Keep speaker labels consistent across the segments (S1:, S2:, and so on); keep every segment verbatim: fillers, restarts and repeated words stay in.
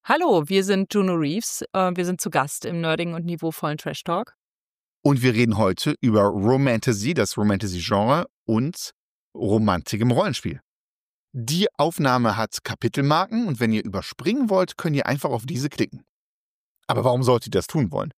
S1: Hallo, wir sind Juno Reeves. Äh, wir sind zu Gast im nerdigen und niveauvollen Trash Talk.
S2: Und wir reden heute über Romantasy, das Romantasy-Genre und Romantik im Rollenspiel. Die Aufnahme hat Kapitelmarken und wenn ihr überspringen wollt, könnt ihr einfach auf diese klicken. Aber warum solltet ihr das tun wollen?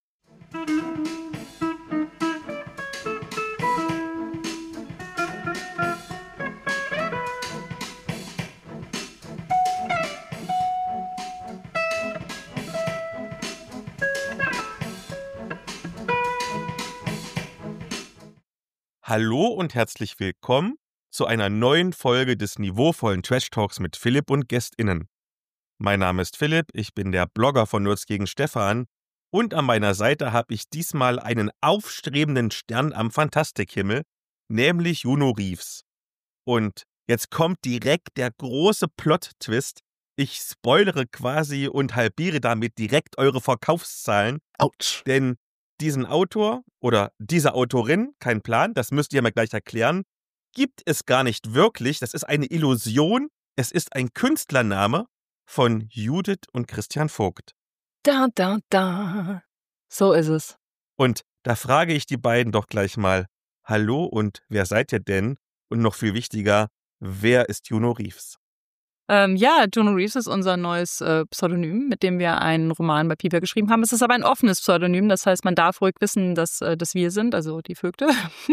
S3: Hallo und herzlich willkommen zu einer neuen Folge des niveauvollen Trash Talks mit Philipp und GästInnen. Mein Name ist Philipp, ich bin der Blogger von Nerds gegen Stefan und an meiner Seite habe ich diesmal einen aufstrebenden Stern am Fantastikhimmel, nämlich Juno Reeves. Und jetzt kommt direkt der große Plot-Twist. Ich spoilere quasi und halbiere damit direkt eure Verkaufszahlen.
S2: Autsch.
S3: Denn diesen Autor oder diese Autorin, kein Plan, das müsst ihr mir gleich erklären, gibt es gar nicht wirklich. Das ist eine Illusion. Es ist ein Künstlername von Judith und Christian Vogt.
S1: Da, da, da. So ist es.
S3: Und da frage ich die beiden doch gleich mal, hallo und wer seid ihr denn? Und noch viel wichtiger, wer ist Juno Reeves?
S1: Ähm, ja, Juno Reeves ist unser neues äh, Pseudonym, mit dem wir einen Roman bei Piper geschrieben haben. Es ist aber ein offenes Pseudonym, das heißt, man darf ruhig wissen, dass äh, das wir sind, also die Vögte.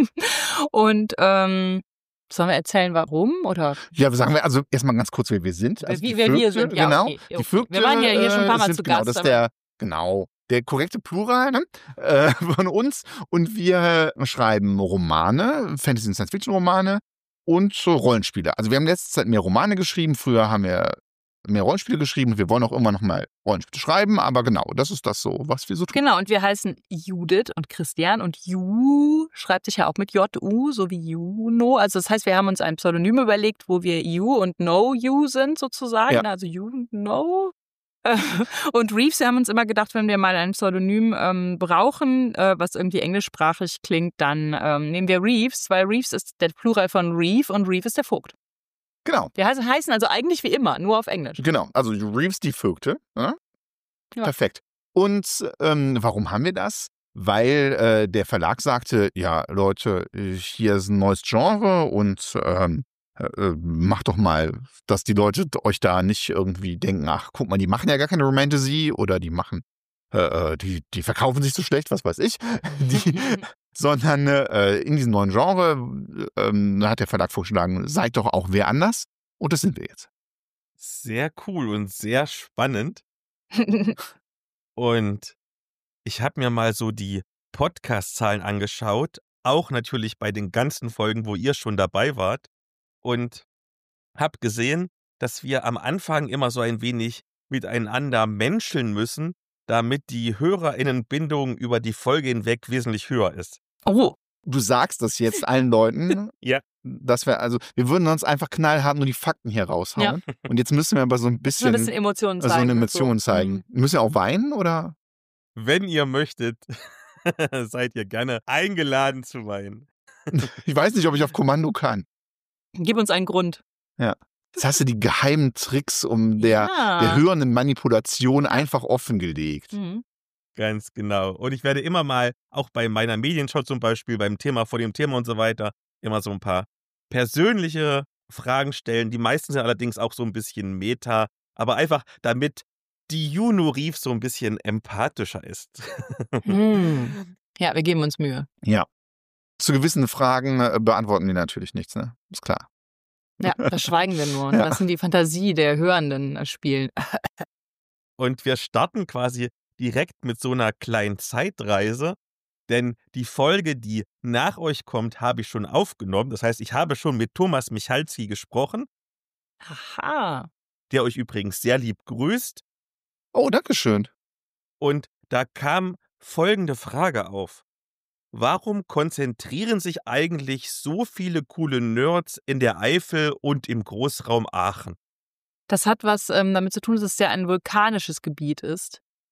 S1: Und ähm, sollen wir erzählen, warum? Oder?
S2: Ja, sagen wir also erstmal ganz kurz, wer wir sind. Also
S1: Wie
S2: die
S1: wer
S2: Vögte,
S1: wir sind, ja,
S2: genau.
S1: okay, okay.
S2: Die Vögte,
S1: Wir waren ja hier schon ein paar Mal
S2: sind,
S1: zu
S2: genau,
S1: Gast.
S2: das ist
S1: aber-
S2: der, genau, der korrekte Plural, ne? äh, von uns. Und wir schreiben Romane, Fantasy- und Science-Fiction-Romane und so Rollenspiele. Also wir haben letzte Zeit mehr Romane geschrieben, früher haben wir mehr Rollenspiele geschrieben. Wir wollen auch irgendwann noch mal Rollenspiele schreiben, aber genau, das ist das so, was wir so tun.
S1: Genau, und wir heißen Judith und Christian und Ju schreibt sich ja auch mit J-U, so wie Juno. Also das heißt, wir haben uns ein Pseudonym überlegt, wo wir You und No You sind sozusagen.
S2: Ja.
S1: Also You und No. Und Reeves, wir haben uns immer gedacht, wenn wir mal ein Pseudonym ähm, brauchen, äh, was irgendwie englischsprachig klingt, dann ähm, nehmen wir Reeves, weil Reeves ist der Plural von Reeve und Reeve ist der Vogt.
S2: Genau,
S1: Wir heißen, heißen also eigentlich wie immer, nur auf Englisch.
S2: genau. Also Reeves die Vögte. Ne?
S1: Ja.
S2: Perfekt. Und ähm, warum haben wir das? Weil äh, der Verlag sagte, ja Leute, hier ist ein neues Genre und ähm, äh, macht doch mal, dass die Leute euch da nicht irgendwie denken, ach guck mal, die machen ja gar keine Romantasy oder die machen, äh, die, die verkaufen sich so schlecht, was weiß ich. Die, sondern äh, in diesem neuen Genre äh, hat der Verlag vorgeschlagen, seid doch auch wer anders. Und das sind wir jetzt.
S3: Sehr cool und sehr spannend. Und ich habe mir mal so die Podcast-Zahlen angeschaut, auch natürlich bei den ganzen Folgen, wo ihr schon dabei wart. Und habe gesehen, dass wir am Anfang immer so ein wenig miteinander menscheln müssen, damit die HörerInnenbindung über die Folge hinweg wesentlich höher ist.
S1: Oh,
S2: Du sagst das jetzt allen Leuten,
S3: Ja.
S2: dass wir, also, wir würden uns einfach knallhart nur die Fakten hier raushauen. Und jetzt müssen wir aber so ein
S1: so
S2: bisschen,
S1: ein bisschen Emotionen
S2: so
S1: zeigen.
S2: eine Emotion
S1: So.
S2: zeigen.
S1: Mhm.
S2: Müssen wir auch weinen oder?
S3: Wenn ihr möchtet, seid ihr gerne eingeladen zu weinen.
S2: Ich weiß nicht, ob ich auf Kommando kann.
S1: Gib uns einen Grund.
S2: Jetzt hast du die geheimen Tricks um der,
S1: Ja.
S2: der hörenden Manipulation einfach offengelegt.
S1: Mhm.
S3: Ganz genau. Und ich werde immer mal, auch bei meiner Medienshow zum Beispiel, beim Thema vor dem Thema und so weiter, immer so ein paar persönliche Fragen stellen. Die meisten sind allerdings auch so ein bisschen Meta, aber einfach damit die Juno Reeves so ein bisschen empathischer ist.
S1: Hm. Ja, wir geben uns Mühe.
S2: Ja. Zu gewissen Fragen äh, beantworten wir natürlich nichts, ne? Ist klar.
S1: Ja, das schweigen wir nur und
S2: Ja.
S1: lassen die Fantasie der Hörenden äh, spielen.
S3: Und wir starten quasi direkt mit so einer kleinen Zeitreise, denn die Folge, die nach euch kommt, habe ich schon aufgenommen. Das heißt, ich habe schon mit Thomas Michalski gesprochen,
S1: Aha.
S3: der euch übrigens sehr lieb grüßt.
S2: Oh, dankeschön.
S3: Und da kam folgende Frage auf. Warum konzentrieren sich eigentlich so viele coole Nerds in der Eifel und im Großraum Aachen?
S1: Das hat was ähm, damit zu tun, dass es ja ein vulkanisches Gebiet ist.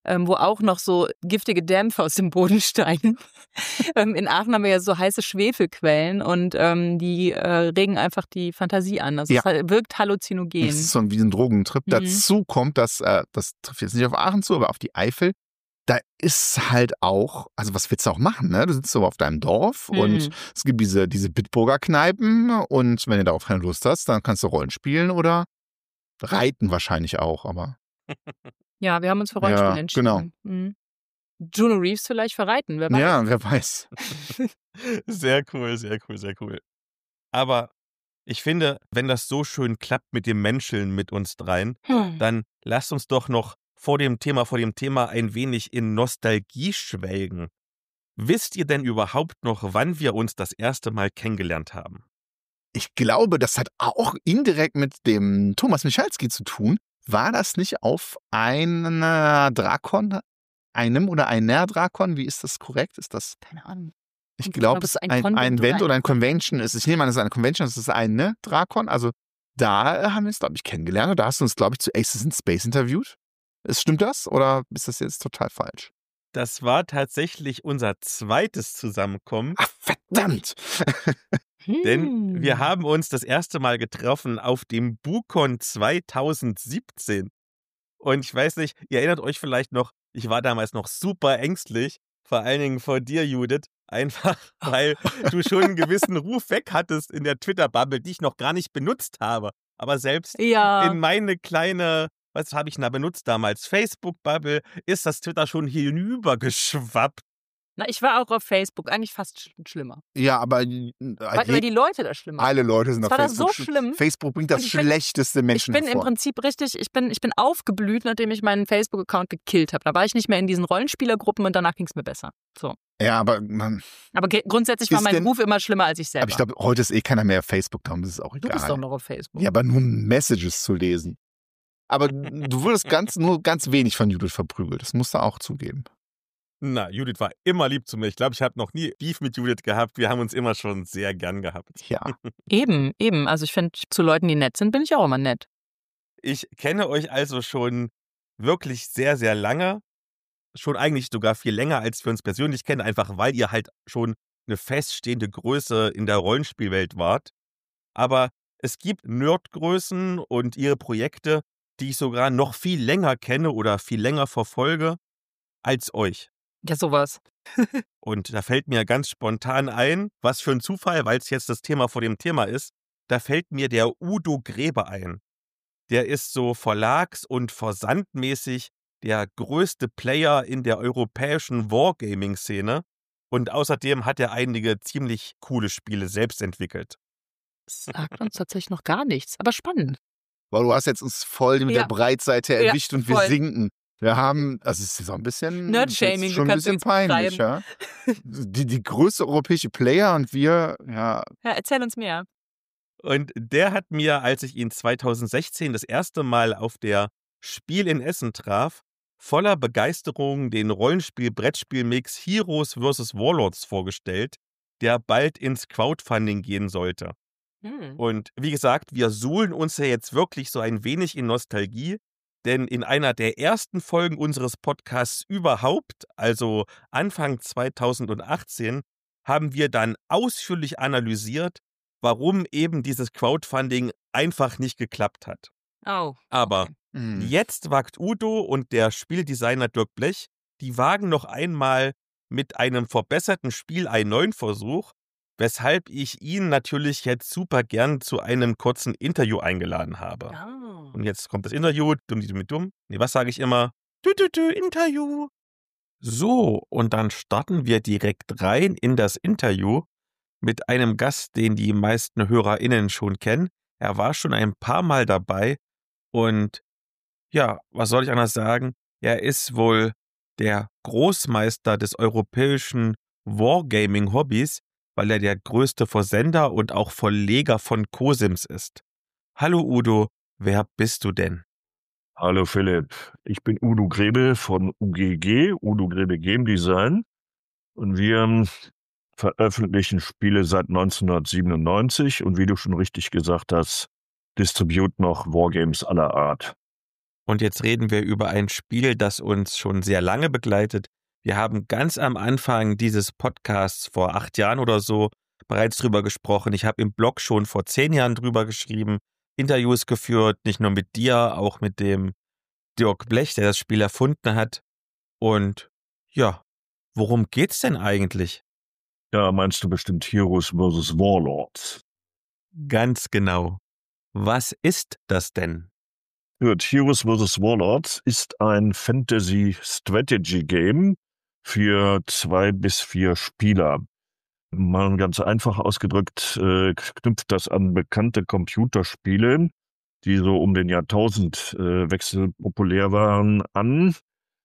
S1: ähm, wo auch noch so giftige Dämpfe aus dem Boden steigen. ähm, in Aachen haben wir ja so heiße Schwefelquellen und ähm, die äh, regen einfach die Fantasie an. Also
S2: Ja.
S1: es wirkt halluzinogen.
S2: Es ist so wie ein Drogentrip.
S1: Mhm.
S2: Dazu kommt, dass, äh, das trifft jetzt nicht auf Aachen zu, aber auf die Eifel. Da ist halt auch, also was willst du auch machen, ne? Du sitzt so auf deinem Dorf
S1: Mhm.
S2: und es gibt diese, diese Bitburger Kneipen und wenn du darauf keine Lust hast, dann kannst du Rollen spielen oder reiten wahrscheinlich auch, aber
S1: Ja, wir haben uns für Rollenspielen
S2: Ja,
S1: entschieden.
S2: genau.
S1: Mhm. Juno Reeves vielleicht verreiten, wer weiß.
S2: ja, wer weiß.
S3: Sehr cool, sehr cool, sehr cool. Aber ich finde, wenn das so schön klappt mit dem Menscheln mit uns dreien,
S1: Hm.
S3: dann lasst uns doch noch vor dem Thema, vor dem Thema ein wenig in Nostalgie schwelgen. Wisst ihr denn überhaupt noch, wann wir uns das erste Mal kennengelernt haben?
S2: Ich glaube, das hat auch indirekt mit dem Thomas Michalski zu tun. War das nicht auf einer Drakon, einem oder einer Drakon? Wie ist das korrekt? Ist das?
S1: Keine Ahnung.
S2: Ich
S1: Und
S2: glaube,
S1: ob
S2: es
S1: es ein
S2: ein,
S1: Konvent
S2: ein
S1: oder
S2: Event
S1: ein-
S2: oder ein Convention ist. Ich nehme an, es ist eine Convention, das ist eine Drakon. Also da haben wir uns, glaube ich, kennengelernt. Und da hast du uns, glaube ich, zu Aces in Space interviewt. Ist, stimmt das? Oder ist das jetzt total falsch?
S3: Das war tatsächlich unser zweites Zusammenkommen,
S2: Ach, verdammt!
S3: denn wir
S1: Hm.
S3: haben uns das erste Mal getroffen auf dem BuCon zweitausendsiebzehn. Und ich weiß nicht, ihr erinnert euch vielleicht noch, ich war damals noch super ängstlich, vor allen Dingen vor dir, Judith, einfach weil du schon einen gewissen Ruf weg hattest in der Twitter-Bubble, die ich noch gar nicht benutzt habe. Aber selbst
S1: Ja.
S3: in meine kleine, was habe ich denn da benutzt damals, Facebook-Bubble, ist das Twitter schon hinübergeschwappt.
S1: Na, ich war auch auf Facebook, eigentlich fast sch schlimmer.
S2: Ja, aber äh,
S1: Weil, weil die Leute da schlimmer.
S2: alle Leute sind
S1: Es
S2: auf
S1: war da so
S2: Facebook.
S1: schlimm.
S2: Facebook bringt das
S1: Und ich bin-
S2: schlechteste
S1: Ich
S2: Menschen
S1: bin im
S2: hervor.
S1: Prinzip richtig, ich bin, ich bin aufgeblüht, nachdem ich meinen Facebook-Account gekillt habe. Da war ich nicht mehr in diesen Rollenspielergruppen und danach ging es mir besser. So.
S2: Ja, aber man,
S1: Aber ge- grundsätzlich war
S2: Ist
S1: mein
S2: denn-
S1: Ruf immer schlimmer als ich selber.
S2: aber ich glaube, heute ist eh keiner mehr auf Facebook, darum ist es auch
S1: du bist doch
S2: egal.
S1: noch auf Facebook.
S2: Ja, aber nur Messages zu lesen. Aber du wurdest ganz, nur ganz wenig von Judith verprügelt. Das musst du auch zugeben.
S3: Na, Judith war immer lieb zu mir. Ich glaube, ich habe noch nie Beef mit Judith gehabt. Wir haben uns immer schon sehr gern gehabt.
S2: Ja.
S1: Eben, eben. Also ich finde, zu Leuten, die nett sind, bin ich auch immer nett.
S3: Ich kenne euch also schon wirklich sehr, sehr lange. Schon eigentlich sogar viel länger, als wir uns persönlich kennen, einfach weil ihr halt schon eine feststehende Größe in der Rollenspielwelt wart. Aber es gibt Nerdgrößen und ihre Projekte, die ich sogar noch viel länger kenne oder viel länger verfolge als euch.
S1: Ja, sowas.
S3: Und da fällt mir ganz spontan ein, was für ein Zufall, weil es jetzt das Thema vor dem Thema ist, da fällt mir der Udo Grebe ein. Der ist so verlags- und versandmäßig der größte Player in der europäischen Wargaming-Szene. Und außerdem hat er einige ziemlich coole Spiele selbst entwickelt.
S1: Das sagt uns tatsächlich noch gar nichts, aber spannend.
S2: Weil du hast jetzt uns voll mit
S1: Ja.
S2: der Breitseite
S1: Ja,
S2: erwischt und wir
S1: voll.
S2: sinken. Wir haben, also es ist auch ein bisschen
S1: Nerdshaming,
S2: jetzt schon
S1: du
S2: ein
S1: kannst
S2: bisschen
S1: jetzt
S2: peinlich, ja. Die, die größte europäische Player und wir, ja,
S1: Ja, erzähl uns mehr.
S3: Und der hat mir, als ich ihn zweitausendsechzehn das erste Mal auf der Spiel in Essen traf, voller Begeisterung den Rollenspiel-Brettspiel-Mix Heroes versus. Warlords vorgestellt, der bald ins Crowdfunding gehen sollte.
S1: Hm.
S3: Und wie gesagt, wir suhlen uns ja jetzt wirklich so ein wenig in Nostalgie, denn in einer der ersten Folgen unseres Podcasts überhaupt, also Anfang zweitausendachtzehn, haben wir dann ausführlich analysiert, warum eben dieses Crowdfunding einfach nicht geklappt hat.
S1: Oh.
S3: Aber
S1: okay.
S2: hm.
S3: jetzt wagt Udo und der Spieldesigner Dirk Blech, die wagen noch einmal mit einem verbesserten Spiel einen neuen Versuch, weshalb ich ihn natürlich jetzt super gern zu einem kurzen Interview eingeladen habe.
S1: Oh.
S3: Und jetzt kommt das Interview, dumm, die dumm, dumm. Nee, was sage ich immer? Du, du, du, Interview. So, und dann starten wir direkt rein in das Interview mit einem Gast, den die meisten HörerInnen schon kennen. Er war schon ein paar Mal dabei und ja, was soll ich anders sagen? Er ist wohl der Großmeister des europäischen Wargaming-Hobbys, weil er der größte Versender und auch Verleger von Cosims ist. Hallo Udo, wer bist du denn?
S4: Hallo Philipp, ich bin Udo Grebe von U G G, Udo Grebe Game Design, und wir veröffentlichen Spiele seit neunzehnhundertsiebenundneunzig und wie du schon richtig gesagt hast, distributen noch Wargames aller Art.
S3: Und jetzt reden wir über ein Spiel, das uns schon sehr lange begleitet. Wir haben ganz am Anfang dieses Podcasts vor acht Jahren oder so bereits drüber gesprochen. Ich habe im Blog schon vor zehn Jahren drüber geschrieben, Interviews geführt, nicht nur mit dir, auch mit dem Dirk Blech, der das Spiel erfunden hat. Und ja, worum geht's denn eigentlich?
S4: Ja, meinst du bestimmt Heroes versus. Warlords?
S3: Ganz genau. Was ist das denn?
S4: Gut, Heroes versus. Warlords ist ein Fantasy-Strategy-Game für zwei bis vier Spieler. Mal ganz einfach ausgedrückt, äh, knüpft das an bekannte Computerspiele, die so um den Jahrtausendwechsel äh, populär waren, an,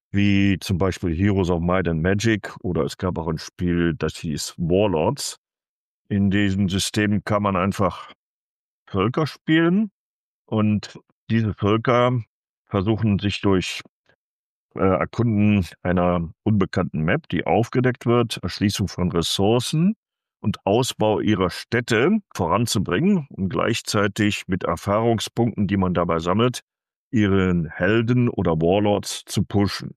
S4: wie zum Beispiel Heroes of Might and Magic, oder es gab auch ein Spiel, das hieß Warlords. In diesem System kann man einfach Völker spielen und diese Völker versuchen sich durch äh, Erkunden einer unbekannten Map, die aufgedeckt wird, Erschließung von Ressourcen und Ausbau ihrer Städte voranzubringen und gleichzeitig mit Erfahrungspunkten, die man dabei sammelt, ihren Helden oder Warlords zu pushen.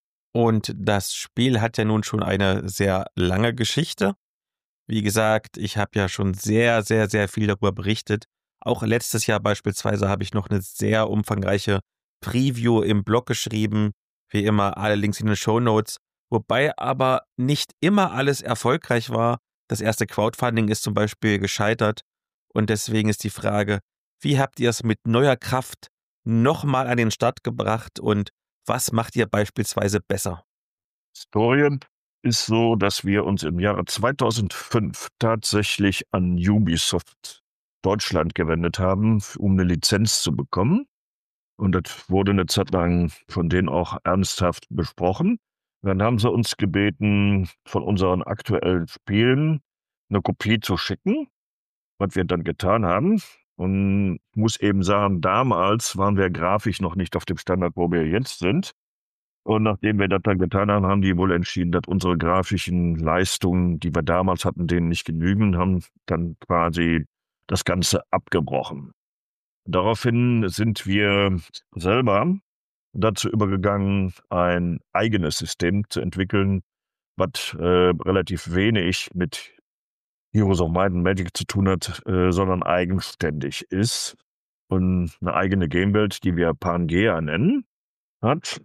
S3: Und das Spiel hat ja nun schon eine sehr lange Geschichte. Wie gesagt, ich habe ja schon sehr, sehr, sehr viel darüber berichtet. Auch letztes Jahr beispielsweise habe ich noch eine sehr umfangreiche Preview im Blog geschrieben. Wie immer, alle Links in den Shownotes. Wobei aber nicht immer alles erfolgreich war. Das erste Crowdfunding ist zum Beispiel gescheitert. Und deswegen ist die Frage, wie habt ihr es mit neuer Kraft nochmal an den Start gebracht und was macht ihr beispielsweise besser?
S4: Historien ist so, dass wir uns im Jahre zweitausendfünf tatsächlich an Ubisoft Deutschland gewendet haben, um eine Lizenz zu bekommen. Und das wurde eine Zeit lang von denen auch ernsthaft besprochen. Dann haben sie uns gebeten, von unseren aktuellen Spielen eine Kopie zu schicken, was wir dann getan haben. Und ich muss eben sagen, damals waren wir grafisch noch nicht auf dem Standard, wo wir jetzt sind. Und nachdem wir das dann getan haben, haben die wohl entschieden, dass unsere grafischen Leistungen, die wir damals hatten, denen nicht genügen, haben dann quasi das Ganze abgebrochen. Daraufhin sind wir selber dazu übergegangen, ein eigenes System zu entwickeln, was äh, relativ wenig mit Heroes of Might and Magic zu tun hat, äh, sondern eigenständig ist und eine eigene Gamewelt, die wir Pangea nennen, hat.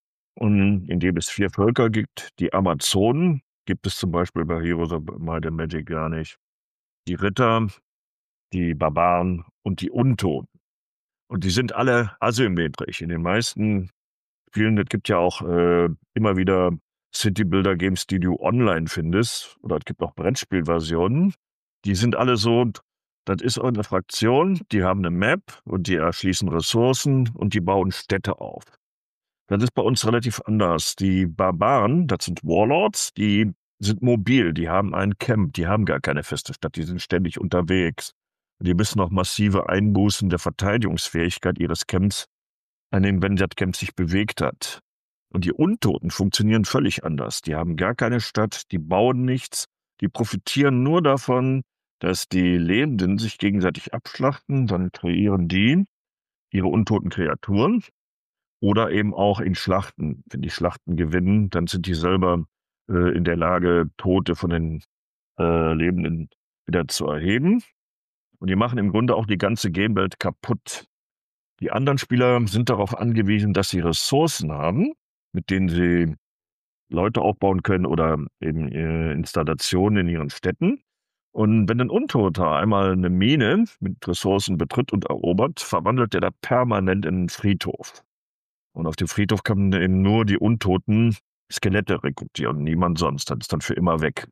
S4: Und in dem es vier Völker gibt. Die Amazonen gibt es zum Beispiel bei Heroes of Might and Magic gar nicht. Die Ritter, die Barbaren und die Untoten. Und die sind alle asymmetrisch. In den meisten Spielen, es gibt ja auch äh, immer wieder City-Builder-Games, die du online findest. Oder es gibt auch Brettspielversionen. Die sind alle so, das ist eine Fraktion, die haben eine Map und die erschließen Ressourcen und die bauen Städte auf. Das ist bei uns relativ anders. Die Barbaren, das sind Warlords, die sind mobil, die haben ein Camp, die haben gar keine feste Stadt, die sind ständig unterwegs. Die müssen auch massive Einbußen der Verteidigungsfähigkeit ihres Camps einnehmen, wenn das Camp sich bewegt hat. Und die Untoten funktionieren völlig anders. Die haben gar keine Stadt, die bauen nichts, die profitieren nur davon, dass die Lebenden sich gegenseitig abschlachten, dann kreieren die ihre untoten Kreaturen. Oder eben auch in Schlachten. Wenn die Schlachten gewinnen, dann sind die selber äh, in der Lage, Tote von den äh, Lebenden wieder zu erheben. Und die machen im Grunde auch die ganze Gamewelt kaputt. Die anderen Spieler sind darauf angewiesen, dass sie Ressourcen haben, mit denen sie Leute aufbauen können oder eben äh, Installationen in ihren Städten. Und wenn ein Untoter einmal eine Mine mit Ressourcen betritt und erobert, verwandelt er da permanent in einen Friedhof. Und auf dem Friedhof kann man eben nur die untoten Skelette rekrutieren, niemand sonst. Das ist dann für immer weg.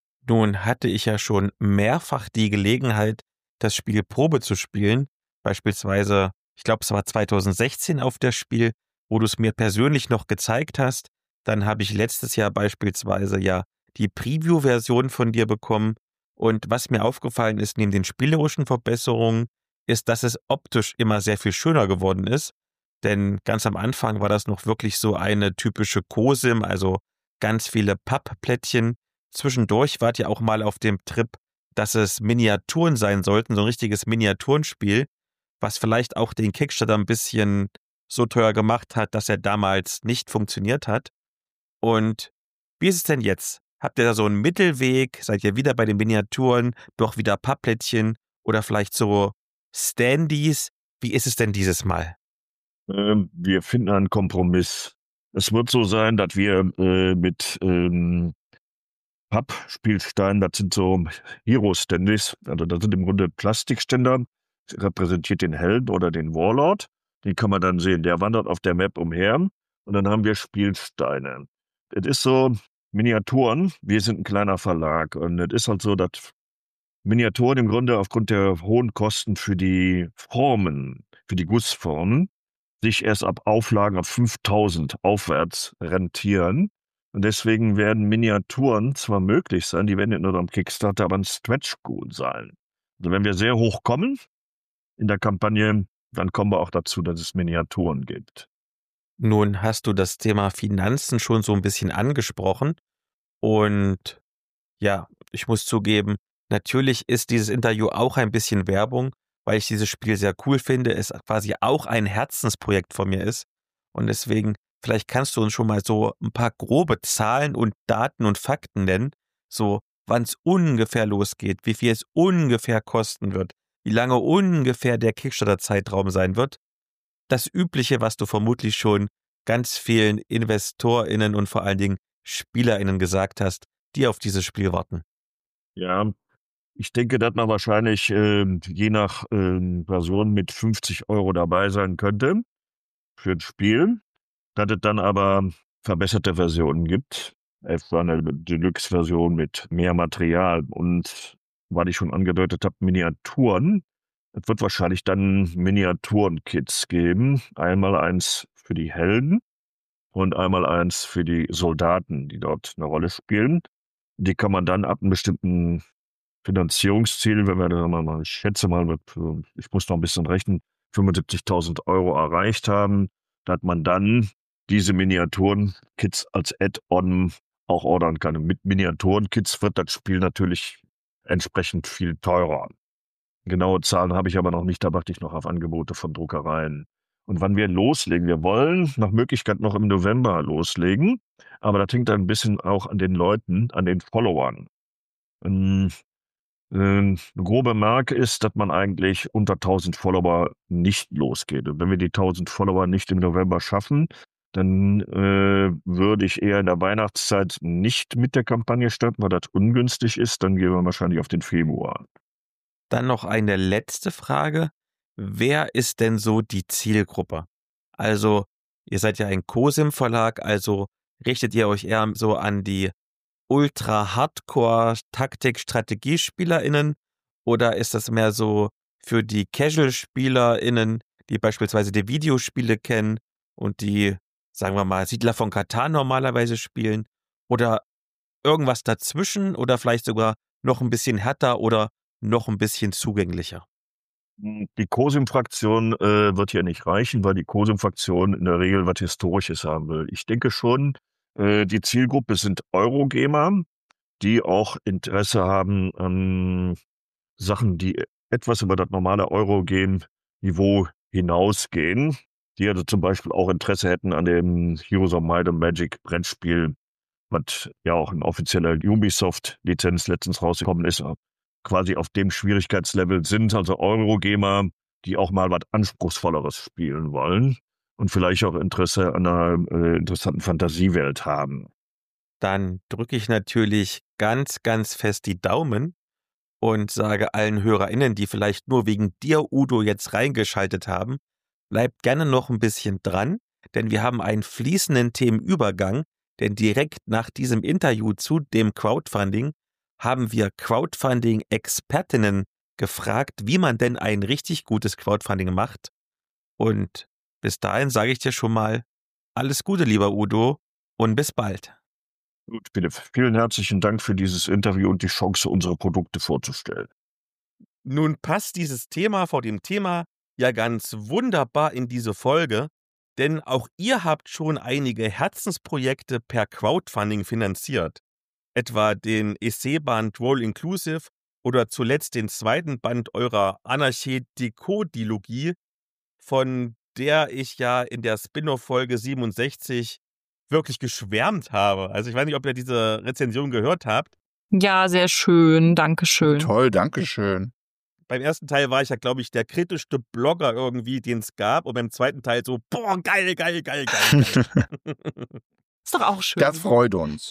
S3: Nun hatte ich ja schon mehrfach die Gelegenheit, das Spiel Probe zu spielen. Beispielsweise, ich glaube, es war zweitausendsechzehn auf das Spiel, wo du es mir persönlich noch gezeigt hast. Dann habe ich letztes Jahr beispielsweise ja die Preview-Version von dir bekommen. Und was mir aufgefallen ist, neben den spielerischen Verbesserungen, ist, dass es optisch immer sehr viel schöner geworden ist. Denn ganz am Anfang war das noch wirklich so eine typische Cosim, also ganz viele Pappplättchen. Zwischendurch wart ihr auch mal auf dem Trip, dass es Miniaturen sein sollten, so ein richtiges Miniaturenspiel, was vielleicht auch den Kickstarter ein bisschen so teuer gemacht hat, dass er damals nicht funktioniert hat. Und wie ist es denn jetzt? Habt ihr da so einen Mittelweg? Seid ihr wieder bei den Miniaturen, doch wieder Pappplättchen oder vielleicht so Standys? Wie ist es denn dieses Mal?
S4: Ähm, wir finden einen Kompromiss. Es wird so sein, dass wir äh, mit ähm, Pappspielsteinen, das sind so Hero-Standys, also das sind im Grunde Plastikständer, das repräsentiert den Helden oder den Warlord. Den kann man dann sehen, der wandert auf der Map umher und dann haben wir Spielsteine. Es ist so Miniaturen, wir sind ein kleiner Verlag und es ist halt so, dass Miniaturen im Grunde aufgrund der hohen Kosten für die Formen, für die Gussformen, sich erst ab Auflagen ab fünftausend aufwärts rentieren. Und deswegen werden Miniaturen zwar möglich sein, die werden nicht nur am Kickstarter, aber ein Stretch-Goal sein. Also wenn wir sehr hoch kommen in der Kampagne, dann kommen wir auch dazu, dass es Miniaturen gibt.
S3: Nun hast du das Thema Finanzen schon so ein bisschen angesprochen und ja, ich muss zugeben, natürlich ist dieses Interview auch ein bisschen Werbung, weil ich dieses Spiel sehr cool finde, es quasi auch ein Herzensprojekt von mir ist und deswegen, vielleicht kannst du uns schon mal so ein paar grobe Zahlen und Daten und Fakten nennen, so wann es ungefähr losgeht, wie viel es ungefähr kosten wird, wie lange ungefähr der Kickstarter-Zeitraum sein wird. Das Übliche, was du vermutlich schon ganz vielen InvestorInnen und vor allen Dingen SpielerInnen gesagt hast, die auf dieses Spiel warten.
S4: Ja, ich denke, dass man wahrscheinlich äh, je nach äh, Person mit fünfzig Euro dabei sein könnte für ein Spiel, dass es dann aber verbesserte Versionen gibt. Etwa eine Deluxe-Version mit mehr Material und, weil ich schon angedeutet habe, Miniaturen. Es wird wahrscheinlich dann Miniaturen-Kits geben. Einmal eins für die Helden und einmal eins für die Soldaten, die dort eine Rolle spielen. Die kann man dann ab einem bestimmten Finanzierungsziel, wenn wir dann mal, ich schätze mal, mit, ich muss noch ein bisschen rechnen, fünfundsiebzigtausend Euro erreicht haben, dass man dann diese Miniaturen-Kits als Add-on auch ordern kann. Und mit Miniaturen-Kits wird das Spiel natürlich entsprechend viel teurer. Genaue Zahlen habe ich aber noch nicht, da warte ich noch auf Angebote von Druckereien. Und wann wir loslegen, wir wollen nach Möglichkeit noch im November loslegen, aber das hängt dann ein bisschen auch an den Leuten, an den Followern. Ähm, Eine grobe Marke ist, dass man eigentlich unter tausend Follower nicht losgeht. Und wenn wir die tausend Follower nicht im November schaffen, dann äh, würde ich eher in der Weihnachtszeit nicht mit der Kampagne starten, weil das ungünstig ist. Dann gehen wir wahrscheinlich auf den Februar.
S3: Dann noch eine letzte Frage. Wer ist denn so die Zielgruppe? Also, ihr seid ja ein COSIM-Verlag, also richtet ihr euch eher so an die Ultra-Hardcore-Taktik-StrategiespielerInnen oder ist das mehr so für die Casual-SpielerInnen, die beispielsweise die Videospiele kennen und die, sagen wir mal, Siedler von Catan normalerweise spielen oder irgendwas dazwischen oder vielleicht sogar noch ein bisschen härter oder noch ein bisschen zugänglicher?
S4: Die COSIM-Fraktion äh, wird hier nicht reichen, weil die COSIM-Fraktion in der Regel was Historisches haben will. Ich denke schon, äh, die Zielgruppe sind Eurogamer, die auch Interesse haben an Sachen, die etwas über das normale Eurogame-Niveau hinausgehen, die also zum Beispiel auch Interesse hätten an dem Heroes of Might and Magic Brettspiel, was ja auch eine offizielle Ubisoft-Lizenz letztens rausgekommen ist, quasi auf dem Schwierigkeitslevel sind, also Eurogamer, die auch mal was Anspruchsvolleres spielen wollen und vielleicht auch Interesse an einer äh, interessanten Fantasiewelt haben.
S3: Dann drücke ich natürlich ganz, ganz fest die Daumen und sage allen HörerInnen, die vielleicht nur wegen dir, Udo, jetzt reingeschaltet haben, bleibt gerne noch ein bisschen dran, denn wir haben einen fließenden Themenübergang, denn direkt nach diesem Interview zu dem Crowdfunding haben wir Crowdfunding-Expertinnen gefragt, wie man denn ein richtig gutes Crowdfunding macht. Und bis dahin sage ich dir schon mal alles Gute, lieber Udo, und bis bald.
S4: Gut, Philipp, vielen herzlichen Dank für dieses Interview und die Chance, unsere Produkte vorzustellen.
S3: Nun passt dieses Thema vor dem Thema ja ganz wunderbar in diese Folge, denn auch ihr habt schon einige Herzensprojekte per Crowdfunding finanziert. Etwa den Essay-Band Roll Inclusive oder zuletzt den zweiten Band eurer Anarchie-Dekodilogie, von der ich ja in der Spin-off-Folge siebenundsechzig wirklich geschwärmt habe. Also ich weiß nicht, ob ihr diese Rezension gehört habt.
S1: Ja, sehr schön. Dankeschön.
S2: Toll, danke schön.
S3: Beim ersten Teil war ich ja, glaube ich, der kritischste Blogger irgendwie, den es gab. Und beim zweiten Teil so, boah, geil, geil, geil, geil.
S1: Ist doch auch schön.
S2: Das freut uns.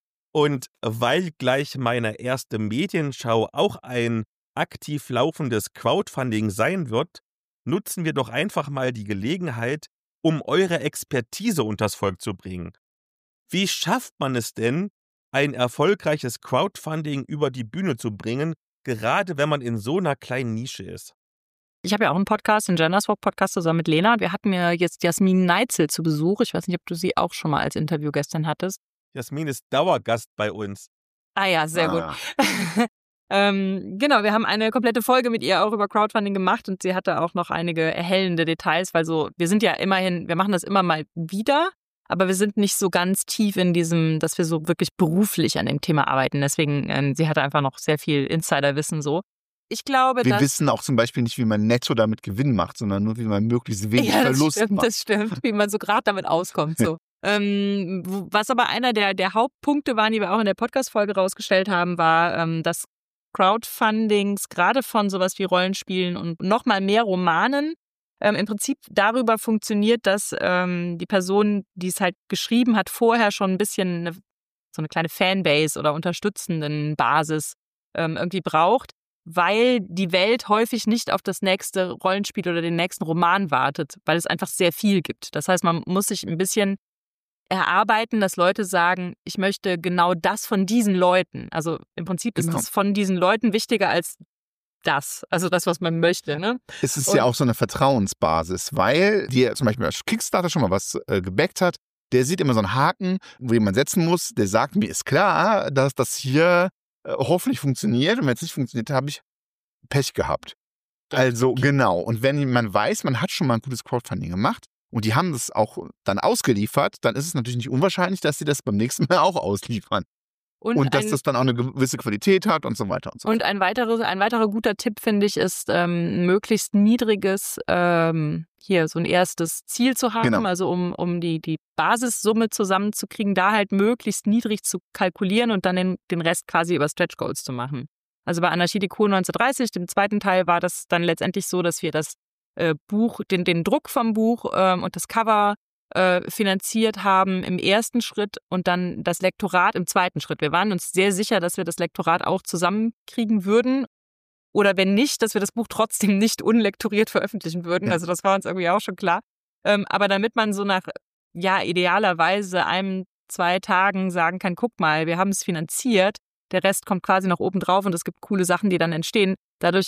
S3: Und weil gleich meine erste Medienschau auch ein aktiv laufendes Crowdfunding sein wird, nutzen wir doch einfach mal die Gelegenheit, um eure Expertise unters Volk zu bringen. Wie schafft man es denn, ein erfolgreiches Crowdfunding über die Bühne zu bringen, gerade wenn man in so einer kleinen Nische ist?
S1: Ich habe ja auch einen Podcast, den Genderswap-Podcast zusammen mit Lena. Wir hatten ja jetzt Jasmin Neitzel zu Besuch. Ich weiß nicht, ob du sie auch schon mal als Interviewgästin hattest.
S3: Jasmin ist Dauergast bei uns.
S1: Ah ja, sehr
S2: Ah.
S1: gut. ähm, genau, wir haben eine komplette Folge mit ihr auch über Crowdfunding gemacht und sie hatte auch noch einige erhellende Details, weil so, wir sind ja immerhin, wir machen das immer mal wieder, aber wir sind nicht so ganz tief in diesem, dass wir so wirklich beruflich an dem Thema arbeiten. Deswegen, ähm, sie hatte einfach noch sehr viel Insiderwissen so. Ich glaube,
S2: Wir
S1: dass...
S2: wissen auch zum Beispiel nicht, wie man netto damit Gewinn macht, sondern nur, wie man möglichst wenig
S1: Ja, das
S2: Verlust
S1: stimmt,
S2: macht.
S1: das stimmt, wie man so gerade damit auskommt. So. ähm, wo- was aber einer der, der Hauptpunkte waren, die wir auch in der Podcast-Folge rausgestellt haben, war, ähm, dass Crowdfundings gerade von sowas wie Rollenspielen und noch mal mehr Romanen ähm, im Prinzip darüber funktioniert, dass ähm, die Person, die es halt geschrieben hat, vorher schon ein bisschen eine, so eine kleine Fanbase oder unterstützenden Basis ähm, irgendwie braucht, weil die Welt häufig nicht auf das nächste Rollenspiel oder den nächsten Roman wartet, weil es einfach sehr viel gibt. Das heißt, man muss sich ein bisschen erarbeiten, dass Leute sagen, ich möchte genau das von diesen Leuten. Also im Prinzip ist
S2: Genau.
S1: das von diesen Leuten wichtiger als das, also das, was man möchte. Ne?
S2: Es ist
S1: Und-
S2: ja auch so eine Vertrauensbasis, weil dir zum Beispiel als Kickstarter schon mal was äh, gebackt hat, der sieht immer so einen Haken, wo jemand setzen muss, der sagt, mir ist klar, dass das hier äh, hoffentlich funktioniert und wenn es nicht funktioniert, habe ich Pech gehabt. Also genau, und wenn man weiß, man hat schon mal ein gutes Crowdfunding gemacht und die haben das auch dann ausgeliefert, dann ist es natürlich nicht unwahrscheinlich, dass sie das beim nächsten Mal auch ausliefern.
S1: Und,
S2: Und, dass
S1: ein,
S2: das dann auch eine gewisse Qualität hat und so weiter und so
S1: und ein, weiteres, ein weiterer guter Tipp, finde ich, ist ähm, ein möglichst niedriges, ähm, hier so ein erstes Ziel zu haben,
S2: Genau.
S1: also um, um die, die Basissumme zusammenzukriegen, da halt möglichst niedrig zu kalkulieren und dann den, den Rest quasi über Stretch Goals zu machen. Also bei Anarchie Decor neunzehnhundertdreißig, dem zweiten Teil, war das dann letztendlich so, dass wir das äh, Buch, den, den Druck vom Buch ähm, und das Cover äh, finanziert haben im ersten Schritt und dann das Lektorat im zweiten Schritt. Wir waren uns sehr sicher, dass wir das Lektorat auch zusammenkriegen würden. Oder wenn nicht, dass wir das Buch trotzdem nicht unlektoriert veröffentlichen würden.
S2: Ja.
S1: Also das war uns irgendwie auch schon klar. Ähm, aber damit man so nach, ja, idealerweise einem, zwei Tagen sagen kann, guck mal, wir haben es finanziert, der Rest kommt quasi noch oben drauf und es gibt coole Sachen, die dann entstehen. Dadurch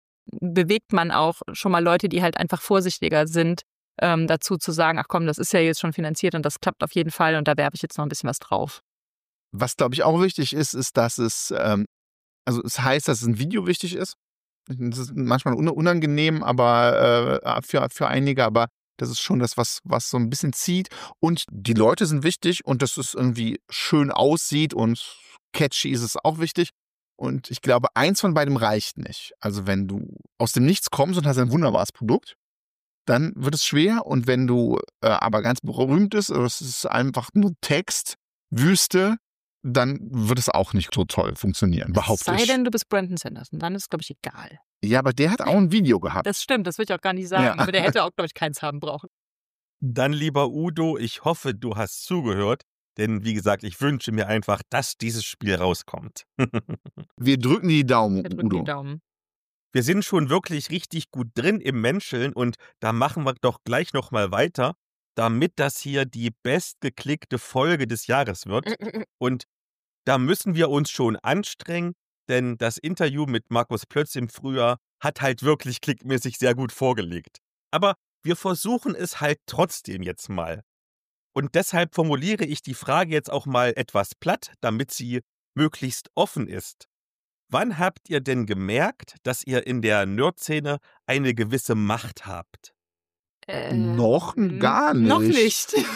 S1: bewegt man auch schon mal Leute, die halt einfach vorsichtiger sind, ähm, dazu zu sagen, ach komm, das ist ja jetzt schon finanziert und das klappt auf jeden Fall und da werfe ich jetzt noch ein bisschen was drauf.
S2: Was, glaube ich, auch wichtig ist, ist, dass es, ähm, also es heißt, dass ein Video wichtig ist. Das ist manchmal un- unangenehm, aber äh, für, für einige, aber das ist schon das, was, was so ein bisschen zieht. Und die Leute sind wichtig und dass es irgendwie schön aussieht und catchy ist es auch wichtig. Und ich glaube, eins von beidem reicht nicht. Also wenn du aus dem Nichts kommst und hast ein wunderbares Produkt, dann wird es schwer. Und wenn du äh, aber ganz berühmt bist, oder es ist einfach nur Text, Wüste, dann wird es auch nicht so toll funktionieren, behaupte
S1: Sei
S2: ich.
S1: denn, du bist Brandon Sanderson, dann ist es, glaube ich, egal.
S2: Ja, aber der hat auch ein Video gehabt.
S1: Das stimmt, das würde ich auch gar nicht sagen,
S2: Ja.
S1: aber der hätte auch, glaube ich, keins haben brauchen.
S3: Dann, lieber Udo, ich hoffe, du hast zugehört, denn wie gesagt, ich wünsche mir einfach, dass dieses Spiel rauskommt.
S2: Wir drücken die Daumen,
S1: Wir drücken
S2: Udo.
S1: die Daumen.
S3: Wir sind schon wirklich richtig gut drin im Menscheln und da machen wir doch gleich nochmal weiter, damit das hier die bestgeklickte Folge des Jahres wird. Und da müssen wir uns schon anstrengen, denn das Interview mit Markus Plötz im Frühjahr hat halt wirklich klickmäßig sehr gut vorgelegt. Aber wir versuchen es halt trotzdem jetzt mal. Und deshalb formuliere ich die Frage jetzt auch mal etwas platt, damit sie möglichst offen ist. Wann habt ihr denn gemerkt, dass ihr in der Nerd-Szene eine gewisse Macht habt?
S1: Äh,
S2: Noch gar
S1: Noch
S2: nicht.
S1: nicht.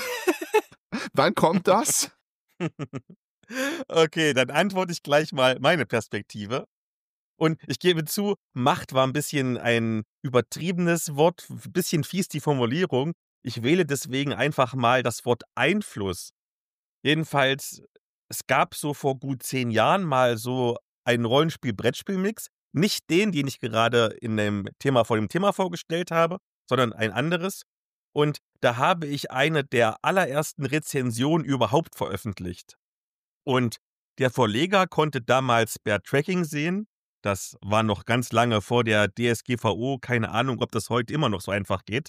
S2: Wann kommt das?
S3: Okay, dann antworte ich gleich mal meine Perspektive. Und ich gebe zu, Macht war ein bisschen ein übertriebenes Wort, ein bisschen fies die Formulierung. Ich wähle deswegen einfach mal das Wort Einfluss. Jedenfalls, es gab so vor gut zehn Jahren mal so einen Rollenspiel-Brettspiel-Mix. Nicht den, den ich gerade in dem Thema vor dem Thema vorgestellt habe, sondern ein anderes. Und da habe ich eine der allerersten Rezensionen überhaupt veröffentlicht. Und der Verleger konnte damals Bear Tracking sehen. Das war noch ganz lange vor der D S G V O. Keine Ahnung, ob das heute immer noch so einfach geht.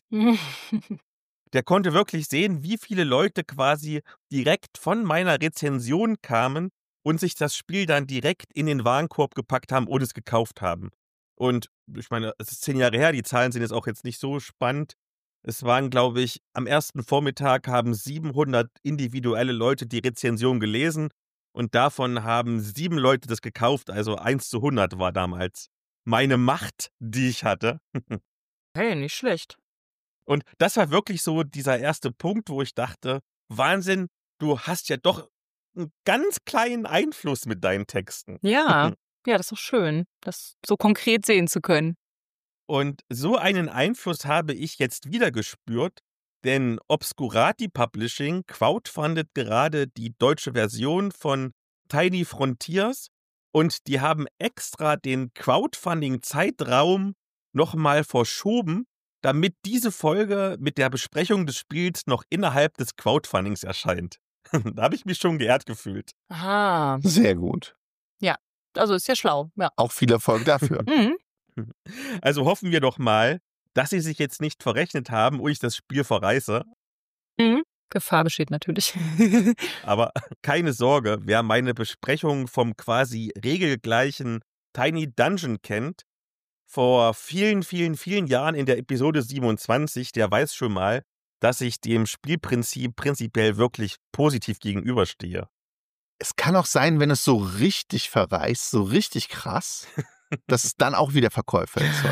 S3: Der konnte wirklich sehen, wie viele Leute quasi direkt von meiner Rezension kamen und sich das Spiel dann direkt in den Warenkorb gepackt haben und es gekauft haben. Und ich meine, es ist zehn Jahre her, die Zahlen sind jetzt auch jetzt nicht so spannend. Es waren, glaube ich, am ersten Vormittag haben siebenhundert individuelle Leute die Rezension gelesen und davon haben sieben Leute das gekauft, also eins zu hundert war damals meine Macht, die ich hatte.
S1: Hey, nicht schlecht.
S3: Und das war wirklich so dieser erste Punkt, wo ich dachte, Wahnsinn, du hast ja doch einen ganz kleinen Einfluss mit deinen Texten.
S1: Ja, ja, das ist doch schön, das so konkret sehen zu können.
S3: Und so einen Einfluss habe ich jetzt wieder gespürt, denn Obscurati Publishing crowdfundet gerade die deutsche Version von Tiny Frontiers und die haben extra den Crowdfunding-Zeitraum nochmal verschoben, damit diese Folge mit der Besprechung des Spiels noch innerhalb des Crowdfundings erscheint. Da habe ich mich schon geehrt gefühlt.
S1: Aha.
S2: Sehr gut.
S1: Ja, also ist ja schlau. Ja.
S2: Auch viel Erfolg dafür.
S1: Mhm.
S3: Also hoffen wir doch mal, dass sie sich jetzt nicht verrechnet haben und ich das Spiel verreiße.
S1: Mhm. Gefahr besteht natürlich.
S3: Aber keine Sorge, wer meine Besprechung vom quasi regelgleichen Tiny Dungeon kennt, vor vielen, vielen, vielen Jahren in der Episode siebenundzwanzig, der weiß schon mal, dass ich dem Spielprinzip prinzipiell wirklich positiv gegenüberstehe.
S2: Es kann auch sein, wenn es so richtig verreißt, so richtig krass, dass es dann auch wieder Verkäufer ist.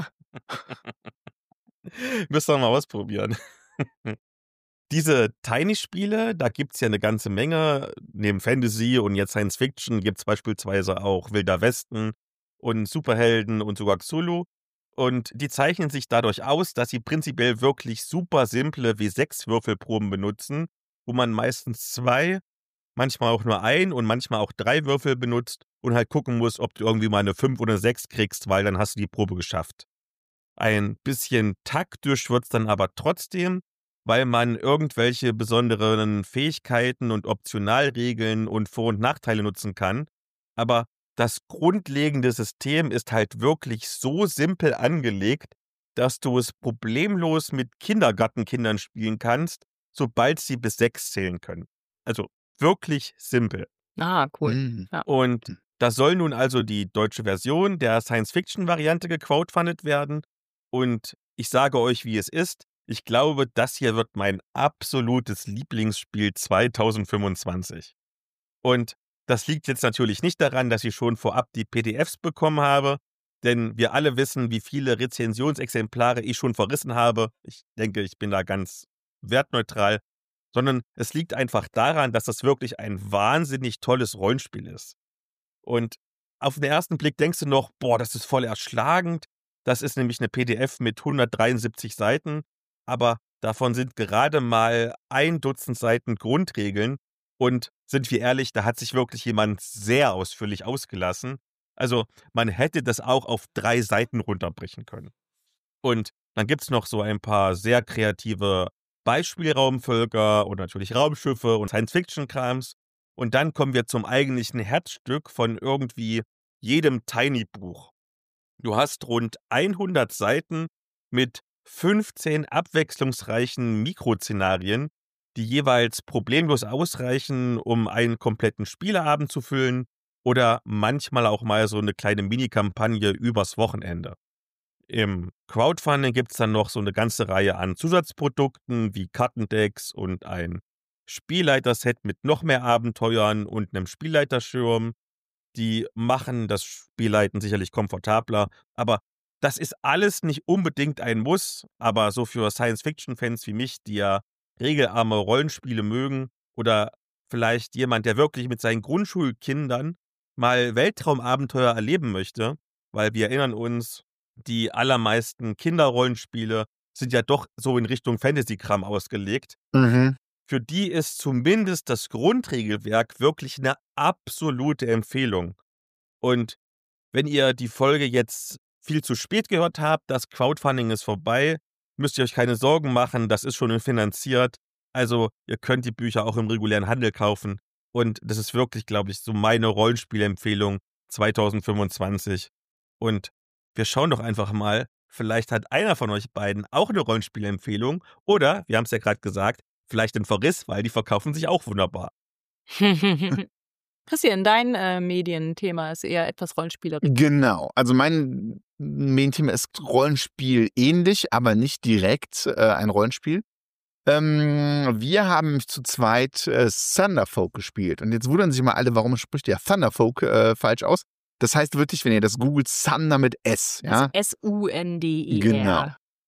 S3: Müsst ihr mal ausprobieren. Diese Tiny-Spiele, da gibt es ja eine ganze Menge. Neben Fantasy und jetzt Science Fiction gibt es beispielsweise auch Wilder Westen und Superhelden und sogar Cthulhu. Und die zeichnen sich dadurch aus, dass sie prinzipiell wirklich super simple W sechs Würfelproben benutzen, wo man meistens zwei, manchmal auch nur ein und manchmal auch drei Würfel benutzt und halt gucken muss, ob du irgendwie mal eine fünf oder sechs kriegst, weil dann hast du die Probe geschafft. Ein bisschen taktisch wird's dann aber trotzdem, weil man irgendwelche besonderen Fähigkeiten und Optionalregeln und Vor- und Nachteile nutzen kann. Aber das grundlegende System ist halt wirklich so simpel angelegt, dass du es problemlos mit Kindergartenkindern spielen kannst, sobald sie bis sechs zählen können. Also wirklich simpel.
S1: Ah, cool.
S2: Mhm.
S1: Ja.
S3: Und da soll nun also die deutsche Version der Science-Fiction-Variante gecrowdfundet werden. Und ich sage euch, wie es ist. Ich glaube, das hier wird mein absolutes Lieblingsspiel zweitausendfünfundzwanzig. Und das liegt jetzt natürlich nicht daran, dass ich schon vorab die P D Fs bekommen habe, denn wir alle wissen, wie viele Rezensionsexemplare ich schon verrissen habe. Ich denke, ich bin da ganz wertneutral, sondern es liegt einfach daran, dass das wirklich ein wahnsinnig tolles Rollenspiel ist. Und auf den ersten Blick denkst du noch, boah, das ist voll erschlagend. Das ist nämlich eine P D F mit hundertdreiundsiebzig Seiten, aber davon sind gerade mal ein Dutzend Seiten Grundregeln. Und sind wir ehrlich, da hat sich wirklich jemand sehr ausführlich ausgelassen. Also man hätte das auch auf drei Seiten runterbrechen können. Und dann gibt es noch so ein paar sehr kreative Beispielraumvölker und natürlich Raumschiffe und Science-Fiction-Krams. Und dann kommen wir zum eigentlichen Herzstück von irgendwie jedem Tiny-Buch. Du hast rund hundert Seiten mit fünfzehn abwechslungsreichen Mikroszenarien, die jeweils problemlos ausreichen, um einen kompletten Spieleabend zu füllen oder manchmal auch mal so eine kleine Minikampagne übers Wochenende. Im Crowdfunding gibt es dann noch so eine ganze Reihe an Zusatzprodukten wie Kartendecks und ein Spielleiterset mit noch mehr Abenteuern und einem Spielleiterschirm. Die machen das Spielleiten sicherlich komfortabler, aber das ist alles nicht unbedingt ein Muss, aber so für Science-Fiction-Fans wie mich, die ja regelarme Rollenspiele mögen oder vielleicht jemand, der wirklich mit seinen Grundschulkindern mal Weltraumabenteuer erleben möchte, weil wir erinnern uns, die allermeisten Kinderrollenspiele sind ja doch so in Richtung Fantasy-Kram ausgelegt.
S2: Mhm.
S3: Für die ist zumindest das Grundregelwerk wirklich eine absolute Empfehlung. Und wenn ihr die Folge jetzt viel zu spät gehört habt, das Crowdfunding ist vorbei, müsst ihr euch keine Sorgen machen, das ist schon finanziert. Also ihr könnt die Bücher auch im regulären Handel kaufen. Und das ist wirklich, glaube ich, so meine Rollenspielempfehlung zwanzig fünfundzwanzig. Und wir schauen doch einfach mal, vielleicht hat einer von euch beiden auch eine Rollenspielempfehlung. Oder, wir haben es ja gerade gesagt, vielleicht ein Verriss, weil die verkaufen sich auch wunderbar.
S1: Christian, dein äh, Medienthema ist eher etwas rollenspielerisch.
S2: Genau. Also mein Medienthema ist Rollenspiel ähnlich, aber nicht direkt äh, ein Rollenspiel. Ähm, wir haben zu zweit äh, Thunderfolk gespielt. Und jetzt wundern sich mal alle, warum spricht der Thunderfolk äh, falsch aus. Das heißt wirklich, wenn ihr das googelt, Thunder mit S. Ja?
S1: Also S U N D E R.
S2: Genau.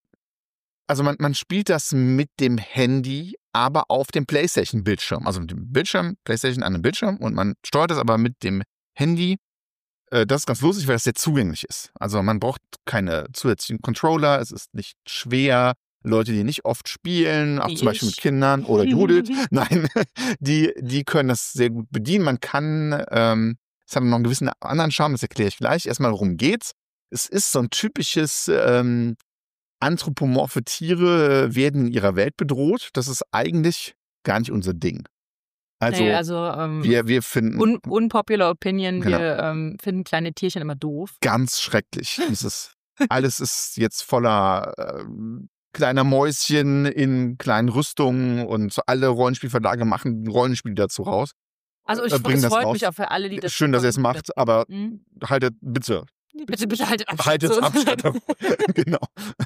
S2: Also man, man spielt das mit dem Handy, aber auf dem PlayStation-Bildschirm. Also mit dem Bildschirm, PlayStation an dem Bildschirm und man steuert das aber mit dem Handy. Äh, das ist ganz lustig, weil das sehr zugänglich ist. Also man braucht keine zusätzlichen Controller, es ist nicht schwer. Leute, die nicht oft spielen, auch
S1: Wie
S2: zum Beispiel
S1: ich.
S2: mit Kindern oder Judith, nein, die, die können das sehr gut bedienen. Man kann, ähm, es hat noch einen gewissen anderen Charme, das erkläre ich gleich. Erstmal, worum geht's? Es ist so ein typisches ähm, anthropomorphe Tiere werden in ihrer Welt bedroht. Das ist eigentlich gar nicht unser Ding. Also,
S1: nee, also ähm,
S2: wir, wir finden
S1: un unpopular Opinion,
S2: Genau.
S1: wir ähm, finden kleine Tierchen immer doof.
S2: ganz schrecklich. Es ist, alles ist jetzt voller ähm, kleiner Mäuschen in kleinen Rüstungen und alle Rollenspielverlage machen Rollenspiele dazu raus.
S1: Also ich,
S2: Äh, bringen
S1: es
S2: das
S1: freut
S2: raus.
S1: mich auch für alle, die das
S2: Schön, dass ihr es macht, aber
S1: Mhm.
S2: haltet bitte,
S1: Bitte, bitte haltet Abstand.
S2: haltet
S1: zu uns.
S2: Abstand davon. Genau.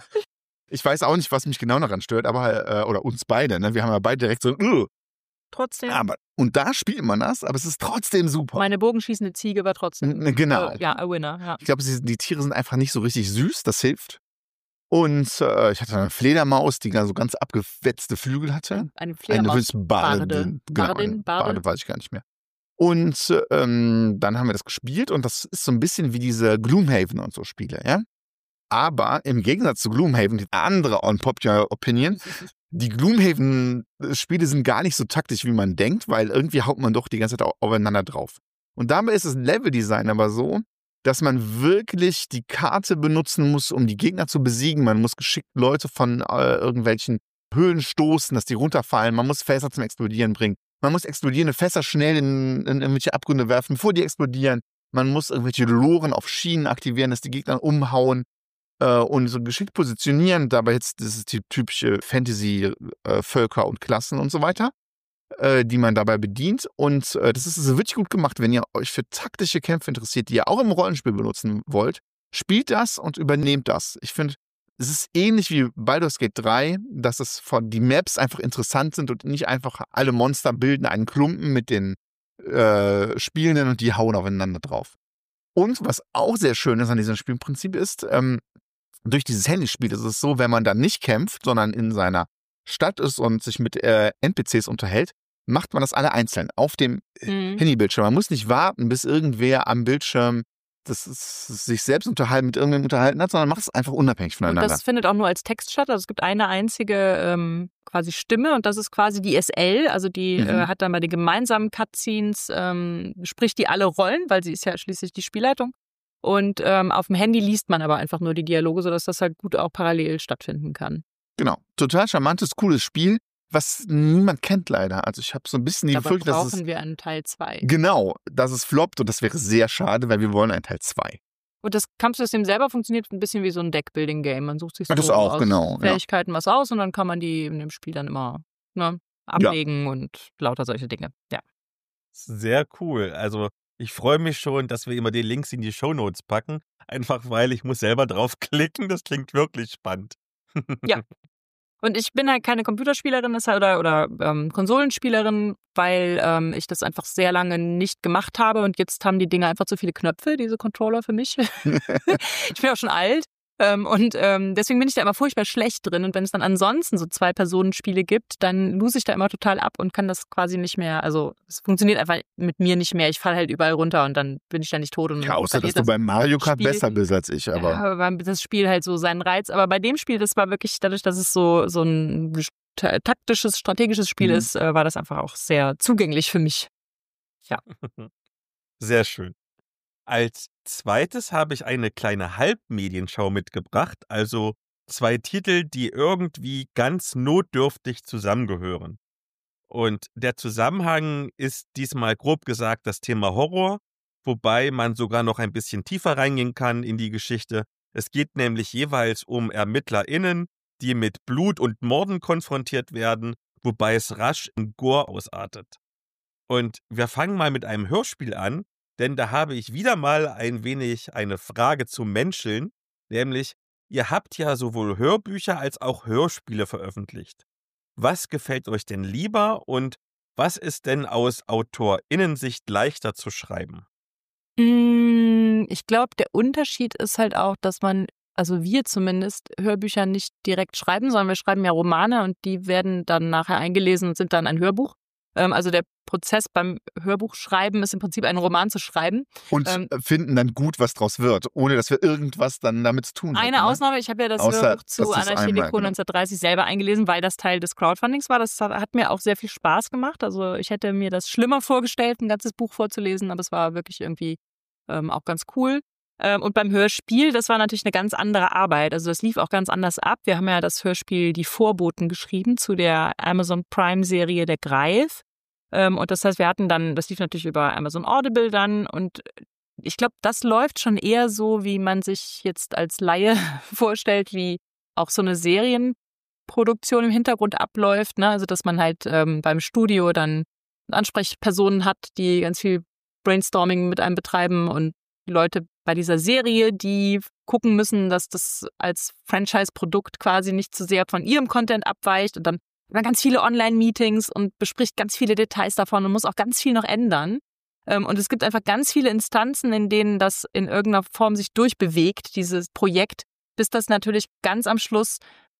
S2: Ich weiß auch nicht, was mich genau daran stört, aber äh, oder uns beide. Ne? Wir haben ja beide direkt so, uh,
S1: Trotzdem.
S2: aber und da spielt man das, aber es ist trotzdem super.
S1: Meine bogenschießende Ziege war trotzdem.
S2: N- Genau.
S1: Äh, ja, a winner, ja.
S2: Ich glaube, sie- die Tiere sind einfach nicht so richtig süß, das hilft. Und äh, ich hatte eine Fledermaus, die so ganz abgewetzte Flügel hatte.
S1: Eine
S2: Eine
S1: Fledermaus.
S2: Bardin.
S1: Barde.
S2: Genau,
S1: Bardin,
S2: eine
S1: Barde.
S2: Barde weiß ich gar nicht mehr. Und ähm, dann haben wir das gespielt und das ist so ein bisschen wie diese Gloomhaven und so Spiele, ja. Aber im Gegensatz zu Gloomhaven, die andere unpopular Opinion, die Gloomhaven-Spiele sind gar nicht so taktisch, wie man denkt, weil irgendwie haut man doch die ganze Zeit au- aufeinander drauf. Und dabei ist das Leveldesign aber so, dass man wirklich die Karte benutzen muss, um die Gegner zu besiegen. Man muss geschickt Leute von äh, irgendwelchen Höhlen stoßen, dass die runterfallen. Man muss Fässer zum Explodieren bringen. Man muss explodierende Fässer schnell in, in irgendwelche Abgründe werfen, bevor die explodieren. Man muss irgendwelche Loren auf Schienen aktivieren, dass die Gegner umhauen äh, und so geschickt positionieren. Dabei jetzt das ist die typische Fantasy-Völker und Klassen und so weiter, äh, die man dabei bedient. Und äh, das ist also wirklich gut gemacht, wenn ihr euch für taktische Kämpfe interessiert, die ihr auch im Rollenspiel benutzen wollt. Spielt das und übernehmt das. Ich finde, es ist ähnlich wie Baldur's Gate drei, dass es von die Maps einfach interessant sind und nicht einfach alle Monster bilden einen Klumpen mit den äh, Spielenden und die hauen aufeinander drauf. Und was auch sehr schön ist an diesem Spielprinzip ist, ähm, durch dieses Handyspiel ist es so, wenn man dann nicht kämpft, sondern in seiner Stadt ist und sich mit äh, N P Cs unterhält, macht man das alle einzeln auf dem
S1: Mhm.
S2: Handybildschirm. Man muss nicht warten, bis irgendwer am Bildschirm das ist, sich selbst unterhalten, mit irgendwem unterhalten hat, sondern macht es einfach unabhängig
S1: Und
S2: voneinander.
S1: das findet auch nur als Text statt. Also es gibt eine einzige ähm, quasi Stimme und das ist quasi die S L. Also die
S2: Mhm.
S1: äh, hat dann bei den gemeinsamen Cutscenes, ähm, spricht die alle Rollen, weil sie ist ja schließlich die Spielleitung. Und ähm, auf dem Handy liest man aber einfach nur die Dialoge, sodass das halt gut auch parallel stattfinden kann.
S2: Genau. Total charmantes, cooles Spiel, was niemand kennt leider. Also ich habe so ein bisschen die
S1: Dabei
S2: Befürchtung, dass es
S1: brauchen wir einen Teil zwei.
S2: genau, dass es floppt und das wäre sehr schade, weil wir wollen einen Teil zwei.
S1: Und das Kampfsystem selber funktioniert ein bisschen wie so ein Deckbuilding-Game. Man sucht sich so
S2: Ja, das auch,
S1: aus
S2: genau, ja.
S1: Fähigkeiten was aus und dann kann man die in dem Spiel dann immer ne, ablegen und lauter solche Dinge. Ja.
S3: Sehr cool. Also ich freue mich schon, dass wir immer die Links in die Shownotes packen. Einfach weil ich muss selber draufklicken. Das klingt wirklich spannend.
S1: Ja. Und ich bin halt keine Computerspielerin das halt, oder, oder ähm, Konsolenspielerin, weil ähm, ich das einfach sehr lange nicht gemacht habe und jetzt haben die Dinge einfach zu viele Knöpfe, diese Controller für mich. Ich bin auch schon alt Ähm, und ähm, deswegen bin ich da immer furchtbar schlecht drin. Und wenn es dann ansonsten so Zwei-Personen-Spiele gibt, dann lose ich da immer total ab und kann das quasi nicht mehr, also es funktioniert einfach mit mir nicht mehr. Ich falle halt überall runter und dann bin ich da nicht tot. Und
S2: Ja, außer dass
S1: verliert
S2: du beim Mario Kart
S1: Spiel-
S2: besser bist als ich, aber
S1: Ja, aber das Spiel halt so seinen Reiz. Aber bei dem Spiel, das war wirklich, dadurch, dass es so, so ein ta- taktisches, strategisches Spiel
S2: Mhm.
S1: ist, äh, war das einfach auch sehr zugänglich für mich.
S3: Sehr schön. Als zweites habe ich eine kleine Halbmedienschau mitgebracht, also zwei Titel, die irgendwie ganz notdürftig zusammengehören. Und der Zusammenhang ist diesmal grob gesagt das Thema Horror, wobei man sogar noch ein bisschen tiefer reingehen kann in die Geschichte. Es geht nämlich jeweils um ErmittlerInnen, die mit Blut und Morden konfrontiert werden, wobei es rasch in Gore ausartet. Und wir fangen mal mit einem Hörspiel an, denn da habe ich wieder mal ein wenig eine Frage zum Menscheln, nämlich, ihr habt ja sowohl Hörbücher als auch Hörspiele veröffentlicht. Was gefällt euch denn lieber und was ist denn aus AutorInnensicht leichter zu schreiben?
S1: Mm, Ich glaube, der Unterschied ist halt auch, dass man, also wir zumindest, Hörbücher nicht direkt schreiben, sondern wir schreiben ja Romane und die werden dann nachher eingelesen und sind dann ein Hörbuch. Ähm, Also der Prozess beim Hörbuchschreiben ist im Prinzip einen Roman zu schreiben.
S2: und
S1: Ähm,
S2: finden dann gut, was draus wird, ohne dass wir irgendwas dann damit zu tun haben.
S1: Eine
S2: ne?
S1: Ausnahme, ich habe ja das
S2: Außer,
S1: Hörbuch zu
S2: dass du's
S1: Anarchie
S2: einmal,
S1: Deco
S2: genau.
S1: neunzehnhundertdreißig selber eingelesen, weil das Teil des Crowdfundings war. Das hat, hat mir auch sehr viel Spaß gemacht. Also ich hätte mir das schlimmer vorgestellt, ein ganzes Buch vorzulesen, aber es war wirklich irgendwie ähm, auch ganz cool. Ähm, und beim Hörspiel, das war natürlich eine ganz andere Arbeit. Also das lief auch ganz anders ab. Wir haben ja das Hörspiel Die Vorboten geschrieben zu der Amazon Prime-Serie Der Greif. Ähm, und das heißt, wir hatten dann, das lief natürlich über Amazon Audible dann und ich glaube, das läuft schon eher so, wie man sich jetzt als Laie vorstellt, wie auch so eine Serienproduktion im Hintergrund abläuft. Ne? Also, dass man halt ähm, beim Studio dann Ansprechpersonen hat, die ganz viel Brainstorming mit einem betreiben und die Leute bei dieser Serie, die gucken müssen, dass das als Franchise-Produkt quasi nicht zu sehr von ihrem Content abweicht und dann hat man ganz viele Online-Meetings und bespricht ganz viele Details davon und muss auch ganz viel noch ändern. Und es gibt einfach ganz viele Instanzen, in denen das in irgendeiner Form sich durchbewegt, dieses Projekt, bis das natürlich ganz am Schluss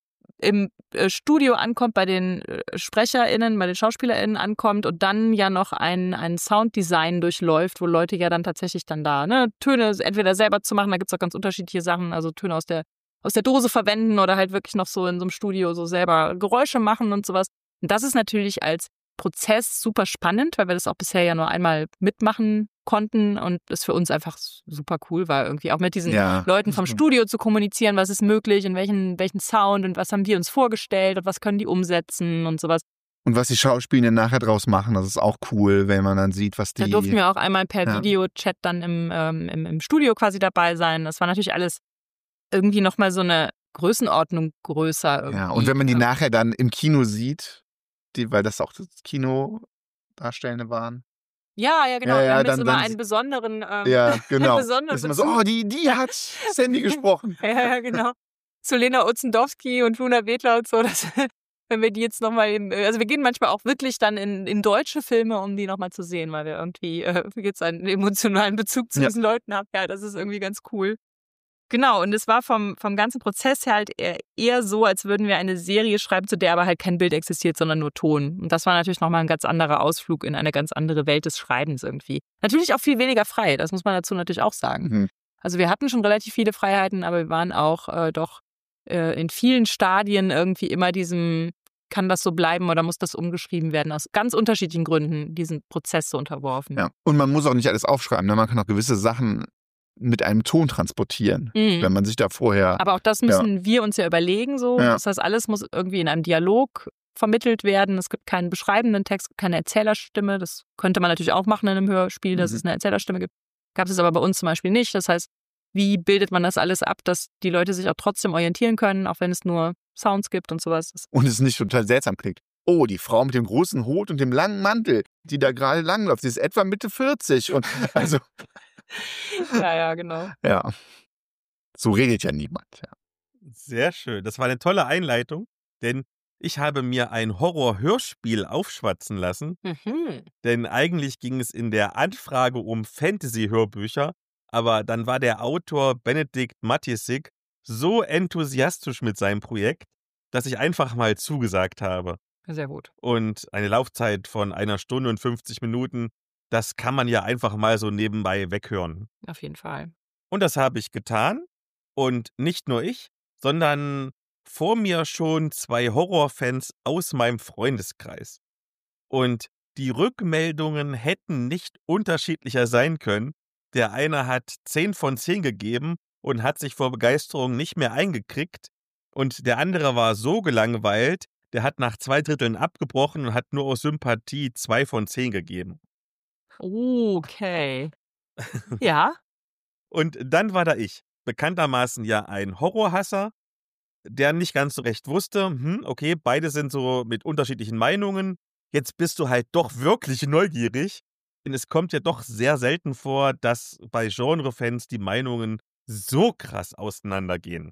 S1: im Studio ankommt, bei den SprecherInnen, bei den SchauspielerInnen ankommt und dann ja noch ein, ein Sounddesign durchläuft, wo Leute ja dann tatsächlich dann da, ne, Töne entweder selber zu machen, da gibt's auch ganz unterschiedliche Sachen, also Töne aus der aus der Dose verwenden oder halt wirklich noch so in so einem Studio so selber Geräusche machen und sowas. Und das ist natürlich als Prozess super spannend, weil wir das auch bisher ja nur einmal mitmachen konnten und das für uns einfach super cool war, irgendwie auch mit diesen
S2: Ja.
S1: Leuten vom Studio zu kommunizieren, was ist möglich und welchen, welchen Sound und was haben wir uns vorgestellt und was können die umsetzen und sowas.
S2: Und was die Schauspieler nachher draus machen, das ist auch cool, wenn man dann sieht, was die...
S1: Da durften wir auch einmal per
S2: Ja.
S1: Videochat dann im, ähm, im, im Studio quasi dabei sein. Das war natürlich alles irgendwie nochmal so eine Größenordnung größer. Irgendwie.
S2: Ja, und wenn man die
S1: Ja.
S2: nachher dann im Kino sieht, die, weil das auch das Kinodarstellende waren.
S1: Ja, ja, genau.
S2: Ja,
S1: wir
S2: ja,
S1: haben jetzt
S2: dann-
S1: immer
S2: dann-
S1: einen besonderen, ähm,
S2: Ja, genau.
S1: besonderen
S2: Ist immer so,
S1: Bezug.
S2: oh, die, die hat Sandy gesprochen.
S1: Ja, ja, genau. Zu Lena Utzendowski und Luna Wedler und so. Das, wenn wir die jetzt nochmal, also wir gehen manchmal auch wirklich dann in, in deutsche Filme, um die nochmal zu sehen, weil wir irgendwie äh, jetzt einen emotionalen Bezug zu
S2: Ja.
S1: diesen Leuten haben. Ja, das ist irgendwie ganz cool. Genau, und es war vom, vom ganzen Prozess her halt eher, eher so, als würden wir eine Serie schreiben, zu der aber halt kein Bild existiert, sondern nur Ton. Und das war natürlich nochmal ein ganz anderer Ausflug in eine ganz andere Welt des Schreibens irgendwie. Natürlich auch viel weniger frei, das muss man dazu natürlich auch sagen.
S2: Mhm.
S1: Also wir hatten schon relativ viele Freiheiten, aber wir waren auch äh, doch äh, in vielen Stadien irgendwie immer diesem, kann das so bleiben oder muss das umgeschrieben werden, aus ganz unterschiedlichen Gründen diesen Prozess so unterworfen.
S2: Ja. Und man muss auch nicht alles aufschreiben, ne? Man kann auch gewisse Sachen mit einem Ton transportieren,
S1: Mhm.
S2: wenn man sich da vorher...
S1: Aber auch das müssen wir uns ja überlegen. So.
S2: Ja.
S1: Das heißt, alles muss irgendwie in einem Dialog vermittelt werden. Es gibt keinen beschreibenden Text, keine Erzählerstimme. Das könnte man natürlich auch machen in einem Hörspiel, dass
S2: Mhm.
S1: es eine Erzählerstimme gibt. Gab es aber bei uns zum Beispiel nicht. Das heißt, wie bildet man das alles ab, dass die Leute sich auch trotzdem orientieren können, auch wenn es nur Sounds gibt und sowas. Das
S2: Und es nicht total seltsam klingt. Oh, die Frau mit dem großen Hut und dem langen Mantel, die da gerade langläuft, sie ist etwa Mitte vierzig. Und also,
S1: ja, ja, genau.
S2: ja, so redet ja niemand. Ja.
S3: Sehr schön. Das war eine tolle Einleitung, denn ich habe mir ein Horror-Hörspiel aufschwatzen lassen,
S1: Mhm.
S3: denn eigentlich ging es in der Anfrage um Fantasy-Hörbücher, aber dann war der Autor Benedikt Matisik so enthusiastisch mit seinem Projekt, dass ich einfach mal zugesagt habe.
S1: Sehr gut.
S3: Und eine Laufzeit von einer Stunde und fünfzig Minuten, das kann man ja einfach mal so nebenbei weghören.
S1: Auf jeden Fall.
S3: Und das habe ich getan. Und nicht nur ich, sondern vor mir schon zwei Horrorfans aus meinem Freundeskreis. Und die Rückmeldungen hätten nicht unterschiedlicher sein können. Der eine hat zehn von zehn gegeben und hat sich vor Begeisterung nicht mehr eingekriegt. Und der andere war so gelangweilt, der hat nach zwei Dritteln abgebrochen und hat nur aus Sympathie zwei von zehn gegeben.
S1: Okay. Ja.
S3: Und dann war da ich, bekanntermaßen ja ein Horrorhasser, der nicht ganz so recht wusste, hm, okay, beide sind so mit unterschiedlichen Meinungen. Jetzt bist du halt doch wirklich neugierig. Denn es kommt ja doch sehr selten vor, dass bei Genrefans die Meinungen so krass auseinandergehen.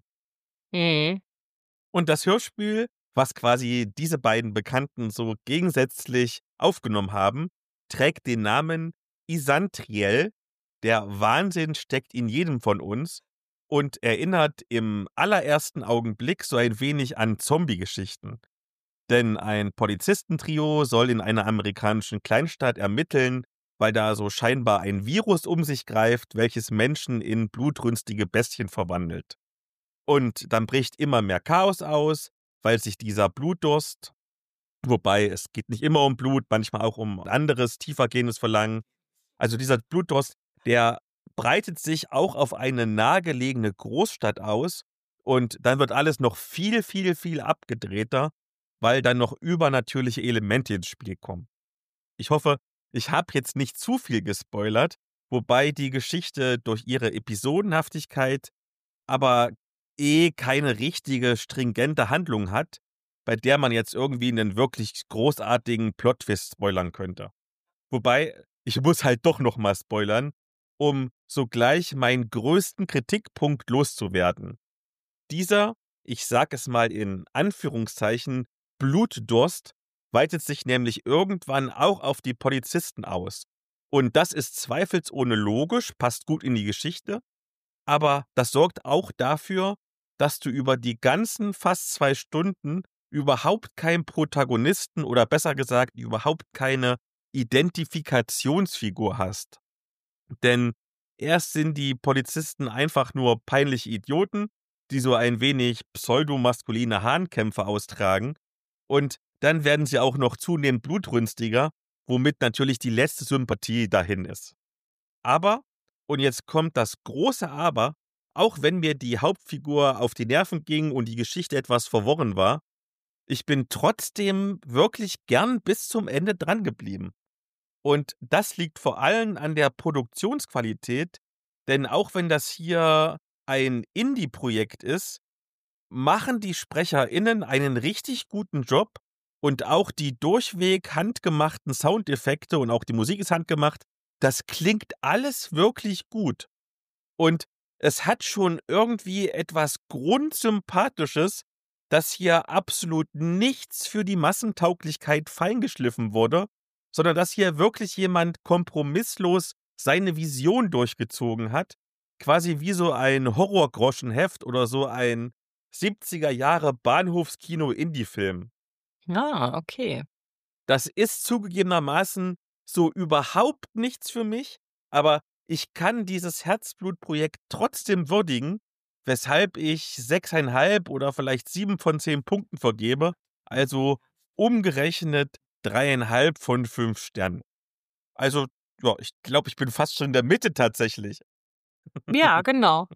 S1: Mhm.
S3: Und das Hörspiel, was quasi diese beiden Bekannten so gegensätzlich aufgenommen haben, trägt den Namen Isantriel. Der Wahnsinn steckt in jedem von uns und erinnert im allerersten Augenblick so ein wenig an Zombie-Geschichten. Denn ein Polizistentrio soll in einer amerikanischen Kleinstadt ermitteln, weil da so scheinbar ein Virus um sich greift, welches Menschen in blutrünstige Bestien verwandelt. Und dann bricht immer mehr Chaos aus, weil sich dieser Blutdurst, wobei es geht nicht immer um Blut, manchmal auch um anderes, tiefergehendes Verlangen. Also dieser Blutdurst, der breitet sich auch auf eine nahegelegene Großstadt aus und dann wird alles noch viel, viel, viel abgedrehter, weil dann noch übernatürliche Elemente ins Spiel kommen. Ich hoffe, ich habe jetzt nicht zu viel gespoilert, wobei die Geschichte durch ihre Episodenhaftigkeit aber eh keine richtige, stringente Handlung hat, bei der man jetzt irgendwie einen wirklich großartigen Plot-Twist spoilern könnte. Wobei, ich muss halt doch noch mal spoilern, um sogleich meinen größten Kritikpunkt loszuwerden. Dieser, ich sag es mal in Anführungszeichen, Blutdurst weitet sich nämlich irgendwann auch auf die Polizisten aus. Und das ist zweifelsohne logisch, passt gut in die Geschichte, aber das sorgt auch dafür, dass du über die ganzen fast zwei Stunden überhaupt keinen Protagonisten oder besser gesagt überhaupt keine Identifikationsfigur hast. Denn erst sind die Polizisten einfach nur peinliche Idioten, die so ein wenig pseudomaskuline Hahnkämpfe austragen, und dann werden sie auch noch zunehmend blutrünstiger, womit natürlich die letzte Sympathie dahin ist. Aber, und jetzt kommt das große Aber, auch wenn mir die Hauptfigur auf die Nerven ging und die Geschichte etwas verworren war, ich bin trotzdem wirklich gern bis zum Ende dran geblieben. Und das liegt vor allem an der Produktionsqualität, denn auch wenn das hier ein Indie-Projekt ist, machen die SprecherInnen einen richtig guten Job und auch die durchweg handgemachten Soundeffekte und auch die Musik ist handgemacht, das klingt alles wirklich gut. Und es hat schon irgendwie etwas Grundsympathisches, dass hier absolut nichts für die Massentauglichkeit feingeschliffen wurde, sondern dass hier wirklich jemand kompromisslos seine Vision durchgezogen hat, quasi wie so ein Horrorgroschenheft oder so ein siebziger Jahre Bahnhofskino-Indie-Film.
S1: Ah, okay.
S3: Das ist zugegebenermaßen so überhaupt nichts für mich, aber ich kann dieses Herzblutprojekt trotzdem würdigen, weshalb ich sechseinhalb oder vielleicht sieben von zehn Punkten vergebe, also umgerechnet dreieinhalb von fünf Sternen. Also, ja, ich glaube, ich bin fast schon in der Mitte tatsächlich.
S1: Ja, genau.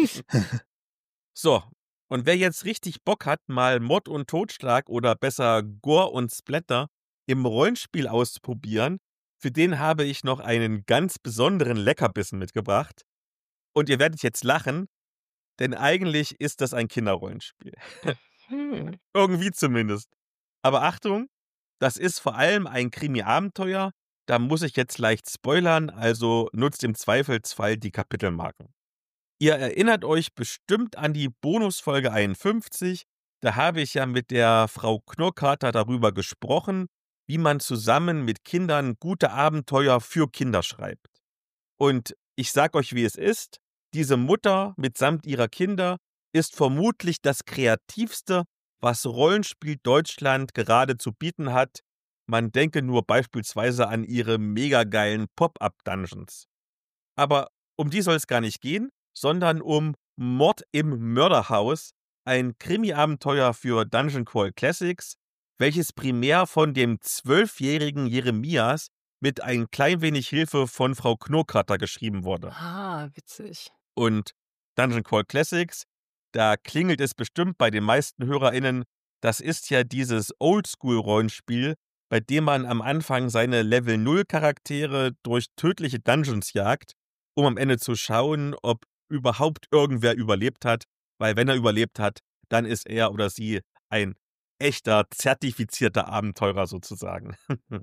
S3: So, und wer jetzt richtig Bock hat, mal Mord und Totschlag oder besser Gore und Splatter im Rollenspiel auszuprobieren, für den habe ich noch einen ganz besonderen Leckerbissen mitgebracht. Und ihr werdet jetzt lachen, denn eigentlich ist das ein Kinderrollenspiel.
S1: Hm.
S3: Irgendwie zumindest. Aber Achtung, das ist vor allem ein Krimi-Abenteuer. Da muss ich jetzt leicht spoilern, also nutzt im Zweifelsfall die Kapitelmarken. Ihr erinnert euch bestimmt an die Bonusfolge einundfünfzig. Da habe ich ja mit der Frau Knurrkater darüber gesprochen, wie man zusammen mit Kindern gute Abenteuer für Kinder schreibt. Und ich sag euch, wie es ist. Diese Mutter mitsamt ihrer Kinder ist vermutlich das kreativste, was Rollenspiel Deutschland gerade zu bieten hat. Man denke nur beispielsweise an ihre mega geilen Pop-Up-Dungeons. Aber um die soll es gar nicht gehen, sondern um Mord im Mörderhaus, ein Krimi-Abenteuer für Dungeon Crawl Classics, welches primär von dem zwölfjährigen Jeremias mit ein klein wenig Hilfe von Frau Knurkratter geschrieben wurde.
S1: Ah, witzig.
S3: Und Dungeon Crawl Classics, da klingelt es bestimmt bei den meisten HörerInnen, das ist ja dieses Oldschool-Rollenspiel, bei dem man am Anfang seine Level null Charaktere durch tödliche Dungeons jagt, um am Ende zu schauen, ob überhaupt irgendwer überlebt hat, weil wenn er überlebt hat, dann ist er oder sie ein echter, zertifizierter Abenteurer sozusagen.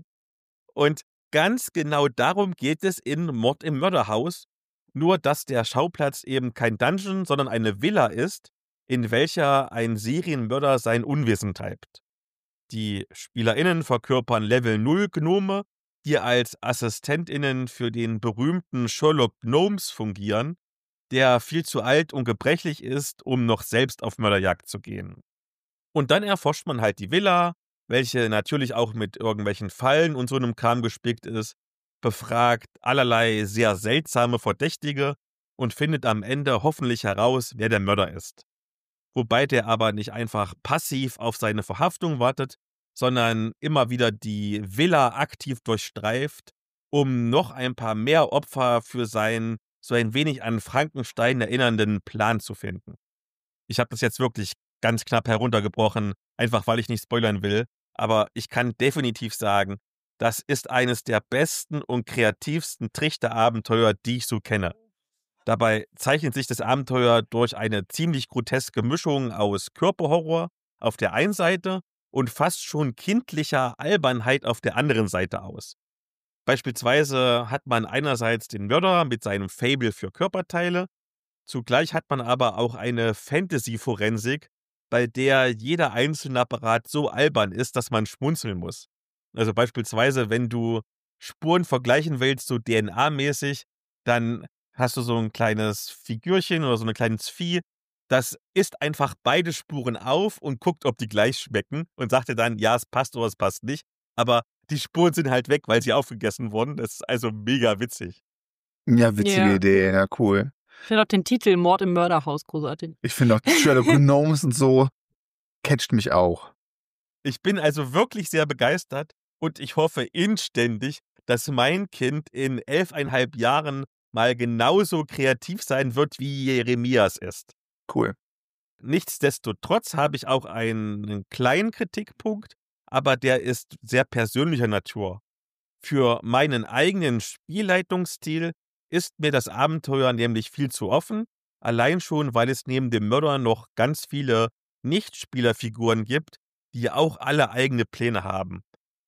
S3: Und ganz genau darum geht es in Mord im Mörderhaus, nur dass der Schauplatz eben kein Dungeon, sondern eine Villa ist, in welcher ein Serienmörder sein Unwesen treibt. Die SpielerInnen verkörpern Level null Gnome, die als AssistentInnen für den berühmten Sherlock Gnomes fungieren, der viel zu alt und gebrechlich ist, um noch selbst auf Mörderjagd zu gehen. Und dann erforscht man halt die Villa, welche natürlich auch mit irgendwelchen Fallen und so einem Kram gespickt ist, befragt allerlei sehr seltsame Verdächtige und findet am Ende hoffentlich heraus, wer der Mörder ist. Wobei der aber nicht einfach passiv auf seine Verhaftung wartet, sondern immer wieder die Villa aktiv durchstreift, um noch ein paar mehr Opfer für seinen so ein wenig an Frankenstein erinnernden Plan zu finden. Ich habe das jetzt wirklich ganz knapp heruntergebrochen, einfach weil ich nicht spoilern will, aber ich kann definitiv sagen, das ist eines der besten und kreativsten Trichterabenteuer, die ich so kenne. Dabei zeichnet sich das Abenteuer durch eine ziemlich groteske Mischung aus Körperhorror auf der einen Seite und fast schon kindlicher Albernheit auf der anderen Seite aus. Beispielsweise hat man einerseits den Mörder mit seinem Faible für Körperteile, zugleich hat man aber auch eine Fantasy-Forensik, bei der jeder einzelne Apparat so albern ist, dass man schmunzeln muss. Also beispielsweise, wenn du Spuren vergleichen willst, so D N A-mäßig, dann hast du so ein kleines Figürchen oder so ein kleines Vieh, das isst einfach beide Spuren auf und guckt, ob die gleich schmecken und sagt dir dann, ja, es passt oder es passt nicht. Aber die Spuren sind halt weg, weil sie aufgegessen wurden. Das ist also mega witzig.
S2: Ja, witzige
S1: Ja.
S2: Idee, ja, cool.
S1: Ich finde auch den Titel Mord im Mörderhaus großartig.
S2: Ich finde auch die Sherlock Gnomes und so catcht mich auch.
S3: Ich bin also wirklich sehr begeistert und ich hoffe inständig, dass mein Kind in elfeinhalb Jahren mal genauso kreativ sein wird, wie Jeremias ist.
S2: Cool.
S3: Nichtsdestotrotz habe ich auch einen kleinen Kritikpunkt, aber der ist sehr persönlicher Natur. Für meinen eigenen Spielleitungsstil ist mir das Abenteuer nämlich viel zu offen, allein schon, weil es neben dem Mörder noch ganz viele Nicht-Spielerfiguren gibt, die auch alle eigene Pläne haben.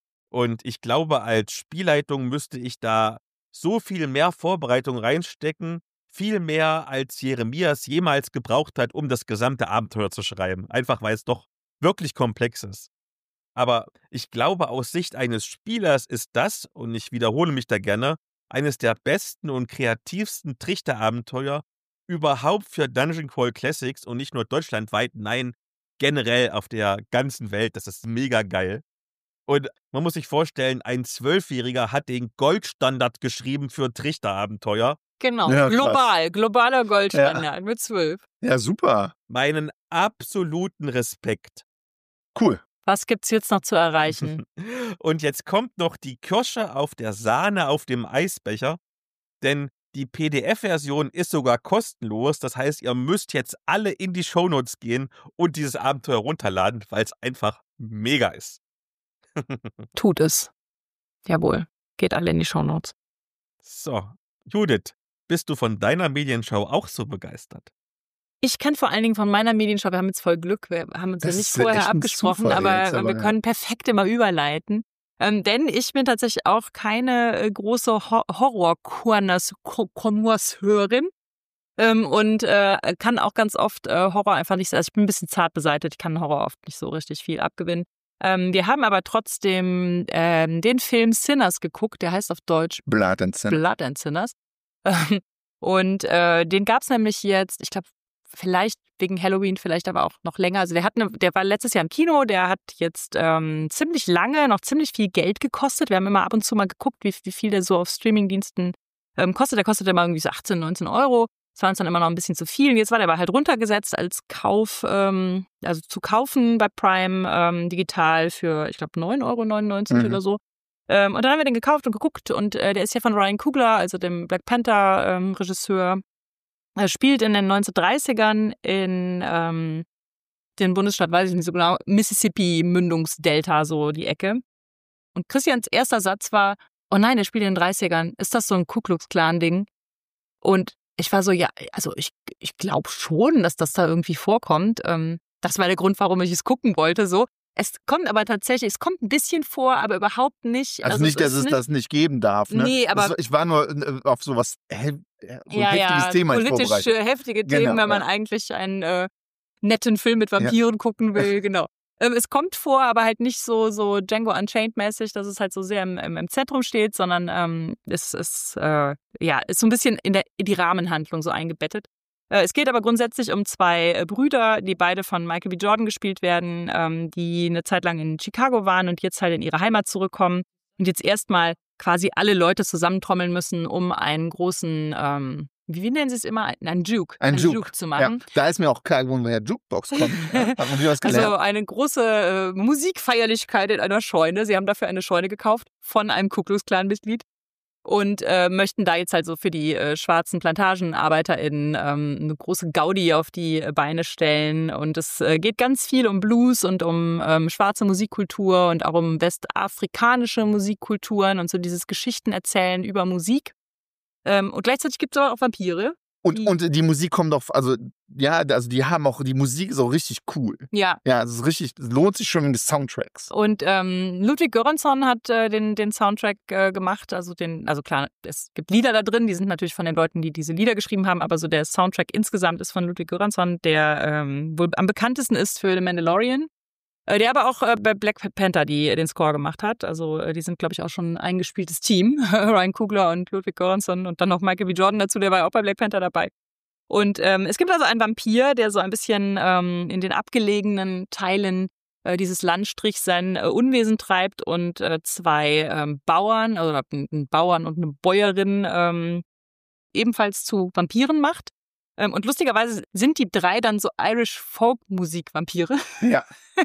S3: Und ich glaube, als Spielleitung müsste ich da so viel mehr Vorbereitung reinstecken, viel mehr als Jeremias jemals gebraucht hat, um das gesamte Abenteuer zu schreiben. Einfach weil es doch wirklich komplex ist. Aber ich glaube, aus Sicht eines Spielers ist das, und ich wiederhole mich da gerne, eines der besten und kreativsten Trichterabenteuer überhaupt für Dungeon Crawl Classics und nicht nur deutschlandweit, nein, generell auf der ganzen Welt. Das ist mega geil. Und man muss sich vorstellen, ein Zwölfjähriger hat den Goldstandard geschrieben für Trichterabenteuer.
S1: Genau,
S2: Ja, krass.
S1: global, globaler Goldstandard mit zwölf.
S2: Ja, super.
S3: Meinen absoluten Respekt.
S2: Cool.
S1: Was gibt's jetzt noch zu erreichen?
S3: Und jetzt kommt noch die Kirsche auf der Sahne auf dem Eisbecher, denn die P D F-Version ist sogar kostenlos. Das heißt, ihr müsst jetzt alle in die Shownotes gehen und dieses Abenteuer runterladen, weil es einfach mega ist.
S1: Tut es. Jawohl. Geht alle in die Shownotes.
S3: So, Judith, bist du von deiner Medienschau auch so begeistert?
S1: Ich kann vor allen Dingen von meiner Medienschau, wir haben jetzt voll Glück, wir haben uns
S2: Das
S1: ja nicht
S2: ist ja
S1: vorher
S2: echt ein
S1: abgesprochen,
S2: Zufall
S1: aber,
S2: jetzt, aber
S1: wir
S2: ja.
S1: können perfekt immer überleiten. Ähm, denn ich bin tatsächlich auch keine äh, große Ho- Horror-Konnoisseurin ähm, und äh, kann auch ganz oft äh, Horror einfach nicht, also ich bin ein bisschen zart beseitigt, ich kann Horror oft nicht so richtig viel abgewinnen. Ähm, wir haben aber trotzdem ähm, den Film Sinners geguckt, der heißt auf Deutsch
S2: Blood and Sin.
S1: Blood and Sinners. Ähm, und äh, den gab's nämlich jetzt, ich glaube, vielleicht wegen Halloween, vielleicht aber auch noch länger. Also der hat eine, der war letztes Jahr im Kino, der hat jetzt ähm, ziemlich lange, noch ziemlich viel Geld gekostet. Wir haben immer ab und zu mal geguckt, wie, wie viel der so auf Streamingdiensten ähm, kostet. Der kostet immer irgendwie so achtzehn, neunzehn Euro. Das war uns dann immer noch ein bisschen zu viel. Jetzt war der aber halt runtergesetzt als Kauf, ähm, also zu kaufen bei Prime ähm, digital für, ich glaube, neun Euro neunundneunzig mhm. oder so. Ähm, und dann haben wir den gekauft und geguckt und äh, der ist ja von Ryan Coogler, also dem Black Panther ähm, Regisseur. Er spielt in den neunzehnhundertdreißigern in ähm, den Bundesstaat, weiß ich nicht so genau, Mississippi, Mündungsdelta, so die Ecke. Und Christians erster Satz war, oh nein, der spielt in den dreißigern. Ist das so ein Ku Klux Klan-Ding? Und ich war so, ja, also ich, ich glaube schon, dass das da irgendwie vorkommt. Ähm, das war der Grund, warum ich es gucken wollte, so. Es kommt aber tatsächlich, es kommt ein bisschen vor, aber überhaupt nicht.
S2: Also, also nicht, dass es nicht, das nicht geben darf, ne?
S1: Nee, aber...
S2: Das, ich war nur auf sowas, so ein
S1: ja,
S2: heftiges
S1: ja,
S2: Thema
S1: politisch heftige Themen,
S2: genau,
S1: wenn man
S2: ja.
S1: eigentlich einen äh, netten Film mit Vampiren ja. gucken will, genau. Ähm, es kommt vor, aber halt nicht so, so Django Unchained-mäßig, dass es halt so sehr im, im, im Zentrum steht, sondern ähm, es ist, äh, ja, ist so ein bisschen in, der, in die Rahmenhandlung so eingebettet. Es geht aber grundsätzlich um zwei Brüder, die beide von Michael B. Jordan gespielt werden, ähm, die eine Zeit lang in Chicago waren und jetzt halt in ihre Heimat zurückkommen und jetzt erstmal quasi alle Leute zusammentrommeln müssen, um einen großen, ähm, wie, wie nennen sie es immer, einen Juke,
S2: ein
S1: einen
S2: Juke.
S1: Juke zu machen.
S2: Ja, da ist mir auch klar geworden, woher Jukebox kommt. Ja, hat man was gelernt.
S1: Also eine große äh, Musikfeierlichkeit in einer Scheune. Sie haben dafür eine Scheune gekauft von einem Ku Klux Klan-Mitglied. Und äh, möchten da jetzt halt so für die äh, schwarzen PlantagenarbeiterInnen ähm, eine große Gaudi auf die Beine stellen. Und es äh, geht ganz viel um Blues und um ähm, schwarze Musikkultur und auch um westafrikanische Musikkulturen und so dieses Geschichtenerzählen über Musik. Ähm, und gleichzeitig gibt es aber auch Vampire.
S2: Und, die, und die Musik kommt auf, also ja, also die haben auch, die Musik ist auch richtig cool.
S1: Ja.
S2: Ja, es ist richtig, es lohnt sich schon wegen des Soundtracks.
S1: Und ähm, Ludwig Göransson hat äh, den, den Soundtrack äh, gemacht, also den, also klar, es gibt Lieder da drin, die sind natürlich von den Leuten, die diese Lieder geschrieben haben, aber so der Soundtrack insgesamt ist von Ludwig Göransson, der ähm, wohl am bekanntesten ist für The Mandalorian. Äh, der aber auch äh, bei Black Panther die, den Score gemacht hat. Also äh, die sind, glaube ich, auch schon ein eingespieltes Team. Ryan Coogler und Ludwig Göransson und dann noch Michael B. Jordan dazu, der war auch bei Black Panther dabei. Und ähm, es gibt also einen Vampir, der so ein bisschen ähm, in den abgelegenen Teilen äh, dieses Landstrichs sein äh, Unwesen treibt und äh, zwei ähm, Bauern, also einen Bauern und eine Bäuerin ähm, ebenfalls zu Vampiren macht. Ähm, und lustigerweise sind die drei dann so Irish-Folk-Musik-Vampire,
S2: ja.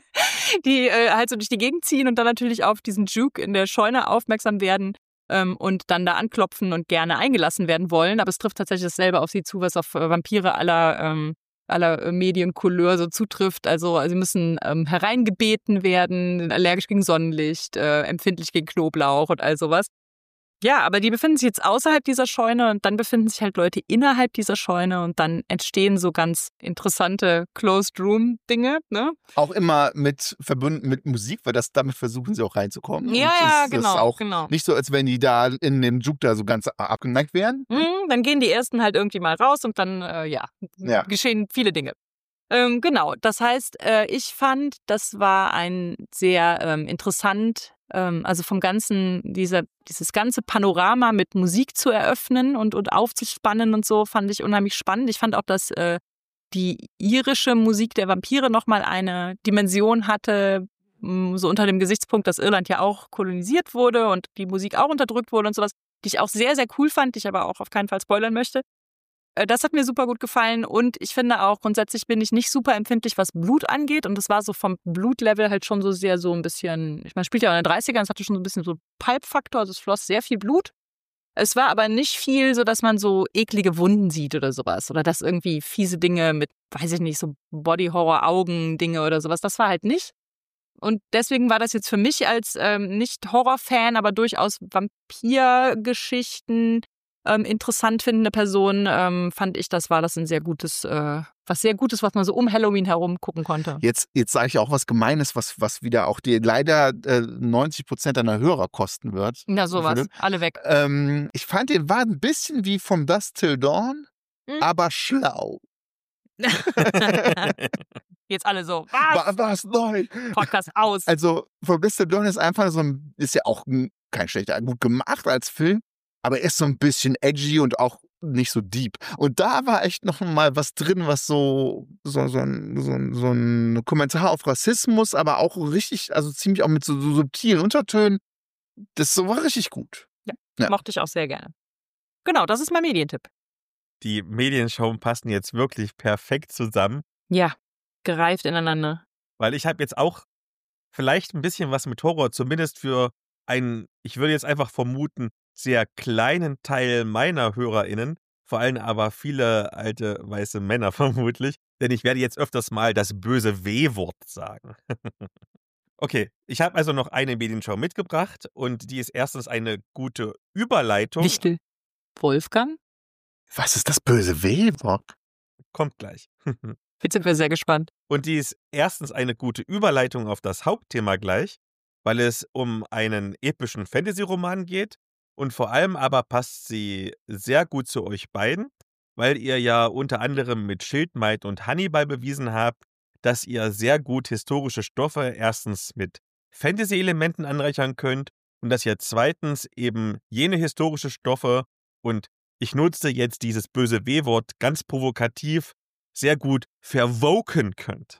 S1: die äh, halt so durch die Gegend ziehen und dann natürlich auf diesen Juke in der Scheune aufmerksam werden. Ähm, und dann da anklopfen und gerne eingelassen werden wollen. Aber es trifft tatsächlich dasselbe auf sie zu, was auf äh, Vampire aller, ähm, aller äh, Mediencouleur so zutrifft. Also sie müssen ähm, hereingebeten werden, sind allergisch gegen Sonnenlicht, äh, empfindlich gegen Knoblauch und all sowas. Ja, aber die befinden sich jetzt außerhalb dieser Scheune und dann befinden sich halt Leute innerhalb dieser Scheune und dann entstehen so ganz interessante Closed-Room-Dinge, ne?
S2: Auch immer mit verbunden mit Musik, weil das damit versuchen sie auch reinzukommen.
S1: Ja,
S2: und
S1: ja,
S2: ist,
S1: genau.
S2: ist auch
S1: genau.
S2: nicht so, als wenn die da in dem Juke da so ganz abgeneigt wären.
S1: Mhm, dann gehen die ersten halt irgendwie mal raus und dann, äh, ja,
S2: ja,
S1: geschehen viele Dinge. Ähm, genau, das heißt, äh, ich fand, das war ein sehr ähm, interessant, ähm, also vom ganzen, dieser, dieses ganze Panorama mit Musik zu eröffnen und, und aufzuspannen und so, fand ich unheimlich spannend. Ich fand auch, dass äh, die irische Musik der Vampire nochmal eine Dimension hatte, so unter dem Gesichtspunkt, dass Irland ja auch kolonisiert wurde und die Musik auch unterdrückt wurde und sowas, die ich auch sehr, sehr cool fand, die ich aber auch auf keinen Fall spoilern möchte. Das hat mir super gut gefallen und ich finde auch, grundsätzlich bin ich nicht super empfindlich, was Blut angeht und das war so vom Blutlevel halt schon so sehr so ein bisschen, ich meine, spielt ja auch in den dreißigern, es hatte schon so ein bisschen so Pulp-Faktor, also es floss sehr viel Blut. Es war aber nicht viel so, dass man so eklige Wunden sieht oder sowas oder dass irgendwie fiese Dinge mit, weiß ich nicht, so Body-Horror-Augen-Dinge oder sowas, das war halt nicht. Und deswegen war das jetzt für mich als ähm, nicht Horror-Fan, aber durchaus Vampirgeschichten ähm, interessant findende Person, ähm, fand ich, das war das ein sehr gutes, äh, was sehr Gutes, was man so um Halloween herum gucken konnte.
S2: Jetzt, jetzt sage ich auch was Gemeines, was, was wieder auch dir leider äh, neunzig Prozent deiner Hörer kosten wird.
S1: Na sowas, alle weg.
S2: Ähm, ich fand, den war ein bisschen wie From Dusk Till Dawn, hm? aber schlau.
S1: Jetzt alle so, was?
S2: Was, was neu?
S1: Podcast aus.
S2: Also, From Dusk Till Dawn ist einfach so ein, ist ja auch ein, kein schlechter, gut gemacht als Film, aber er ist so ein bisschen edgy und auch nicht so deep. Und da war echt noch mal was drin, was so, so, so, ein, so, ein, so ein Kommentar auf Rassismus, aber auch richtig, also ziemlich auch mit so, so subtilen Untertönen. Das so war richtig gut.
S1: Ja,
S2: Ja.
S1: mochte ich auch sehr gerne. Genau, das ist mein Medientipp.
S3: Die Medienschauen passen jetzt wirklich perfekt zusammen,
S1: Ja, gereift ineinander.
S3: weil ich habe jetzt auch vielleicht ein bisschen was mit Horror, zumindest für einen, ich würde jetzt einfach vermuten, sehr kleinen Teil meiner HörerInnen, vor allem aber viele alte weiße Männer vermutlich, denn ich werde jetzt öfters mal das böse W-Wort sagen. Okay, ich habe also noch eine Medienschau mitgebracht und die ist erstens eine gute Überleitung.
S1: Wichtel. Wolfgang?
S2: Was ist das böse W-Wort?
S3: Kommt gleich.
S1: Jetzt sind wir sehr gespannt.
S3: Und die ist erstens eine gute Überleitung auf das Hauptthema gleich, weil es um einen epischen Fantasy-Roman geht und vor allem aber passt sie sehr gut zu euch beiden, weil ihr ja unter anderem mit Schildmaid und Hannibal bewiesen habt, dass ihr sehr gut historische Stoffe erstens mit Fantasy-Elementen anreichern könnt und dass ihr zweitens eben jene historische Stoffe, und ich nutze jetzt dieses böse W-Wort ganz provokativ, sehr gut verwoken könnt.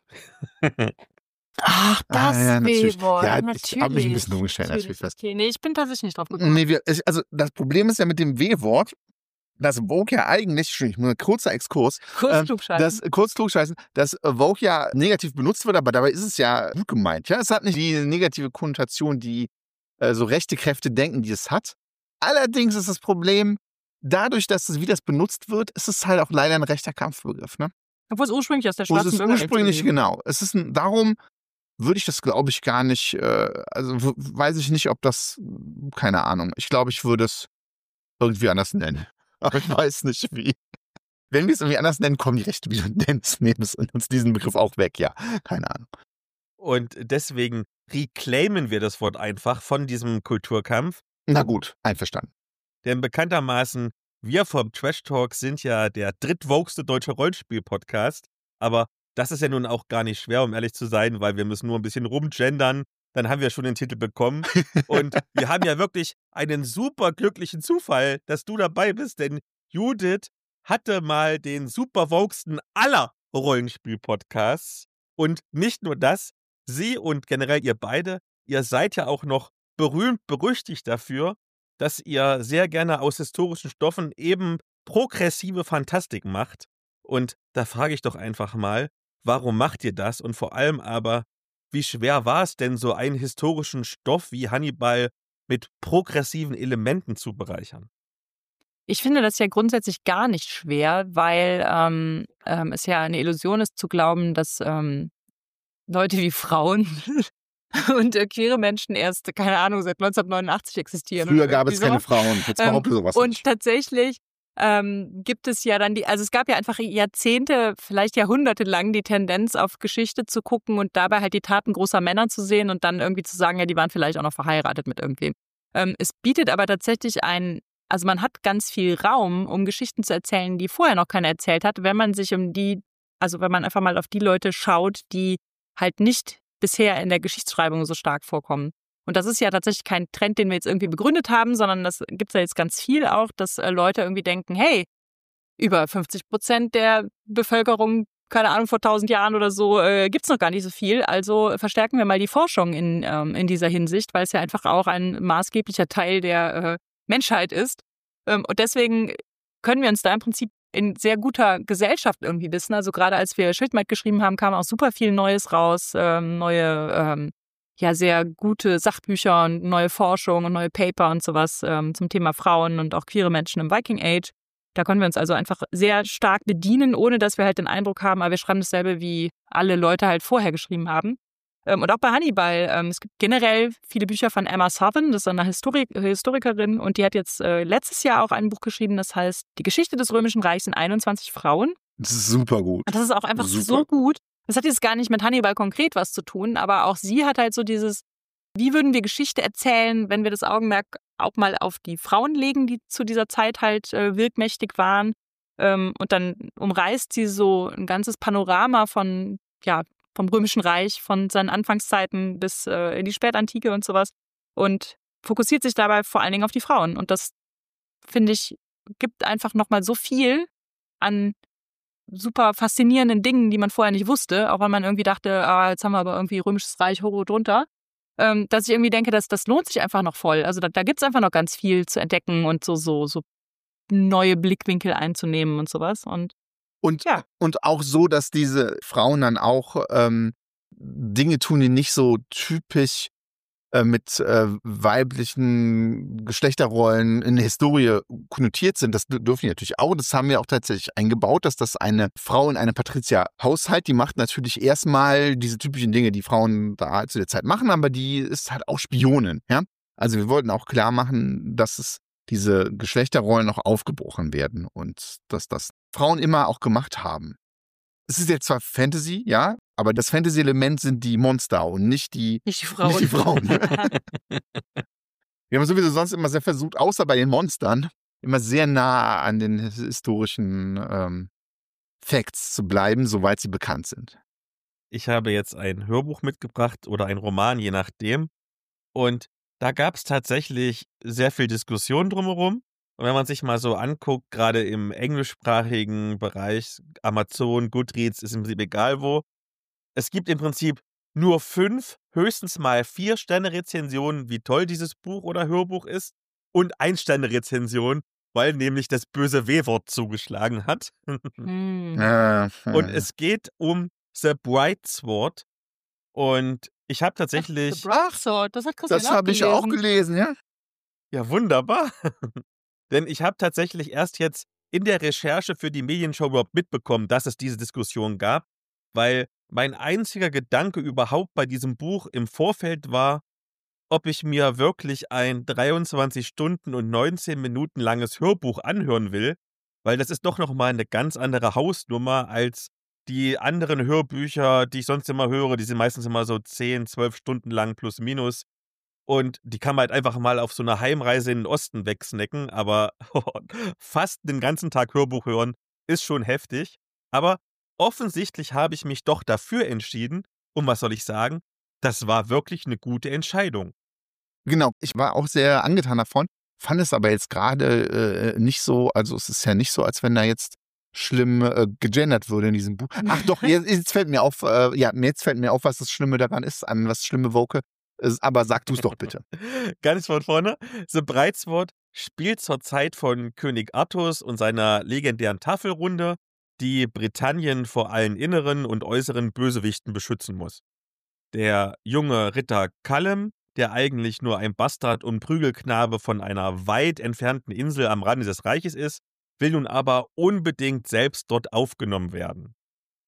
S1: Ach, das
S2: Ah, ja, natürlich.
S1: W-Wort.
S2: Ja, ich
S1: natürlich.
S2: hab mich ein bisschen umgestellt,
S1: Natürlich.
S2: natürlich fest.
S1: Okay, nee, ich bin tatsächlich nicht drauf gekommen.
S2: Nee, wir, es- also das Problem ist ja mit dem W-Wort, dass Vogue ja eigentlich, Entschuldigung, nur ein kurzer Exkurs,
S1: Kurz
S2: ähm,
S1: klugscheißen.
S2: das kurz klugscheißen, dass äh, Vogue ja negativ benutzt wird, aber dabei ist es ja gut gemeint. Ja, es hat nicht die negative Konnotation, die äh, so rechte Kräfte denken, die es hat. Allerdings ist das Problem, dadurch, dass es wie das benutzt wird, ist es halt auch leider ein rechter Kampfbegriff. Ne?
S1: Obwohl es ursprünglich aus der
S2: Wo es
S1: schwarzen
S2: ist
S1: Bürgerrechte
S2: ursprünglich
S1: gewesen.
S2: genau. Es ist ein, darum würde ich das, glaube ich, gar nicht, äh, also w- weiß ich nicht, ob das, keine Ahnung. Ich glaube, ich würde es irgendwie anders nennen. Aber ich weiß nicht wie. Wenn wir es irgendwie anders nennen, kommen die Rechte wieder und nennen es- nehmen es uns diesen Begriff auch weg, ja. Keine Ahnung.
S3: Und deswegen reclaimen wir das Wort einfach von diesem Kulturkampf.
S2: Na gut, einverstanden.
S3: Denn bekanntermaßen, wir vom Trash Talk sind ja der drittvogste deutsche Rollenspiel-Podcast. Aber das ist ja nun auch gar nicht schwer, um ehrlich zu sein, weil wir müssen nur ein bisschen rumgendern. Dann haben wir schon den Titel bekommen. Und wir haben ja wirklich einen super glücklichen Zufall, dass du dabei bist. Denn Judith hatte mal den supervogsten aller Rollenspiel-Podcasts. Und nicht nur das, sie und generell ihr beide, ihr seid ja auch noch berühmt berüchtigt dafür, dass ihr sehr gerne aus historischen Stoffen eben progressive Fantastik macht. Und da frage ich doch einfach mal, warum macht ihr das? Und vor allem aber, wie schwer war es denn, so einen historischen Stoff wie Hannibal mit progressiven Elementen zu bereichern?
S1: Ich finde das ja grundsätzlich gar nicht schwer, weil ähm, ähm, es ja eine Illusion ist zu glauben, dass ähm, Leute wie Frauen und äh, queere Menschen erst, keine Ahnung, seit neunzehnhundertneunundachtzig existieren.
S2: Früher
S1: oder
S2: gab es
S1: irgendwie
S2: keine
S1: sowas.
S2: Frauen. Jetzt
S1: Ähm,
S2: behaupte sowas
S1: und
S2: nicht.
S1: tatsächlich ähm, gibt es ja dann die, also es gab ja einfach Jahrzehnte, vielleicht Jahrhunderte lang die Tendenz, auf Geschichte zu gucken und dabei halt die Taten großer Männer zu sehen und dann irgendwie zu sagen, ja, die waren vielleicht auch noch verheiratet mit irgendwem. Ähm, es bietet aber tatsächlich ein, also man hat ganz viel Raum, um Geschichten zu erzählen, die vorher noch keiner erzählt hat, wenn man sich um die, also wenn man einfach mal auf die Leute schaut, die halt nicht bisher in der Geschichtsschreibung so stark vorkommen. Und das ist ja tatsächlich kein Trend, den wir jetzt irgendwie begründet haben, sondern das gibt es ja jetzt ganz viel auch, dass äh, Leute irgendwie denken, hey, über fünfzig Prozent der Bevölkerung, keine Ahnung, vor tausend Jahren oder so, äh, gibt es noch gar nicht so viel. Also verstärken wir mal die Forschung in, ähm, in dieser Hinsicht, weil es ja einfach auch ein maßgeblicher Teil der äh, Menschheit ist. Ähm, und deswegen können wir uns da im Prinzip in sehr guter Gesellschaft irgendwie wissen. Also gerade als wir Schildmaid geschrieben haben, kam auch super viel Neues raus, ähm, neue, ähm, ja, sehr gute Sachbücher und neue Forschung und neue Paper und sowas ähm, zum Thema Frauen und auch queere Menschen im Viking Age. Da können wir uns also einfach sehr stark bedienen, ohne dass wir halt den Eindruck haben, aber wir schreiben dasselbe, wie alle Leute halt vorher geschrieben haben. Ähm, und auch bei Hannibal, ähm, es gibt generell viele Bücher von Emma Southern, das ist eine Historik- Historikerin, und die hat jetzt äh, letztes Jahr auch ein Buch geschrieben, das heißt Die Geschichte des Römischen Reichs in einundzwanzig Frauen.
S2: Das ist super gut.
S1: Und das ist auch einfach
S2: Super.
S1: so gut. Das hat jetzt gar nicht mit Hannibal konkret was zu tun, aber auch sie hat halt so dieses, wie würden wir Geschichte erzählen, wenn wir das Augenmerk auch mal auf die Frauen legen, die zu dieser Zeit halt äh, wirkmächtig waren. Ähm, und dann umreißt sie so ein ganzes Panorama von, ja, vom Römischen Reich, von seinen Anfangszeiten bis äh, in die Spätantike und sowas und fokussiert sich dabei vor allen Dingen auf die Frauen. Und das finde ich gibt einfach nochmal so viel an super faszinierenden Dingen, die man vorher nicht wusste, auch wenn man irgendwie dachte, ah, jetzt haben wir aber irgendwie Römisches Reich hoch und runter, ähm, dass ich irgendwie denke, dass das lohnt sich einfach noch voll. Also da, da gibt es einfach noch ganz viel zu entdecken und so, so, so neue Blickwinkel einzunehmen und sowas. Und
S2: Und,
S1: ja.
S2: und auch so, dass diese Frauen dann auch ähm, Dinge tun, die nicht so typisch äh, mit äh, weiblichen Geschlechterrollen in der Historie konnotiert sind. Das dür- dürfen die natürlich auch. Das haben wir auch tatsächlich eingebaut, dass das eine Frau in einem Patrizierhaushalt, die macht natürlich erstmal diese typischen Dinge, die Frauen da zu der Zeit machen, aber die ist halt auch Spionin. Ja? Also wir wollten auch klar machen, dass es diese Geschlechterrollen auch aufgebrochen werden und dass das Frauen immer auch gemacht haben. Es ist jetzt zwar Fantasy, ja, aber das Fantasy-Element sind die Monster und nicht die,
S1: Nicht die Frauen.
S2: nicht die Frauen. Wir haben sowieso sonst immer sehr versucht, außer bei den Monstern, immer sehr nah an den historischen ähm, Facts zu bleiben, soweit sie bekannt sind.
S3: Ich habe jetzt ein Hörbuch mitgebracht oder ein Roman, je nachdem. Und da gab es tatsächlich sehr viel Diskussion drumherum. Und wenn man sich mal so anguckt, gerade im englischsprachigen Bereich, Amazon, Goodreads, ist im Prinzip egal wo, es gibt im Prinzip nur fünf, höchstens mal vier Sterne-Rezensionen, wie toll dieses Buch oder Hörbuch ist, und ein Sterne-Rezension, weil nämlich das böse W-Wort zugeschlagen hat.
S1: Hm.
S2: Äh,
S3: Und es geht um The Bright Sword. Und ich habe tatsächlich.
S1: The Bright Sword, das hat Christian
S2: das habe ich auch
S1: gelesen.
S2: gelesen, ja.
S3: Ja, wunderbar. Denn ich habe tatsächlich erst jetzt in der Recherche für die Medienshow überhaupt mitbekommen, dass es diese Diskussion gab, weil mein einziger Gedanke überhaupt bei diesem Buch im Vorfeld war, ob ich mir wirklich ein dreiundzwanzig Stunden und neunzehn Minuten langes Hörbuch anhören will, weil das ist doch nochmal eine ganz andere Hausnummer als die anderen Hörbücher, die ich sonst immer höre. Die sind meistens immer so zehn, zwölf Stunden lang plus minus. Und die kann man halt einfach mal auf so einer Heimreise in den Osten wegsnacken, aber fast den ganzen Tag Hörbuch hören ist schon heftig. Aber offensichtlich habe ich mich doch dafür entschieden, und was soll ich sagen, das war wirklich eine gute Entscheidung.
S2: Genau, ich war auch sehr angetan davon, fand es aber jetzt gerade äh, nicht so, also es ist ja nicht so, als wenn da jetzt schlimm äh, gegendert würde in diesem Buch. Ach doch, jetzt, jetzt fällt mir auf, äh, ja, jetzt fällt mir auf, was das Schlimme daran ist, an was Schlimme Woke ist, aber sag du es doch bitte.
S3: Ganz von vorne. The Bright Sword spielt zur Zeit von König Artus und seiner legendären Tafelrunde, die Britannien vor allen inneren und äußeren Bösewichten beschützen muss. Der junge Ritter Callum, der eigentlich nur ein Bastard und Prügelknabe von einer weit entfernten Insel am Rande des Reiches ist, will nun aber unbedingt selbst dort aufgenommen werden.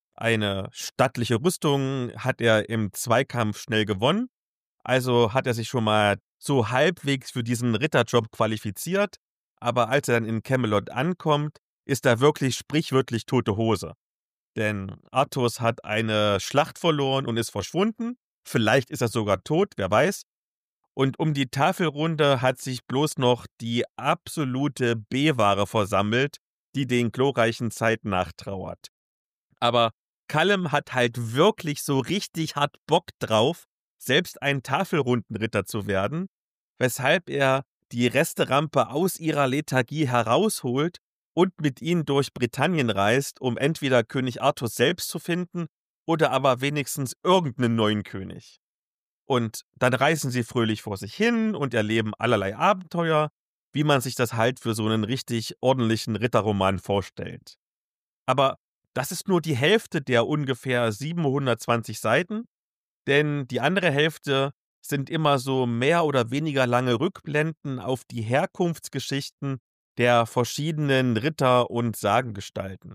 S3: Eine stattliche Rüstung hat er im Zweikampf schnell gewonnen, also hat er sich schon mal so halbwegs für diesen Ritterjob qualifiziert, aber als er dann in Camelot ankommt, ist da wirklich sprichwörtlich tote Hose. Denn Artus hat eine Schlacht verloren und ist verschwunden. Vielleicht ist er sogar tot, wer weiß. Und um die Tafelrunde hat sich bloß noch die absolute B-Ware versammelt, die den glorreichen Zeiten nachtrauert. Aber Callum hat halt wirklich so richtig hart Bock drauf, selbst ein Tafelrundenritter zu werden, weshalb er die Resterampe aus ihrer Lethargie herausholt und mit ihnen durch Britannien reist, um entweder König Artus selbst zu finden oder aber wenigstens irgendeinen neuen König. Und dann reisen sie fröhlich vor sich hin und erleben allerlei Abenteuer, wie man sich das halt für so einen richtig ordentlichen Ritterroman vorstellt. Aber das ist nur die Hälfte der ungefähr siebenhundertzwanzig Seiten, denn die andere Hälfte sind immer so mehr oder weniger lange Rückblenden auf die Herkunftsgeschichten der verschiedenen Ritter und Sagengestalten.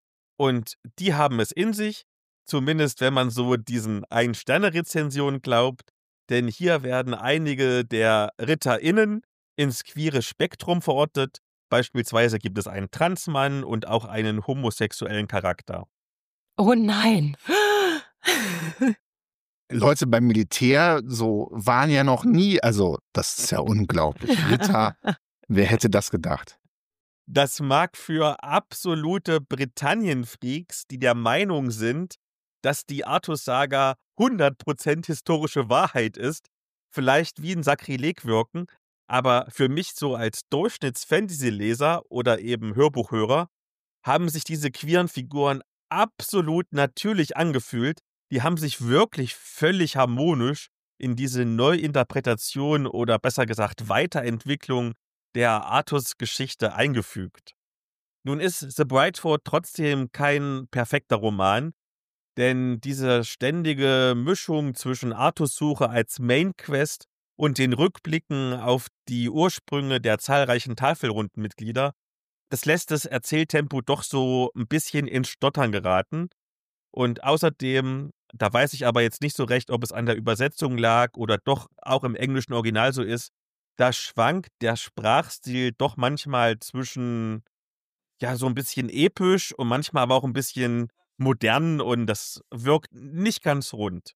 S3: Und die haben es in sich, zumindest wenn man so diesen Ein-Sterne-Rezensionen glaubt, denn hier werden einige der RitterInnen ins queere Spektrum verortet. Beispielsweise gibt es einen Transmann und auch einen homosexuellen Charakter.
S1: Oh nein.
S2: Leute beim Militär so waren ja noch nie, also das ist ja unglaublich. Ritter, wer hätte das gedacht?
S3: Das mag für absolute Britannien-Freaks, die der Meinung sind, dass die Artus-Saga hundert Prozent historische Wahrheit ist, vielleicht wie ein Sakrileg wirken, Aber für mich so als Durchschnitts-Fantasy-Leser oder eben Hörbuchhörer haben sich diese queeren Figuren absolut natürlich angefühlt. Die haben sich wirklich völlig harmonisch in diese Neuinterpretation oder besser gesagt Weiterentwicklung der Artus-Geschichte eingefügt. Nun ist The Brightford trotzdem kein perfekter Roman, denn diese ständige Mischung zwischen Artus-Suche als Main-Quest und den Rückblicken auf die Ursprünge der zahlreichen Tafelrundenmitglieder, das lässt das Erzähltempo doch so ein bisschen ins Stottern geraten. Und außerdem, da weiß ich aber jetzt nicht so recht, ob es an der Übersetzung lag oder doch auch im englischen Original so ist, da schwankt der Sprachstil doch manchmal zwischen, ja, so ein bisschen episch und manchmal aber auch ein bisschen modern und das wirkt nicht ganz rund.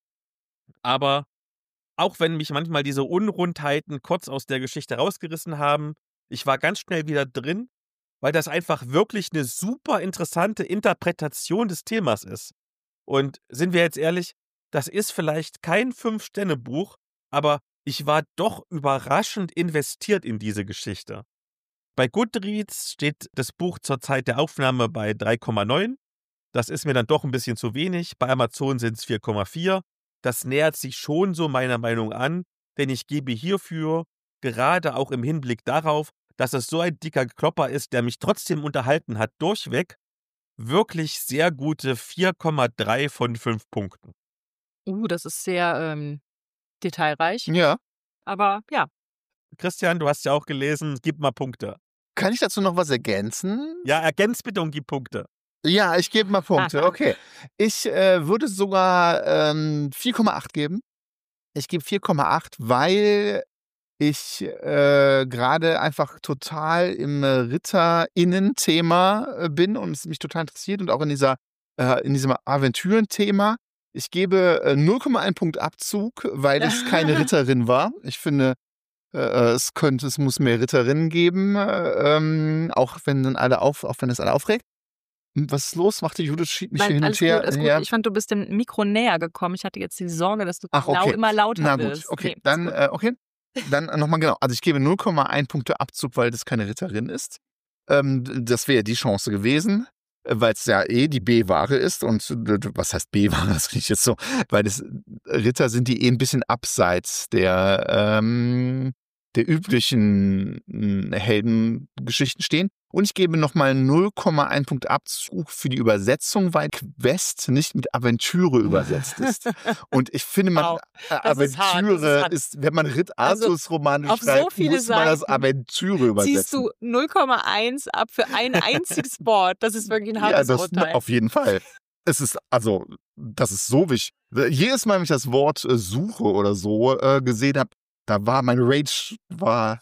S3: Aber auch wenn mich manchmal diese Unrundheiten kurz aus der Geschichte rausgerissen haben, ich war ganz schnell wieder drin, weil das einfach wirklich eine super interessante Interpretation des Themas ist. Und sind wir jetzt ehrlich, das ist vielleicht kein Fünf-Sterne-Buch, aber ich war doch überraschend investiert in diese Geschichte. Bei Goodreads steht das Buch zur Zeit der Aufnahme bei drei Komma neun. Das ist mir dann doch ein bisschen zu wenig. Bei Amazon sind es vier Komma vier. Das nähert sich schon so meiner Meinung an, denn ich gebe hierfür, gerade auch im Hinblick darauf, dass es so ein dicker Klopper ist, der mich trotzdem unterhalten hat, durchweg, wirklich sehr gute vier Komma drei von fünf Punkten.
S1: Uh, das ist sehr ähm, detailreich.
S2: Ja.
S1: Aber ja.
S3: Christian, du hast ja auch gelesen, gib mal Punkte.
S2: Kann ich dazu noch was ergänzen?
S3: Ja, ergänz bitte und gib Punkte.
S2: Ja, ich gebe mal Punkte. Okay. Ich äh, würde sogar ähm, vier Komma acht geben. Ich gebe vier Komma acht, weil ich äh, gerade einfach total im RitterInnen-Thema äh, bin und es mich total interessiert und auch in dieser äh, in diesem Aventuren-Thema. Ich gebe äh, null Komma eins Punkt Abzug, weil es keine Ritterin war. Ich finde, äh, es könnte, es muss mehr Ritterinnen geben, äh, ähm, auch wenn dann alle auf, auch wenn es alle aufregt. Was ist los? Machte Judith schiebt mich
S1: Nein,
S2: hier hin
S1: alles
S2: und her.
S1: gut, alles gut.
S2: Ja.
S1: Ich fand, du bist dem Mikro näher gekommen. Ich hatte jetzt die Sorge, dass du
S2: Ach,
S1: lau
S2: okay.
S1: immer lauter
S2: Na gut,
S1: bist.
S2: okay.
S1: Nee,
S2: Dann,
S1: ist gut.
S2: äh, okay. Dann äh, nochmal genau. Also ich gebe null Komma eins Punkte Abzug, weil das keine Ritterin ist. Ähm, das wäre die Chance gewesen, äh, weil es ja eh die B-Ware ist. Und äh, was heißt B-Ware? Das kriege ich jetzt so. Weil das Ritter sind, die eh ein bisschen abseits der, ähm, der üblichen äh, Heldengeschichten stehen. Und ich gebe nochmal null Komma eins Punkt Abzug für die Übersetzung, weil Quest nicht mit Aventüre übersetzt ist. Und ich finde, man
S1: Wow,
S2: äh,
S1: das ist hart, das ist
S2: Aventüre
S1: hart.
S2: ist, wenn man Ritt
S1: Also,
S2: Artus Romane
S1: auf so
S2: schreibt,
S1: viele
S2: muss man das
S1: Seiten
S2: Aventüre übersetzen.
S1: Ziehst du null Komma eins ab für ein einziges Wort. Das ist wirklich ein
S2: Ja,
S1: hartes
S2: das
S1: Urteil.
S2: auf jeden Fall. Es ist, also, das ist so wichtig. Jedes Mal, wenn ich das Wort äh, Suche oder so äh, gesehen habe, da war mein Rage war,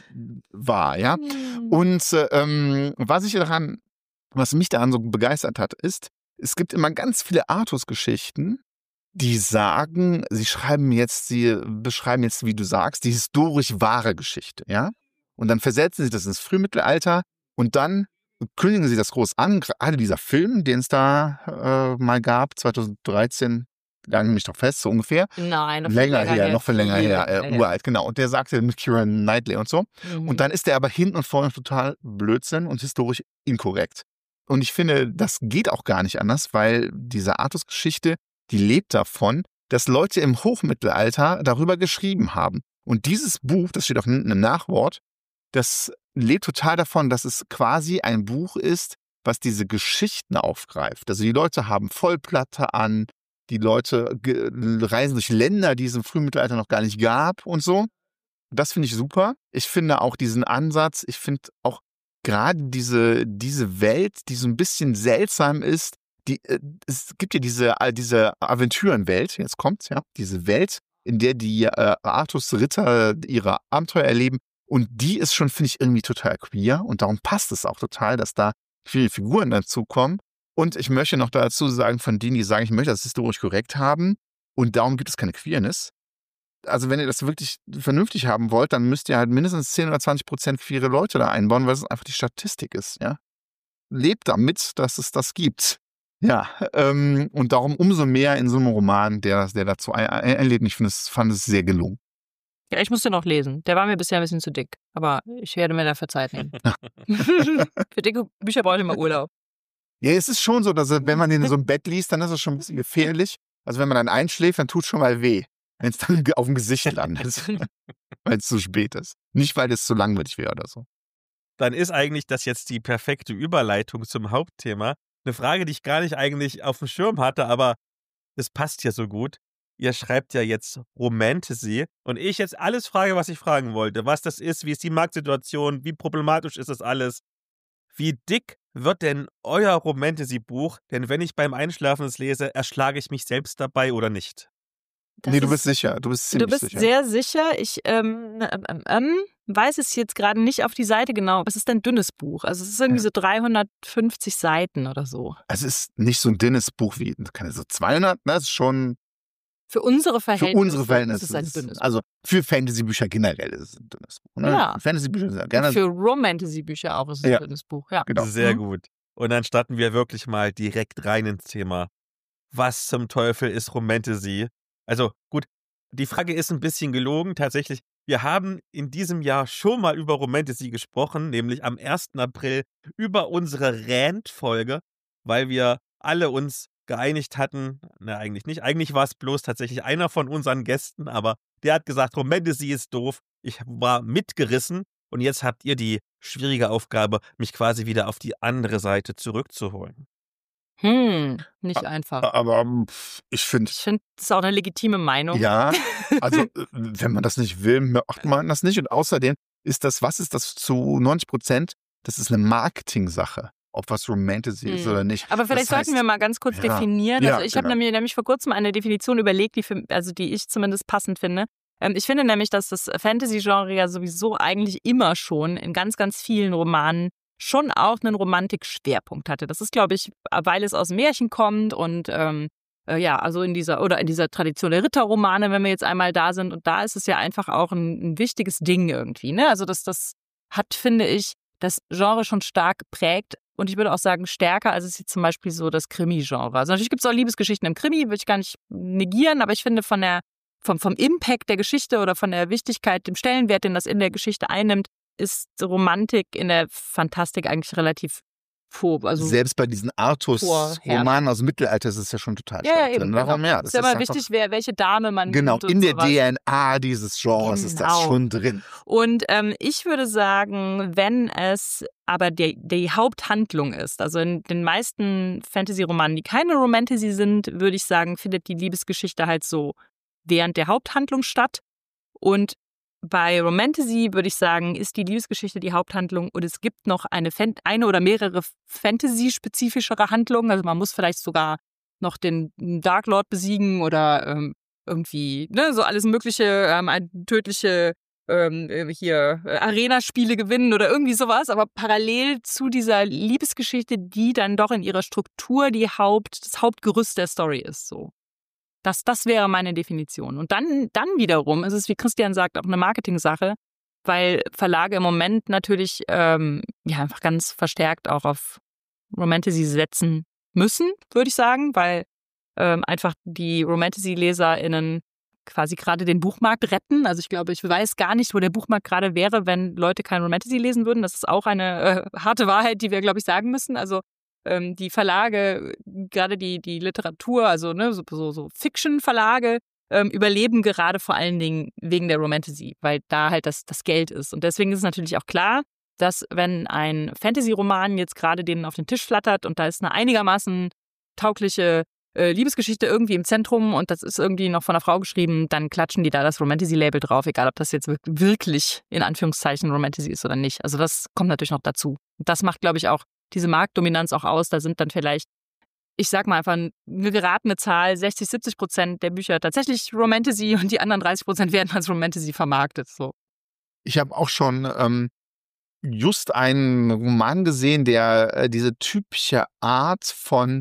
S2: war, ja.
S1: Hm.
S2: Und äh, ähm, was ich daran, was mich daran so begeistert hat, ist, es gibt immer ganz viele Artus-Geschichten, die sagen, sie schreiben jetzt, sie beschreiben jetzt, wie du sagst, die historisch wahre Geschichte, ja. Und dann versetzen sie das ins Frühmittelalter und dann kündigen sie das groß an. Gerade dieser Film, den es da äh, mal gab, zwanzig dreizehn, lagen mich doch fest, so ungefähr.
S1: Nein, noch viel
S2: Länger her, noch viel länger
S1: viel
S2: her, äh,
S1: länger
S2: uralt, genau. Und der sagte mit Keira Knightley und so.
S1: Mhm.
S2: Und dann ist der aber hinten und vorne total Blödsinn und historisch inkorrekt. Und ich finde, das geht auch gar nicht anders, weil diese Artus-Geschichte, die lebt davon, dass Leute im Hochmittelalter darüber geschrieben haben. Und dieses Buch, das steht auch hinten im Nachwort, das lebt total davon, dass es quasi ein Buch ist, was diese Geschichten aufgreift. Also die Leute haben Vollplatte an, die Leute ge- reisen durch Länder, die es im Frühmittelalter noch gar nicht gab und so. Das finde ich super. Ich finde auch diesen Ansatz, ich finde auch gerade diese, diese Welt, die so ein bisschen seltsam ist, die, äh, es gibt ja diese, äh, diese Aventurenwelt, jetzt kommt's, ja, diese Welt, in der die äh, Artus-Ritter ihre Abenteuer erleben. Und die ist schon, finde ich, irgendwie total queer. Und darum passt es auch total, dass da viele Figuren dazukommen. Und ich möchte noch dazu sagen, von denen, die sagen, ich möchte das historisch korrekt haben. Und darum gibt es keine Queerness. Also wenn ihr das wirklich vernünftig haben wollt, dann müsst ihr halt mindestens zehn oder zwanzig Prozent queere Leute da einbauen, weil es einfach die Statistik ist, ja. Lebt damit, dass es das gibt. Ja, ähm, und darum umso mehr in so einem Roman, der, der dazu einlädt. Ich finde es, fand es sehr gelungen.
S1: Ja, ich muss den noch lesen. Der war mir bisher ein bisschen zu dick, aber ich werde mir dafür Zeit nehmen. Für dicke Bücher brauche ich immer Urlaub.
S2: Ja, es ist schon so, dass wenn man den in so einem Bett liest, dann ist es schon ein bisschen gefährlich. Also wenn man dann einschläft, dann tut es schon mal weh, wenn es dann auf dem Gesicht landet, weil es zu spät ist. Nicht, weil es zu langweilig wäre oder so.
S3: Dann ist eigentlich das jetzt die perfekte Überleitung zum Hauptthema. Eine Frage, die ich gar nicht eigentlich auf dem Schirm hatte, aber es passt ja so gut. Ihr schreibt ja jetzt Romantasy und ich jetzt alles frage, was ich fragen wollte. Was das ist, wie ist die Marktsituation, wie problematisch ist das alles? Wie dick wird denn euer Romantasy-Buch? Denn wenn ich beim Einschlafen es lese, erschlage ich mich selbst dabei oder nicht?
S1: Das
S2: nee, du
S1: ist-
S2: bist sicher. Du bist ziemlich
S1: Du bist
S2: sicher.
S1: sehr sicher. Ich ähm, ähm, ähm, weiß es jetzt gerade nicht auf die Seite genau. Aber es ist ein dünnes Buch. Also es ist irgendwie
S2: Ja.
S1: so dreihundertfünfzig Seiten oder so.
S2: Also es ist nicht so ein dünnes Buch wie, keine so zweihundert, ne? Das ist schon
S1: Für unsere
S2: für
S1: Verhältnisse,
S2: unsere Verhältnisse.
S1: ist es ein dünnes Buch.
S2: Also für Fantasy-Bücher generell ist es ein dünnes Buch. Ne?
S1: Ja.
S2: Fantasy-Bücher sind ja gerne.
S1: Für Romantasy-Bücher auch ist es
S2: Ja.
S1: ein dünnes Buch. Ja.
S2: Genau.
S3: Sehr
S1: Mhm.
S3: gut. Und dann starten wir wirklich mal direkt rein ins Thema. Was zum Teufel ist Romantasy? Also gut, die Frage ist ein bisschen gelogen. Tatsächlich, wir haben in diesem Jahr schon mal über Romantasy gesprochen, nämlich am ersten April über unsere Rant-Folge, weil wir alle uns geeinigt hatten, na eigentlich nicht, eigentlich war es bloß tatsächlich einer von unseren Gästen, aber der hat gesagt, Romantasy ist doof. Ich war mitgerissen und jetzt habt ihr die schwierige Aufgabe, mich quasi wieder auf die andere Seite zurückzuholen.
S1: Hm, nicht einfach.
S2: Aber ähm, pff, ich finde,
S1: Ich finde, das ist auch eine legitime Meinung.
S2: ja, also äh, wenn man das nicht will, macht man das nicht. Und außerdem ist das, was ist das zu neunzig Prozent? Das ist eine Marketing-Sache, ob was Romantasy ist
S1: Hm.
S2: oder nicht.
S1: Aber vielleicht
S2: Das heißt,
S1: sollten wir mal ganz kurz
S2: ja,
S1: definieren.
S2: ja,
S1: Also ich habe
S2: genau.
S1: nämlich, nämlich vor kurzem eine Definition überlegt, die, für, also die ich zumindest passend finde. Ähm, ich finde nämlich, dass das Fantasy-Genre ja sowieso eigentlich immer schon in ganz, ganz vielen Romanen schon auch einen Romantik-Schwerpunkt hatte. Das ist, glaube ich, weil es aus Märchen kommt und ähm, äh, ja, also in dieser oder in dieser Tradition der Ritterromane, wenn wir jetzt einmal da sind. Und da ist es ja einfach auch ein, ein wichtiges Ding irgendwie. Ne? Also das, das hat, finde ich, das Genre schon stark geprägt. Und ich würde auch sagen, stärker als es jetzt zum Beispiel so das Krimi-Genre. Also natürlich gibt es auch Liebesgeschichten im Krimi, würde ich gar nicht negieren, aber ich finde von der, vom, vom Impact der Geschichte oder von der Wichtigkeit, dem Stellenwert, den das in der Geschichte einnimmt, ist Romantik in der Fantastik eigentlich relativ vor. Also
S2: Selbst bei diesen Artus-Romanen aus dem Mittelalter ist es ja schon total
S1: ja, ja,
S2: stark
S1: eben.
S2: drin. Darum,
S1: Genau.
S2: ja,
S1: Es
S2: das
S1: ist ja immer
S2: einfach-
S1: wichtig, wer, welche Dame man
S2: Genau,
S1: nimmt und
S2: in der
S1: sowas.
S2: D N A dieses Genres ist das
S1: Genau.
S2: schon drin.
S1: Und ähm, ich würde sagen, wenn es aber die, die Haupthandlung ist, also in den meisten Fantasy-Romanen, die keine Romantasy sind, würde ich sagen, findet die Liebesgeschichte halt so während der Haupthandlung statt. Und bei Romantasy würde ich sagen, ist die Liebesgeschichte die Haupthandlung und es gibt noch eine, Fan- eine oder mehrere Fantasy-spezifischere Handlungen. Also man muss vielleicht sogar noch den Dark Lord besiegen oder ähm, irgendwie, ne, so alles mögliche, ähm, ein tödliche ähm, äh, hier äh, Arena-Spiele gewinnen oder irgendwie sowas, aber parallel zu dieser Liebesgeschichte, die dann doch in ihrer Struktur die Haupt, das Hauptgerüst der Story ist, so. Das, das wäre meine Definition. Und dann, dann wiederum ist es, wie Christian sagt, auch eine Marketing-Sache, weil Verlage im Moment natürlich ähm, ja einfach ganz verstärkt auch auf Romantasy setzen müssen, würde ich sagen, weil ähm, einfach die Romantasy-LeserInnen quasi gerade den Buchmarkt retten. Also ich glaube, ich weiß gar nicht, wo der Buchmarkt gerade wäre, wenn Leute kein Romantasy lesen würden. Das ist auch eine äh, harte Wahrheit, die wir, glaube ich, sagen müssen. Also ähm, die Verlage, gerade die, die Literatur, also ne, so, so, so Fiction-Verlage, ähm, überleben gerade vor allen Dingen wegen der Romantasy, weil da halt das, das Geld ist. Und deswegen ist es natürlich auch klar, dass wenn ein Fantasy-Roman jetzt gerade denen auf den Tisch flattert und da ist eine einigermaßen taugliche äh, Liebesgeschichte irgendwie im Zentrum und das ist irgendwie noch von einer Frau geschrieben, dann klatschen die da das Romantasy-Label drauf, egal ob das jetzt wirklich in Anführungszeichen Romantasy ist oder nicht. Also das kommt natürlich noch dazu. Und das macht, glaube ich, auch diese Marktdominanz auch aus. Da sind dann vielleicht, ich sag mal einfach eine geratene Zahl, sechzig, siebzig Prozent der Bücher tatsächlich Romantasy und die anderen dreißig Prozent werden als Romantasy vermarktet. So.
S2: Ich habe auch schon ähm, just einen Roman gesehen, der äh, diese typische Art von,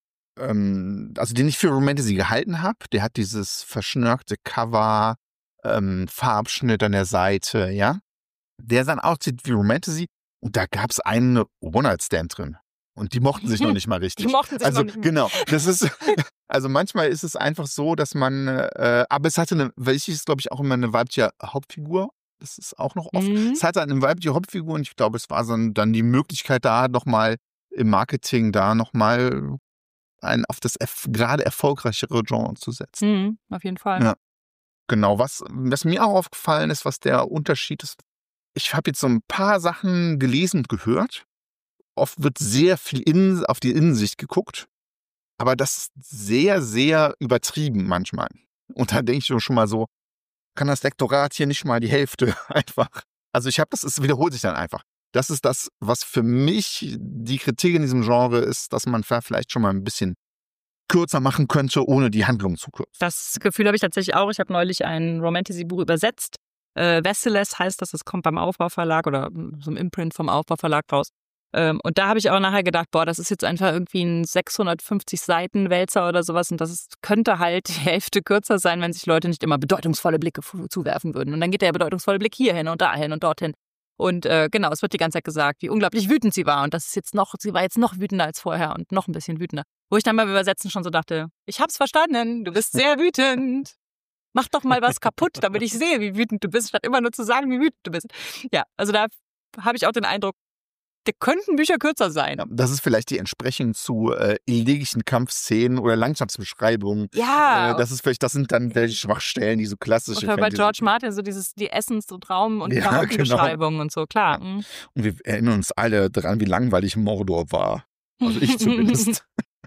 S2: ähm, also den ich für Romantasy gehalten habe. Der hat dieses verschnörkte Cover, ähm, Farbschnitt an der Seite, ja. Der dann aussieht wie Romantasy und da gab es einen One-Night-Stand drin. Und die mochten sich noch nicht mal richtig.
S1: Die mochten sich
S2: also,
S1: noch nicht mal.
S2: Genau. Das ist, also manchmal ist es einfach so, dass man, äh, aber es hatte eine, welches ist, glaube ich, auch immer eine weibliche Hauptfigur. Das ist auch noch oft.
S1: Mhm.
S2: Es hatte eine weibliche Hauptfigur und ich glaube, es war so dann die Möglichkeit da nochmal im Marketing da nochmal ein auf das erf- gerade erfolgreichere Genre zu setzen.
S1: Mhm, auf jeden Fall.
S2: Ja. Genau, was, was mir auch aufgefallen ist, was der Unterschied ist, ich habe jetzt so ein paar Sachen gelesen und gehört. Oft wird sehr viel innen, auf die Innensicht geguckt, aber das ist sehr, sehr übertrieben manchmal. Und da denke ich schon mal so, kann das Lektorat hier nicht mal die Hälfte einfach. Also ich habe das, es wiederholt sich dann einfach. Das ist das, was für mich die Kritik in diesem Genre ist, dass man vielleicht schon mal ein bisschen kürzer machen könnte, ohne die Handlung zu kürzen.
S1: Das Gefühl habe ich tatsächlich auch. Ich habe neulich ein Romantasy-Buch übersetzt. Äh, Vessels heißt das, das kommt beim Aufbauverlag oder so ein Imprint vom Aufbauverlag raus. Ähm, und da habe ich auch nachher gedacht, boah, das ist jetzt einfach irgendwie ein sechshundertfünfzig Seiten Wälzer oder sowas und das ist, könnte halt die Hälfte kürzer sein, wenn sich Leute nicht immer bedeutungsvolle Blicke fu- zuwerfen würden. Und dann geht der bedeutungsvolle Blick hierhin und dahin und dorthin. Und äh, genau, es wird die ganze Zeit gesagt, wie unglaublich wütend sie war und das ist jetzt noch, sie war jetzt noch wütender als vorher und noch ein bisschen wütender. Wo ich dann beim Übersetzen schon so dachte, ich hab's verstanden, du bist sehr wütend. Mach doch mal was kaputt, damit ich sehe, wie wütend du bist, statt immer nur zu sagen, wie wütend du bist. Ja, also da habe ich auch den Eindruck, da könnten Bücher kürzer sein.
S2: Ja, das ist vielleicht die Entsprechung zu äh, elegischen Kampfszenen oder Landschaftsbeschreibungen.
S1: Ja.
S2: Äh, das ist vielleicht, das sind dann die Schwachstellen, die so klassische
S1: Oder bei
S2: Fantasy-
S1: George Martin so dieses, die Essens- und Raum- und
S2: Ja,
S1: Klamottenbeschreibungen und so, klar.
S2: Ja.
S1: Mhm.
S2: Und wir erinnern uns alle daran, wie langweilig Mordor war. Also ich zumindest.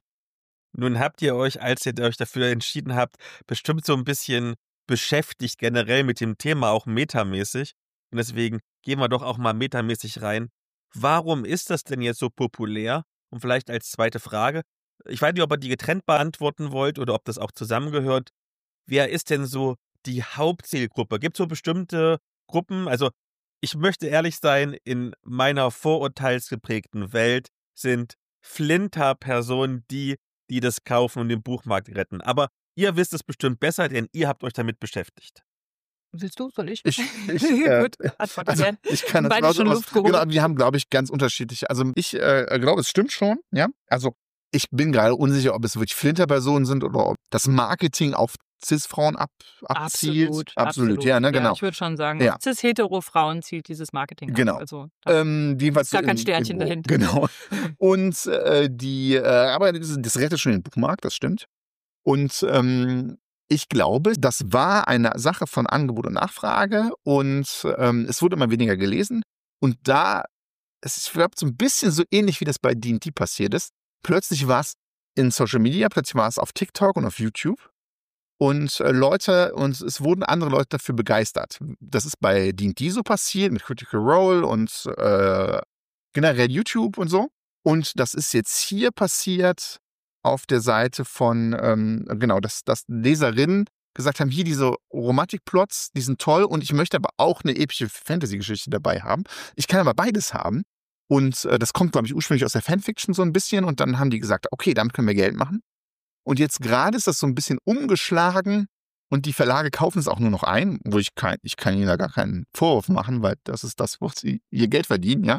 S3: Nun habt ihr euch, als ihr euch dafür entschieden habt, bestimmt so ein bisschen beschäftigt generell mit dem Thema, auch metamäßig. Und deswegen gehen wir doch auch mal metamäßig rein. Warum ist das denn jetzt so populär? Und vielleicht als zweite Frage, ich weiß nicht, ob ihr die getrennt beantworten wollt oder ob das auch zusammengehört. Wer ist denn so die Hauptzielgruppe? Gibt es so bestimmte Gruppen? Also ich möchte ehrlich sein, in meiner vorurteilsgeprägten Welt sind Flinter-Personen die, die das kaufen und den Buchmarkt retten. Aber ihr wisst es bestimmt besser, denn ihr habt euch damit beschäftigt.
S1: Willst du, soll ich?
S2: Ich, ich, äh,
S1: Gut, antworte
S2: also
S1: gern.
S2: ich kann das
S1: Beide
S2: aus,
S1: schon
S2: aus,
S1: Luft geholt.
S2: genau, wir haben, glaube ich, ganz unterschiedliche. Also ich äh, glaube, es stimmt schon, ja. Also ich bin gerade unsicher, ob es wirklich Flinter-Personen sind oder ob das Marketing auf Cis-Frauen ab, abzielt.
S1: Absolut,
S2: absolut, ja, ne, genau.
S1: Ja, ich würde schon sagen,
S2: Ja.
S1: Cis-Hetero-Frauen zielt dieses Marketing
S2: Genau.
S1: ab. Also,
S2: Ähm, jedenfalls
S1: Ist gar
S2: so
S1: kein
S2: in-
S1: Sternchen
S2: irgendwo.
S1: dahinter.
S2: Genau. Und äh, die, äh, aber das, das rettet schon den Buchmarkt, das stimmt. Und ähm, ich glaube, das war eine Sache von Angebot und Nachfrage und ähm, es wurde immer weniger gelesen. Und da, es ist vielleicht so ein bisschen so ähnlich, wie das bei D und D passiert ist. Plötzlich war es in Social Media, plötzlich war es auf TikTok und auf YouTube. Und äh, Leute, und es wurden andere Leute dafür begeistert. Das ist bei D und D so passiert, mit Critical Role und äh, generell YouTube und so. Und das ist jetzt hier passiert auf der Seite von, ähm, genau, dass, dass Leserinnen gesagt haben, hier diese Romantikplots, die sind toll und ich möchte aber auch eine epische Fantasy-Geschichte dabei haben. Ich kann aber beides haben. Und äh, das kommt, glaube ich, ursprünglich aus der Fanfiction so ein bisschen. Und dann haben die gesagt, okay, damit können wir Geld machen. Und jetzt gerade ist das so ein bisschen umgeschlagen und die Verlage kaufen es auch nur noch ein, wo ich kein, ich kann ihnen da gar keinen Vorwurf machen, weil das ist das, wo sie ihr Geld verdienen, ja.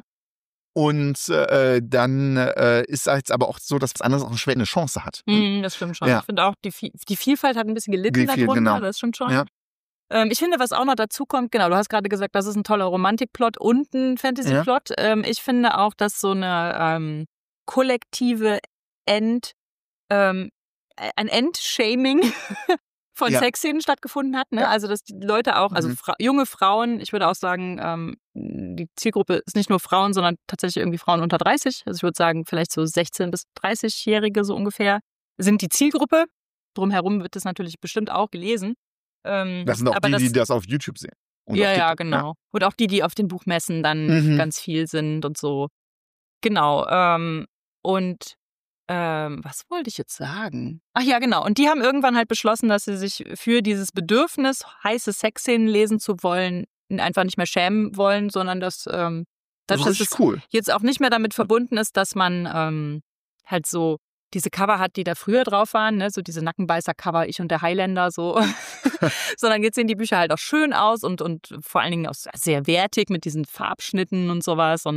S2: Und äh, dann äh, ist jetzt aber auch so, dass was anderes auch eine schwere Chance hat.
S1: Mhm, das stimmt schon.
S2: Ja.
S1: Ich finde auch, die, Vi- die Vielfalt hat ein bisschen gelitten
S2: Die viel-
S1: darunter,
S2: genau.
S1: das stimmt schon.
S2: Ja.
S1: Ähm, ich finde, was auch noch dazu kommt, genau, du hast gerade gesagt, das ist ein toller Romantikplot und ein Fantasy-Plot. Ähm, ich finde auch, dass so eine ähm, kollektive End, ähm, ein Endshaming von
S2: Ja.
S1: Sexszenen stattgefunden hat. Ne?
S2: Ja.
S1: Also, dass die Leute auch, also
S2: Mhm.
S1: Fra- junge Frauen, ich würde auch sagen, ähm, die Zielgruppe ist nicht nur Frauen, sondern tatsächlich irgendwie Frauen unter dreißig. Also ich würde sagen, vielleicht so sechzehn- bis dreißig-Jährige so ungefähr sind die Zielgruppe. Drumherum wird das natürlich bestimmt auch gelesen. Ähm,
S2: Das sind auch
S1: aber
S2: die,
S1: das,
S2: die das auf YouTube sehen. Und
S1: ja,
S2: auf
S1: ja,
S2: TikTok.
S1: genau. Und auch die, die auf den Buchmessen dann
S2: Mhm.
S1: ganz viel sind und so. Genau. Ähm, und ähm, was wollte ich jetzt sagen? Ach ja, genau. Und die haben irgendwann halt beschlossen, dass sie sich für dieses Bedürfnis, heiße Sexszenen lesen zu wollen, einfach nicht mehr schämen wollen, sondern dass, ähm,
S2: Das
S1: dadurch,
S2: ist
S1: dass
S2: richtig
S1: es
S2: cool.
S1: jetzt auch nicht mehr damit verbunden ist, dass man ähm, halt so diese Cover hat, die da früher drauf waren, ne? So diese Nackenbeißer-Cover, ich und der Highlander, so. Sondern jetzt sehen die Bücher halt auch schön aus und, und vor allen Dingen auch sehr wertig mit diesen Farbschnitten und sowas. Und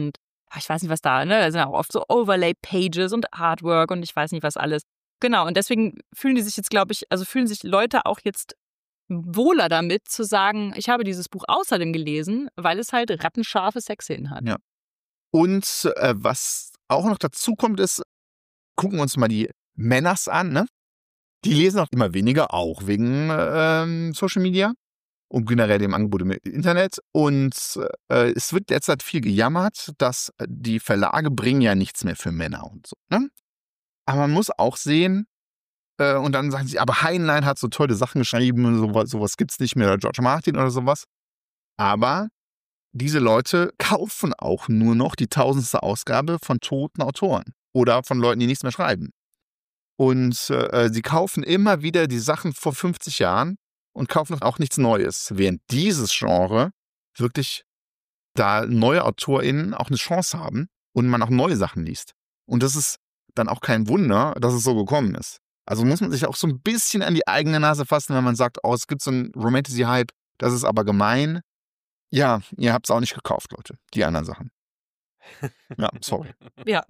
S1: ich weiß nicht, was da, ne, da sind auch oft so Overlay-Pages und Artwork und ich weiß nicht, was alles. Genau, und deswegen fühlen die sich jetzt, glaube ich, also fühlen sich Leute auch jetzt wohler damit, zu sagen, ich habe dieses Buch außerdem gelesen, weil es halt rattenscharfe Sexszenen hat.
S2: Ja. Und äh, was auch noch dazu kommt, ist, gucken wir uns mal die Männers an, ne? Die lesen auch immer weniger, auch wegen ähm, Social Media und generell dem Angebot im Internet. Und äh, es wird derzeit viel gejammert, dass die Verlage bringen ja nichts mehr für Männer und so, ne? Aber man muss auch sehen, äh, und dann sagen sie, aber Heinlein hat so tolle Sachen geschrieben, sowas, sowas gibt es nicht mehr, oder George Martin oder sowas. Aber diese Leute kaufen auch nur noch die tausendste Ausgabe von toten Autoren oder von Leuten, die nichts mehr schreiben. Und äh, sie kaufen immer wieder die Sachen vor fünfzig Jahren und kaufen auch nichts Neues, während dieses Genre wirklich da neue AutorInnen auch eine Chance haben und man auch neue Sachen liest. Und das ist dann auch kein Wunder, dass es so gekommen ist. Also muss man sich auch so ein bisschen an die eigene Nase fassen, wenn man sagt, oh, es gibt so einen Romantasy-Hype, das ist aber gemein. Ja, ihr habt es auch nicht gekauft, Leute, die anderen Sachen. Ja, sorry.
S1: Ja.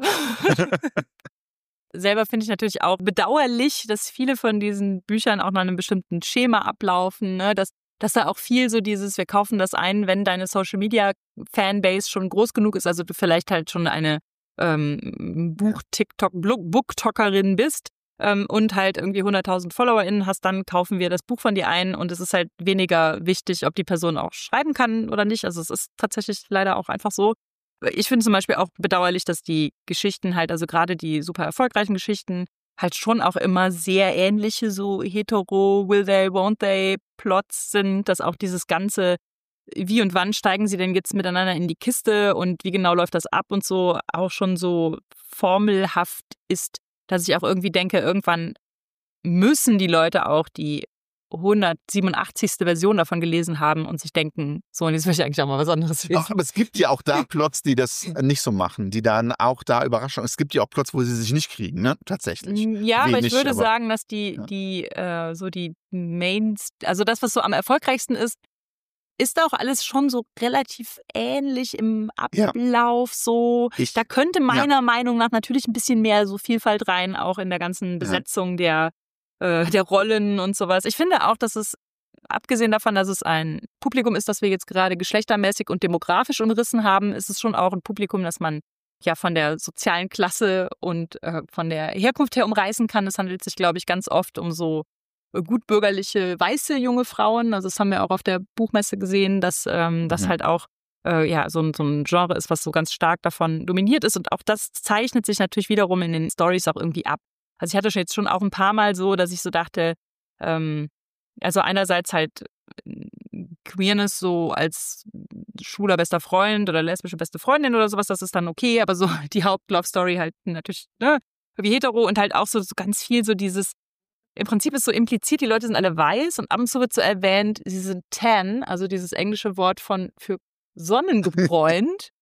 S1: Selber finde ich natürlich auch bedauerlich, dass viele von diesen Büchern auch nach einem bestimmten Schema ablaufen, ne? Dass, dass da auch viel so dieses, wir kaufen das ein, wenn deine Social-Media-Fanbase schon groß genug ist, also du vielleicht halt schon eine ähm, Buch-TikTok, Booktalkerin bist ähm, und halt irgendwie hunderttausend FollowerInnen hast, dann kaufen wir das Buch von dir ein und es ist halt weniger wichtig, ob die Person auch schreiben kann oder nicht. Also es ist tatsächlich leider auch einfach so. Ich finde zum Beispiel auch bedauerlich, dass die Geschichten halt, also gerade die super erfolgreichen Geschichten, halt schon auch immer sehr ähnliche, so hetero, will they, won't they Plots sind, dass auch dieses ganze, wie und wann steigen sie denn jetzt miteinander in die Kiste und wie genau läuft das ab und so, auch schon so formelhaft ist, dass ich auch irgendwie denke, irgendwann müssen die Leute auch die hundertsiebenundachtzigste Version davon gelesen haben und sich denken, so, und jetzt will ich eigentlich auch mal was anderes lesen.
S2: Ach, aber es gibt ja auch da Plots, die das nicht so machen, die dann auch da überraschen. Es gibt ja auch Plots, wo sie sich nicht kriegen, ne? Tatsächlich.
S1: Ja,
S2: Wenig,
S1: aber ich würde
S2: aber,
S1: sagen, dass die,
S2: ja.
S1: die, äh, so die Mains, also das, was so am erfolgreichsten ist, ist auch alles schon so relativ ähnlich im Ablauf, ja. so.
S2: Ich,
S1: da könnte meiner ja. Meinung nach natürlich ein bisschen mehr so Vielfalt rein, auch in der ganzen Besetzung ja. der, äh, der Rollen und sowas. Ich finde auch, dass es, abgesehen davon, dass es ein Publikum ist, das wir jetzt gerade geschlechtermäßig und demografisch umrissen haben, ist es schon auch ein Publikum, das man ja von der sozialen Klasse und äh, von der Herkunft her umreißen kann. Es handelt sich, glaube ich, ganz oft um so gutbürgerliche, weiße junge Frauen. Also das haben wir auch auf der Buchmesse gesehen, dass ähm, das mhm. halt auch äh, ja so ein, so ein Genre ist, was so ganz stark davon dominiert ist. Und auch das zeichnet sich natürlich wiederum in den Storys auch irgendwie ab. Also ich hatte schon jetzt schon auch ein paar Mal so, dass ich so dachte, ähm, also einerseits halt Queerness so als schwuler bester Freund oder lesbische beste Freundin oder sowas, das ist dann okay, aber so die Haupt-Love-Story halt natürlich, ne, wie hetero und halt auch so, so ganz viel so dieses, im Prinzip ist so implizit, die Leute sind alle weiß und ab und zu wird so erwähnt, sie sind tan, also dieses englische Wort von für sonnengebräunt.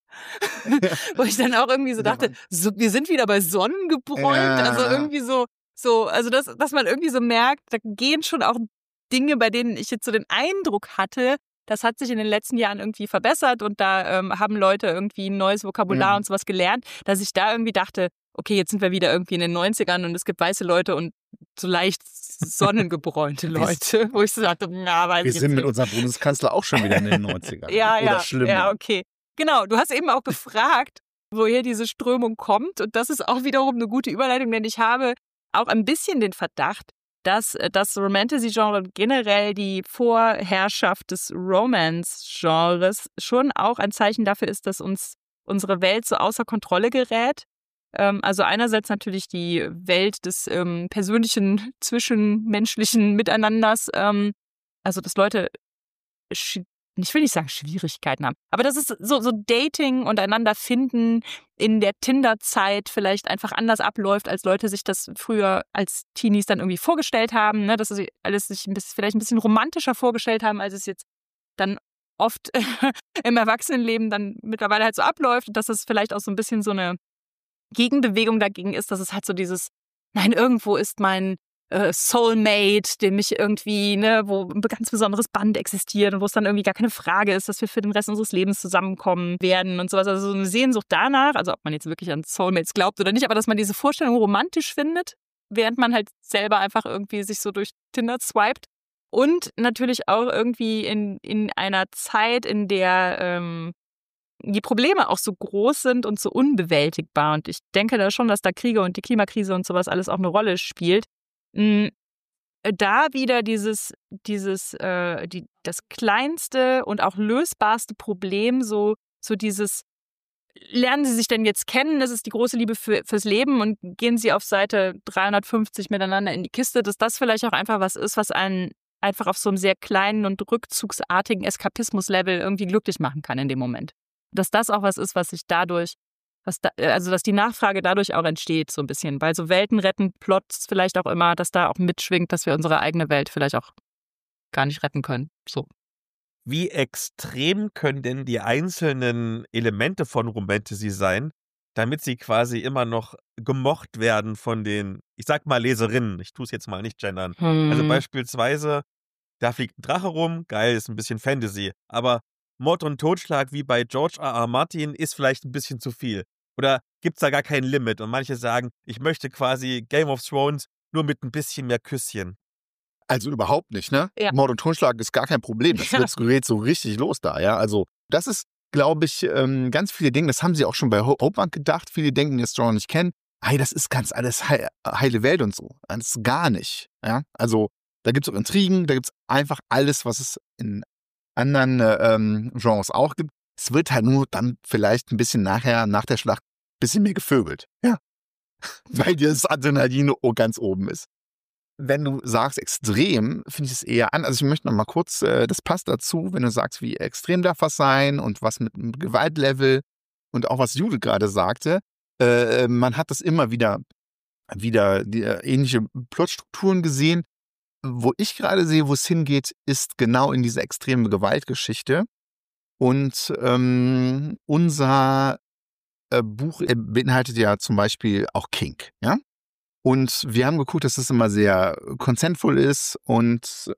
S1: Wo ich dann auch irgendwie so dachte, so, wir sind wieder bei sonnengebräunt, ja. also irgendwie so, so, also dass, dass man irgendwie so merkt, da gehen schon auch Dinge, bei denen ich jetzt so den Eindruck hatte, das hat sich in den letzten Jahren irgendwie verbessert und da ähm, haben Leute irgendwie ein neues Vokabular mhm. und sowas gelernt, dass ich da irgendwie dachte, okay, jetzt sind wir wieder irgendwie in den neunzigern und es gibt weiße Leute und so leicht sonnengebräunte Leute, wo ich so dachte, na, weiß
S2: wir
S1: ich jetzt
S2: sind mit
S1: nicht.
S2: unserem Bundeskanzler auch schon wieder in den neunzigern.
S1: ja,
S2: Oder
S1: ja,
S2: schlimmer.
S1: ja, okay. Genau, du hast eben auch gefragt, woher diese Strömung kommt und das ist auch wiederum eine gute Überleitung, denn ich habe auch ein bisschen den Verdacht, dass das Romantasy-Genre generell die Vorherrschaft des Romance-Genres schon auch ein Zeichen dafür ist, dass uns unsere Welt so außer Kontrolle gerät. Ähm, also einerseits natürlich die Welt des ähm, persönlichen, zwischenmenschlichen Miteinanders, ähm, also dass Leute, sch- ich will nicht sagen Schwierigkeiten haben, aber dass es so, so Dating und einander finden in der Tinder-Zeit vielleicht einfach anders abläuft, als Leute sich das früher als Teenies dann irgendwie vorgestellt haben, ne? Dass sie alles sich ein bisschen, vielleicht ein bisschen romantischer vorgestellt haben, als es jetzt dann oft im Erwachsenenleben dann mittlerweile halt so abläuft und dass es vielleicht auch so ein bisschen so eine Gegenbewegung dagegen ist, dass es halt so dieses, nein, irgendwo ist mein äh, Soulmate, dem mich irgendwie, ne, wo ein ganz besonderes Band existiert und wo es dann irgendwie gar keine Frage ist, dass wir für den Rest unseres Lebens zusammenkommen werden und sowas. Also so eine Sehnsucht danach, also ob man jetzt wirklich an Soulmates glaubt oder nicht, aber dass man diese Vorstellung romantisch findet, während man halt selber einfach irgendwie sich so durch Tinder swiped. Und natürlich auch irgendwie in, in einer Zeit, in der ähm, die Probleme auch so groß sind und so unbewältigbar. Und ich denke da schon, dass da Kriege und die Klimakrise und sowas alles auch eine Rolle spielt. Mhm. Da wieder dieses, dieses, äh, die, das kleinste und auch lösbarste Problem, so, so dieses, lernen Sie sich denn jetzt kennen, das ist die große Liebe für, fürs Leben und gehen Sie auf Seite dreihundertfünfzig miteinander in die Kiste, dass das vielleicht auch einfach was ist, was einen einfach auf so einem sehr kleinen und rückzugsartigen Eskapismus-Level irgendwie glücklich machen kann in dem Moment. Dass das auch was ist, was sich dadurch, was da, also dass die Nachfrage dadurch auch entsteht so ein bisschen, weil so Welten retten, Plots vielleicht auch immer, dass da auch mitschwingt, dass wir unsere eigene Welt vielleicht auch gar nicht retten können. So.
S3: Wie extrem können denn die einzelnen Elemente von Romantasy sein, damit sie quasi immer noch gemocht werden von den, ich sag mal Leserinnen, ich tue es jetzt mal nicht gendern.
S1: Hm.
S3: Also beispielsweise, da fliegt ein Drache rum, geil, ist ein bisschen Fantasy, aber Mord und Totschlag wie bei George R. R. Martin ist vielleicht ein bisschen zu viel. Oder gibt's da gar kein Limit? Und manche sagen, ich möchte quasi Game of Thrones nur mit ein bisschen mehr Küsschen.
S2: Also überhaupt nicht, ne?
S1: Ja.
S2: Mord und Totschlag ist gar kein Problem. Das
S1: Ja.
S2: wird gerät so richtig los da, ja. Also das ist, glaube ich, ähm, ganz viele Dinge, das haben sie auch schon bei Ho- Hopebank gedacht. Viele denken, die das Genre nicht kennen. Hey, das ist ganz alles he heile Welt und so. Das ist gar nicht, ja. Also da gibt's auch Intrigen, da gibt's einfach alles, was es in anderen äh, ähm, Genres auch gibt. Es wird halt nur dann vielleicht ein bisschen nachher, nach der Schlacht, ein bisschen mehr gevögelt, ja. Weil das Adrenalin ganz oben ist. Wenn du sagst extrem, finde ich es eher an. Also ich möchte noch mal kurz, äh, das passt dazu, wenn du sagst, wie extrem darf was sein und was mit dem Gewaltlevel und auch was Judith gerade sagte. Äh, man hat das immer wieder, wieder die, äh, ähnliche Plotstrukturen gesehen. Wo ich gerade sehe, wo es hingeht, ist genau in diese extreme Gewaltgeschichte. Und ähm, unser äh, Buch äh, beinhaltet ja zum Beispiel auch Kink, ja? Und wir haben geguckt, dass es immer sehr consentful ist und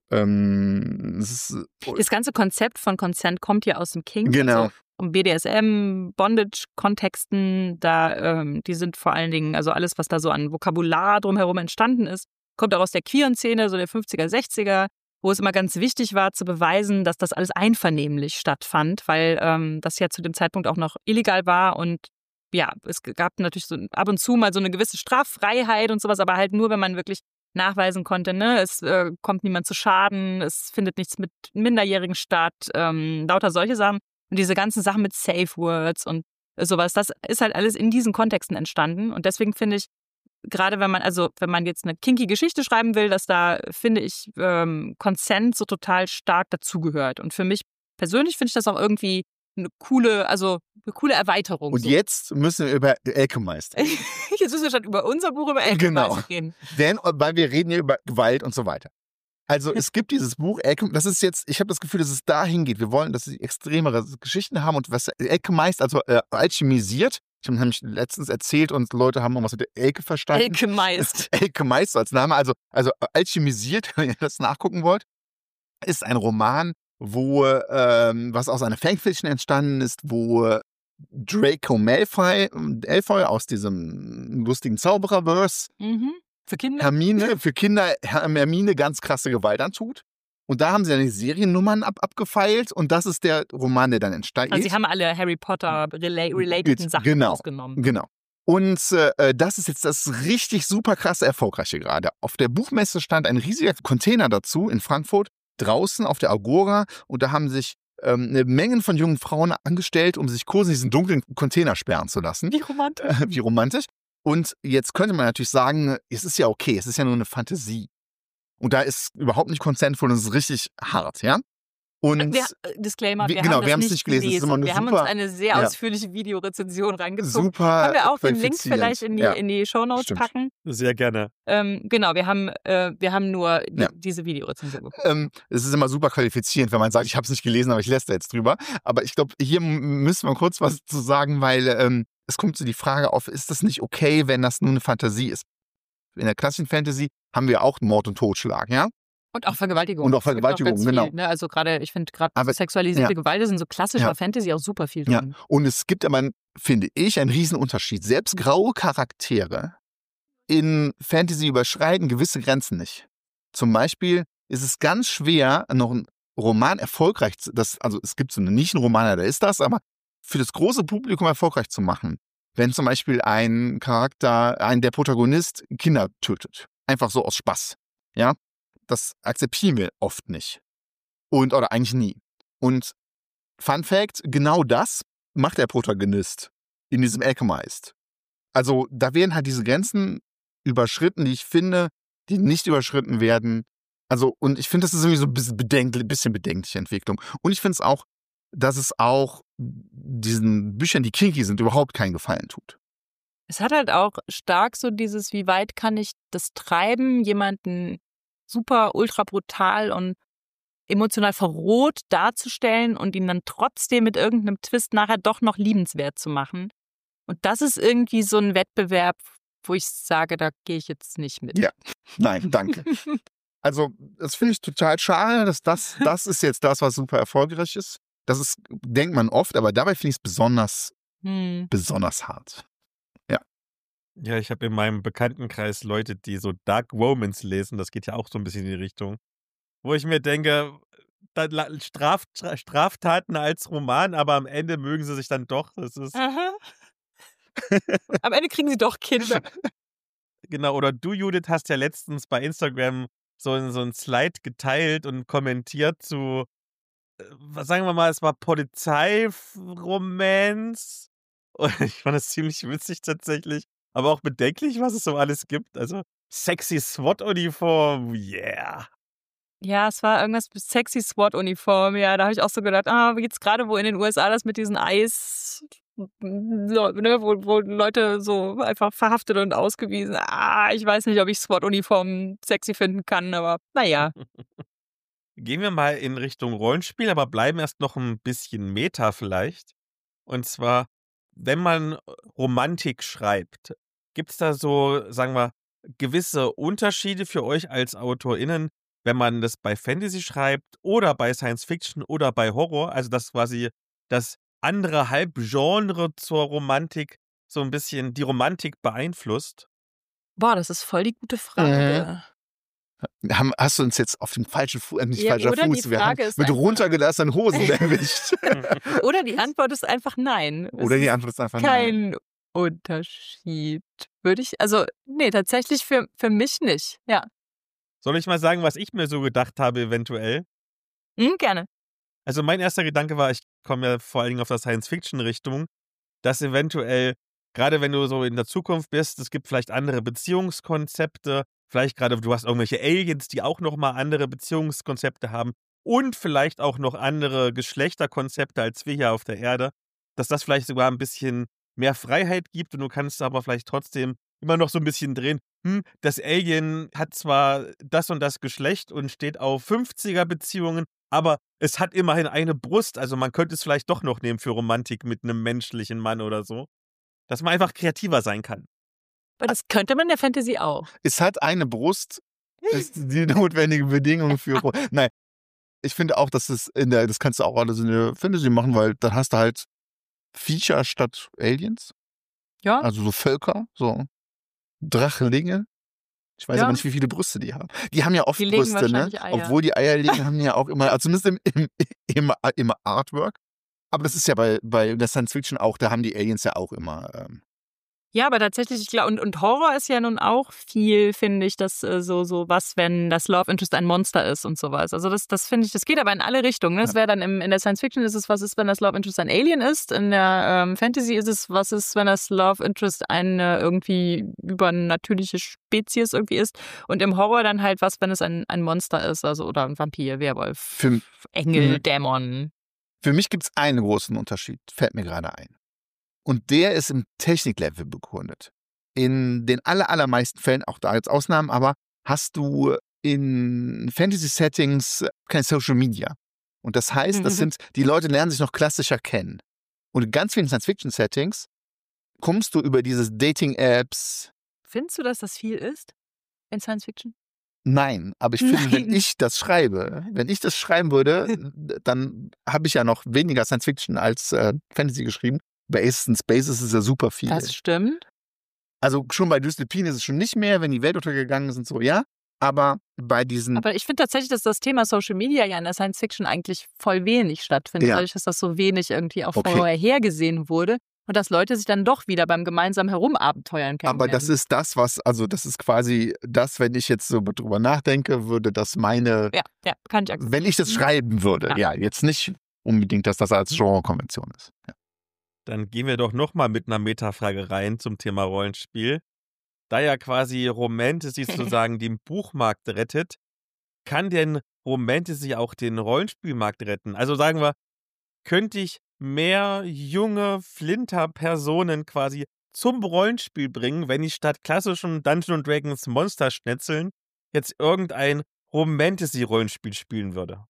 S2: ähm, es ist,
S1: Das ganze Konzept von Consent kommt ja aus dem Kink.
S2: Genau.
S1: Also um B D S M, Bondage-Kontexten, da, ähm, die sind vor allen Dingen, also alles, was da so an Vokabular drumherum entstanden ist, kommt auch aus der queeren Szene, so der fünfziger, sechziger, wo es immer ganz wichtig war zu beweisen, dass das alles einvernehmlich stattfand, weil ähm, das ja zu dem Zeitpunkt auch noch illegal war und ja, es gab natürlich so ab und zu mal so eine gewisse Straffreiheit und sowas, aber halt nur, wenn man wirklich nachweisen konnte, ne, es äh, kommt niemand zu Schaden, es findet nichts mit Minderjährigen statt, ähm, lauter solche Sachen. Und diese ganzen Sachen mit Safe Words und sowas, das ist halt alles in diesen Kontexten entstanden. Und deswegen finde ich, gerade wenn man, also wenn man jetzt eine kinky Geschichte schreiben will, dass da, finde ich, ähm, Consent so total stark dazugehört. Und für mich persönlich finde ich das auch irgendwie eine coole, also eine coole Erweiterung.
S2: Und
S1: so.
S2: jetzt müssen wir über Alchemist reden.
S1: Jetzt müssen wir schon über unser Buch über Alchemist
S2: Genau.
S1: reden.
S2: Denn, weil wir reden hier über Gewalt und so weiter. Also es gibt dieses Buch, Alchem- das ist jetzt, ich habe das Gefühl, dass es dahin geht. Wir wollen, dass sie extremere Geschichten haben und was Alchemist, also äh, alchemisiert. Ich habe nämlich letztens erzählt und Leute haben irgendwas mit der Elke verstanden.
S1: Alchemist.
S2: Alchemist als Name, also, also alchemisiert, wenn ihr das nachgucken wollt, ist ein Roman, wo, ähm, was aus einer Fanfiction entstanden ist, wo Draco Malfoy, Malfoy aus diesem lustigen Zaubererverse
S1: Mhm. Für Kinder?
S2: Hermine, für Kinder Hermine ganz krasse Gewalt antut. Und da haben sie dann die Seriennummern ab, abgefeilt und das ist der Roman, der dann entsteht.
S1: Also sie haben alle Harry Potter rela relateden Sachen
S2: genau,
S1: rausgenommen.
S2: Genau. Und äh, das ist jetzt das richtig super krasse Erfolgreiche gerade. Auf der Buchmesse stand ein riesiger Container dazu in Frankfurt, draußen auf der Agora. Und da haben sich ähm, eine Menge von jungen Frauen angestellt, um sich kurz in diesen dunklen Container sperren zu lassen.
S1: Wie romantisch.
S2: Äh, wie romantisch. Und jetzt könnte man natürlich sagen, es ist ja okay, es ist ja nur eine Fantasie. Und da ist überhaupt nicht consentful und es ist richtig hart, ja? Und
S1: wir, Disclaimer, wir,
S2: wir genau,
S1: haben,
S2: wir haben
S1: das
S2: es nicht gelesen.
S1: gelesen.
S2: Es ist immer nur
S1: wir
S2: super,
S1: haben uns eine sehr
S2: ja.
S1: ausführliche Videorezension reingezogen.
S2: Super
S1: Können wir auch den Link
S2: qualifizierend.
S1: vielleicht in die,
S2: Ja,
S1: in die Shownotes
S2: stimmt.
S1: packen?
S3: Sehr gerne.
S1: Ähm, genau, wir haben, äh, wir haben nur die,
S2: Ja.
S1: diese Videorezension geguckt.
S2: Ähm, es ist immer super qualifizierend, wenn man sagt, ich habe es nicht gelesen, aber ich lässt da jetzt drüber. Aber ich glaube, hier m- müssen wir kurz was zu sagen, weil ähm, es kommt so die Frage auf, ist das nicht okay, wenn das nur eine Fantasie ist? in der klassischen Fantasy haben wir auch Mord und Totschlag, ja?
S1: Und auch Vergewaltigung.
S2: Und auch Vergewaltigung,
S1: ganz
S2: genau.
S1: Viel, ne? Also gerade, ich finde gerade
S2: Aber-
S1: sexualisierte
S2: ja.
S1: Gewalt ist in so klassischer
S2: Ja.
S1: Fantasy auch super viel
S2: Ja,
S1: drin.
S2: und es gibt aber, finde ich, einen Riesenunterschied. Selbst graue Charaktere in Fantasy überschreiten gewisse Grenzen nicht. Zum Beispiel ist es ganz schwer, noch einen Roman erfolgreich zu, das, also es gibt so einen Nischenroman, da ist das, aber für das große Publikum erfolgreich zu machen, wenn zum Beispiel ein Charakter, ein der Protagonist Kinder tötet. Einfach so aus Spaß. Ja, das akzeptieren wir oft nicht. Und, oder eigentlich nie. Und Fun Fact, genau das macht der Protagonist in diesem Alchemist. Also da werden halt diese Grenzen überschritten, die ich finde, die nicht überschritten werden. Also, und ich finde, das ist irgendwie so ein bisschen, bedenklich, bisschen bedenkliche Entwicklung. Und ich finde es auch, dass es auch diesen Büchern, die kinky sind, überhaupt keinen Gefallen tut.
S1: Es hat halt auch stark so dieses, wie weit kann ich das treiben, jemanden super, ultra brutal und emotional verroht darzustellen und ihn dann trotzdem mit irgendeinem Twist nachher doch noch liebenswert zu machen. Und das ist irgendwie so ein Wettbewerb, wo ich sage, da gehe ich jetzt nicht mit.
S2: Ja, nein, danke. Also, das finde ich total schade, dass das, das ist jetzt das, was super erfolgreich ist. Das ist, denkt man oft, aber dabei finde ich es besonders,
S1: Hm.
S2: besonders hart.
S3: Ja, ich habe in meinem Bekanntenkreis Leute, die so Dark Romance lesen. Das geht ja auch so ein bisschen in die Richtung. Wo ich mir denke, da- la- Straf, Stra- Straftaten als Roman, aber am Ende mögen sie sich dann doch. Das ist
S1: Aha. Am Ende kriegen sie doch Kinder.
S3: genau. Oder du, Judith, hast ja letztens bei Instagram so, ein- so ein Slide geteilt und kommentiert zu, äh, was sagen wir mal, es war Polizeiromance. Und ich fand es ziemlich witzig tatsächlich, aber auch bedenklich, was es so alles gibt. Also sexy SWAT-Uniform, yeah.
S1: Ja, es war irgendwas mit sexy SWAT-Uniform. Ja, da habe ich auch so gedacht, ah, jetzt gerade wo in den U S A das mit diesen Eis, ne, wo, wo Leute so einfach verhaftet und ausgewiesen. Ah, ich weiß nicht, ob ich SWAT-Uniform sexy finden kann, aber naja.
S3: Gehen wir mal in Richtung Rollenspiel, aber bleiben erst noch ein bisschen Meta vielleicht. Und zwar, wenn man Romantik schreibt, gibt es da so, sagen wir, gewisse Unterschiede für euch als AutorInnen, wenn man das bei Fantasy schreibt oder bei Science Fiction oder bei Horror? Also, dass quasi das andere Halbgenre zur Romantik so ein bisschen die Romantik beeinflusst.
S1: Boah, das ist voll die gute Frage.
S2: Haben, hast du uns jetzt auf den falschen Fuß, äh, nicht
S1: Ja,
S2: falscher
S1: oder die
S2: Fuß, wir haben
S1: Frage ist
S2: mit
S1: einfach-
S2: runtergelassenen Hosen erwischt.
S1: Oder die Antwort ist einfach nein. Es
S2: Oder die
S1: ist
S2: Antwort ist einfach nein.
S1: kein Unterschied. Würde ich, also, nee, tatsächlich für, für mich nicht. Ja,
S3: Soll ich mal sagen, was ich mir so gedacht habe, eventuell?
S1: hm, gerne.
S3: Also mein erster Gedanke war, ich komme ja vor allen Dingen auf der Science-Fiction-Richtung, dass eventuell, gerade wenn du so in der Zukunft bist, es gibt vielleicht andere Beziehungskonzepte, vielleicht gerade du hast irgendwelche Aliens, die auch nochmal andere Beziehungskonzepte haben und vielleicht auch noch andere Geschlechterkonzepte als wir hier auf der Erde, dass das vielleicht sogar ein bisschen mehr Freiheit gibt und du kannst aber vielleicht trotzdem immer noch so ein bisschen drehen, hm, das Alien hat zwar das und das Geschlecht und steht auf fünfziger-Beziehungen, aber es hat immerhin eine Brust, also man könnte es vielleicht doch noch nehmen für Romantik mit einem menschlichen Mann oder so. Dass man einfach kreativer sein kann.
S1: Aber das könnte man in der Fantasy auch.
S2: Es hat eine Brust, ist die notwendige Bedingung für. Ro- Nein, ich finde auch, dass es in der, das kannst du auch alles in der Fantasy machen, weil dann hast du halt Viecher statt Aliens.
S1: Ja.
S2: Also so Völker, so Drachlinge. Ich weiß
S1: Ja.
S2: aber nicht, wie viele Brüste die haben. Die haben ja oft
S1: Die legen
S2: Brüste, ne?
S1: wahrscheinlich Eier.
S2: Obwohl die Eier legen, haben die ja auch immer, also zumindest im, im, im, im Artwork. Aber das ist ja bei, bei der Science Fiction auch, da haben die Aliens ja auch immer. Ähm,
S1: Ja, aber tatsächlich, ich glaube, und, und Horror ist ja nun auch viel, finde ich, dass äh, so, so was, wenn das Love Interest ein Monster ist und sowas. Also das, das finde ich, das geht aber in alle Richtungen. Ne? Das wäre dann im, in der Science Fiction ist es, was ist, wenn das Love Interest ein Alien ist. In der ähm, Fantasy ist es, was ist, wenn das Love Interest eine irgendwie übernatürliche Spezies irgendwie ist. Und im Horror dann halt was, wenn es ein, ein Monster ist, also oder ein Vampir, Werwolf,
S2: Für-
S1: Engel,
S2: Mhm.
S1: Dämon.
S2: Für mich gibt es einen großen Unterschied, fällt mir gerade ein. Und der ist im Techniklevel begründet. In den aller, allermeisten Fällen, auch da jetzt Ausnahmen, aber hast du in Fantasy-Settings kein Social Media. Und das heißt, das sind, die Leute lernen sich noch klassischer kennen. Und in ganz vielen Science-Fiction-Settings kommst du über diese Dating-Apps.
S1: Findest du, dass das viel ist? in Science Fiction?
S2: Nein, aber ich finde, wenn
S1: Nein.
S2: ich das schreibe, wenn ich das schreiben würde, dann habe ich ja noch weniger Science Fiction als äh, Fantasy geschrieben. Bei Aces in Space ist es ja super viel.
S1: Das stimmt.
S2: Also schon bei Dystopien ist es schon nicht mehr, wenn die Welt untergegangen ist und so, ja. Aber bei diesen,
S1: Aber ich finde tatsächlich, dass das Thema Social Media ja in der Science Fiction eigentlich voll wenig stattfindet,
S2: Ja.
S1: dadurch, dass das so wenig irgendwie auch
S2: Okay.
S1: vorhergesehen wurde und dass Leute sich dann doch wieder beim gemeinsamen Herumabenteuern kennenlernen.
S2: aber das ist das, was, also das ist quasi das, wenn ich jetzt so drüber nachdenke, würde das meine,
S1: Ja, ja, kann ich akzeptieren.
S2: wenn ich das schreiben würde,
S1: Ja.
S2: ja, jetzt nicht unbedingt, dass das als Genrekonvention ist. Ja.
S3: Dann gehen wir doch nochmal mit einer Metafrage rein zum Thema Rollenspiel. Da ja quasi Romantasy sozusagen den Buchmarkt rettet, kann denn Romantasy auch den Rollenspielmarkt retten? Also sagen wir, könnte ich mehr junge Flinter-Personen quasi zum Rollenspiel bringen, wenn ich statt klassischen Dungeons and Dragons Monsterschnetzeln jetzt irgendein Romantasy-Rollenspiel spielen würde?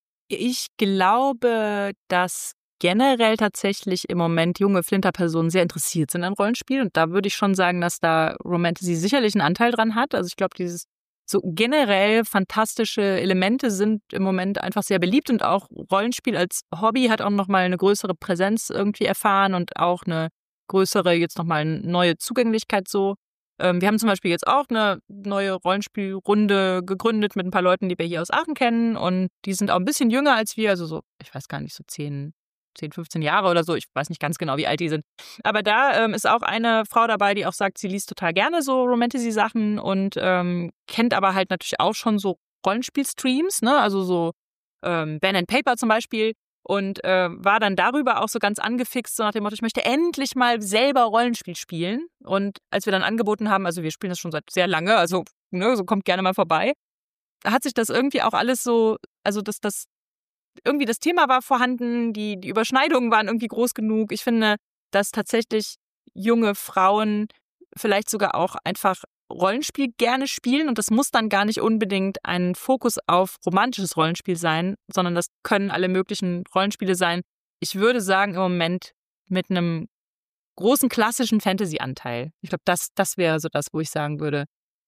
S1: Ich glaube, dass generell tatsächlich im Moment junge Flinter-Personen sehr interessiert sind an Rollenspiel. Und da würde ich schon sagen, dass da Romantasy sicherlich einen Anteil dran hat. Also ich glaube, dieses so generell fantastische Elemente sind im Moment einfach sehr beliebt und auch Rollenspiel als Hobby hat auch nochmal eine größere Präsenz irgendwie erfahren und auch eine größere, jetzt nochmal neue Zugänglichkeit so. Ähm, wir haben zum Beispiel jetzt auch eine neue Rollenspielrunde gegründet mit ein paar Leuten, die wir hier aus Aachen kennen und die sind auch ein bisschen jünger als wir, also so, ich weiß gar nicht, so zehn, zehn, fünfzehn Jahre oder so, ich weiß nicht ganz genau, wie alt die sind. Aber da ähm, ist auch eine Frau dabei, die auch sagt, sie liest total gerne so Romantasy-Sachen und ähm, kennt aber halt natürlich auch schon so Rollenspiel-Streams, ne, also so ähm, Pen and Paper zum Beispiel. Und äh, war dann darüber auch so ganz angefixt, so nach dem Motto, ich möchte endlich mal selber Rollenspiel spielen. Und als wir dann angeboten haben, also wir spielen das schon seit sehr lange, also ne, so kommt gerne mal vorbei, hat sich das irgendwie auch alles so, also das, das, irgendwie das Thema war vorhanden, die, die Überschneidungen waren irgendwie groß genug. Ich finde, dass tatsächlich junge Frauen vielleicht sogar auch einfach Rollenspiel gerne spielen und das muss dann gar nicht unbedingt ein Fokus auf romantisches Rollenspiel sein, sondern das können alle möglichen Rollenspiele sein. Ich würde sagen, im Moment mit einem großen klassischen Fantasy-Anteil. Ich glaube, das, das wäre so das, wo ich sagen würde,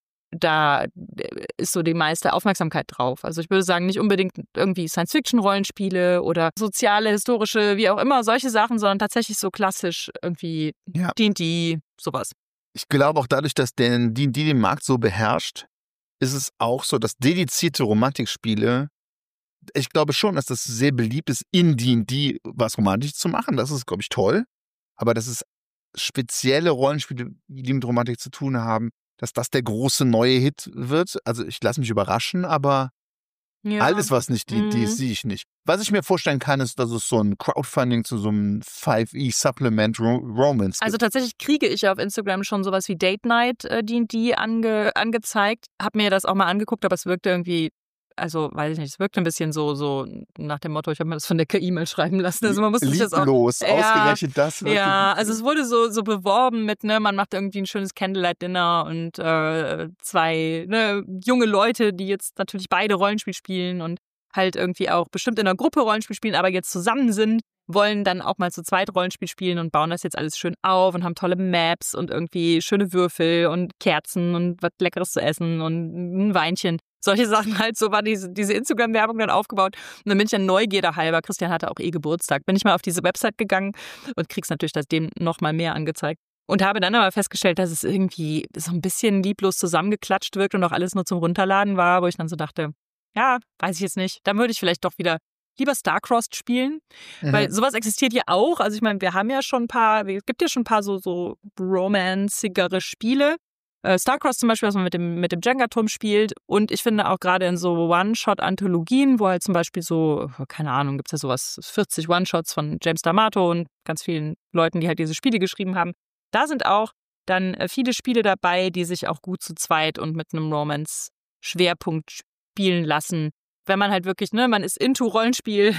S1: da ist so die meiste Aufmerksamkeit drauf. Also ich würde sagen, nicht unbedingt irgendwie Science-Fiction-Rollenspiele oder soziale, historische, wie auch immer, solche Sachen, sondern tatsächlich so klassisch irgendwie
S2: Ja.
S1: D und D, sowas.
S2: Ich glaube auch dadurch, dass der D und D den Markt so beherrscht, ist es auch so, dass dedizierte Romantikspiele, ich glaube schon, dass das sehr beliebt ist, in D und D was romantisch zu machen. Das ist, glaube ich, toll. Aber dass es spezielle Rollenspiele, die mit Romantik zu tun haben, dass das der große neue Hit wird. Also ich lasse mich überraschen, aber
S1: Ja.
S2: alles, was nicht D und D
S1: Mhm.
S2: ist, sehe ich nicht. Was ich mir vorstellen kann, ist, dass es so ein Crowdfunding zu so einem five E Supplement Ro- Romance
S1: Also
S2: gibt.
S1: tatsächlich kriege ich auf Instagram schon sowas wie Date Night äh, D und D ange, angezeigt. Hab mir das auch mal angeguckt, aber es wirkte irgendwie, also weiß ich nicht, es wirkte ein bisschen so, so nach dem Motto, ich habe mir das von der K I mal schreiben lassen. Also man musste sich das auch.
S2: Lieblos,
S1: Ja,
S2: ausgerechnet das. wird
S1: Ja,
S2: die-
S1: also es wurde so, so beworben mit, ne, man macht irgendwie ein schönes Candlelight-Dinner und äh, zwei ne, junge Leute, die jetzt natürlich beide Rollenspiel spielen und halt irgendwie auch bestimmt in einer Gruppe Rollenspiel spielen, aber jetzt zusammen sind, wollen dann auch mal zu zweit Rollenspiel spielen und bauen das jetzt alles schön auf und haben tolle Maps und irgendwie schöne Würfel und Kerzen und was Leckeres zu essen und ein Weinchen. Solche Sachen halt, so war diese, diese Instagram-Werbung dann aufgebaut. Und dann bin ich dann Neugierde halber, Christian hatte auch eh Geburtstag, bin ich mal auf diese Website gegangen und krieg's natürlich seitdem noch mal mehr angezeigt. Und habe dann aber festgestellt, dass es irgendwie so ein bisschen lieblos zusammengeklatscht wirkt und auch alles nur zum Runterladen war, wo ich dann so dachte, ja, weiß ich jetzt nicht. Dann würde ich vielleicht doch wieder lieber Starcrossed spielen,
S2: Mhm.
S1: weil sowas existiert ja auch. Also ich meine, wir haben ja schon ein paar, es gibt ja schon ein paar so, so romanzigere Spiele. Äh, Starcrossed zum Beispiel, was man mit dem, mit dem Jenga-Turm spielt. Und ich finde auch gerade in so One-Shot-Anthologien, wo halt zum Beispiel so, keine Ahnung, gibt's ja sowas, vierzig One-Shots von James D'Amato und ganz vielen Leuten, die halt diese Spiele geschrieben haben. Da sind auch dann äh, viele Spiele dabei, die sich auch gut zu zweit und mit einem Romance-Schwerpunkt spielen lassen. Wenn man halt wirklich, ne, man ist into Rollenspiel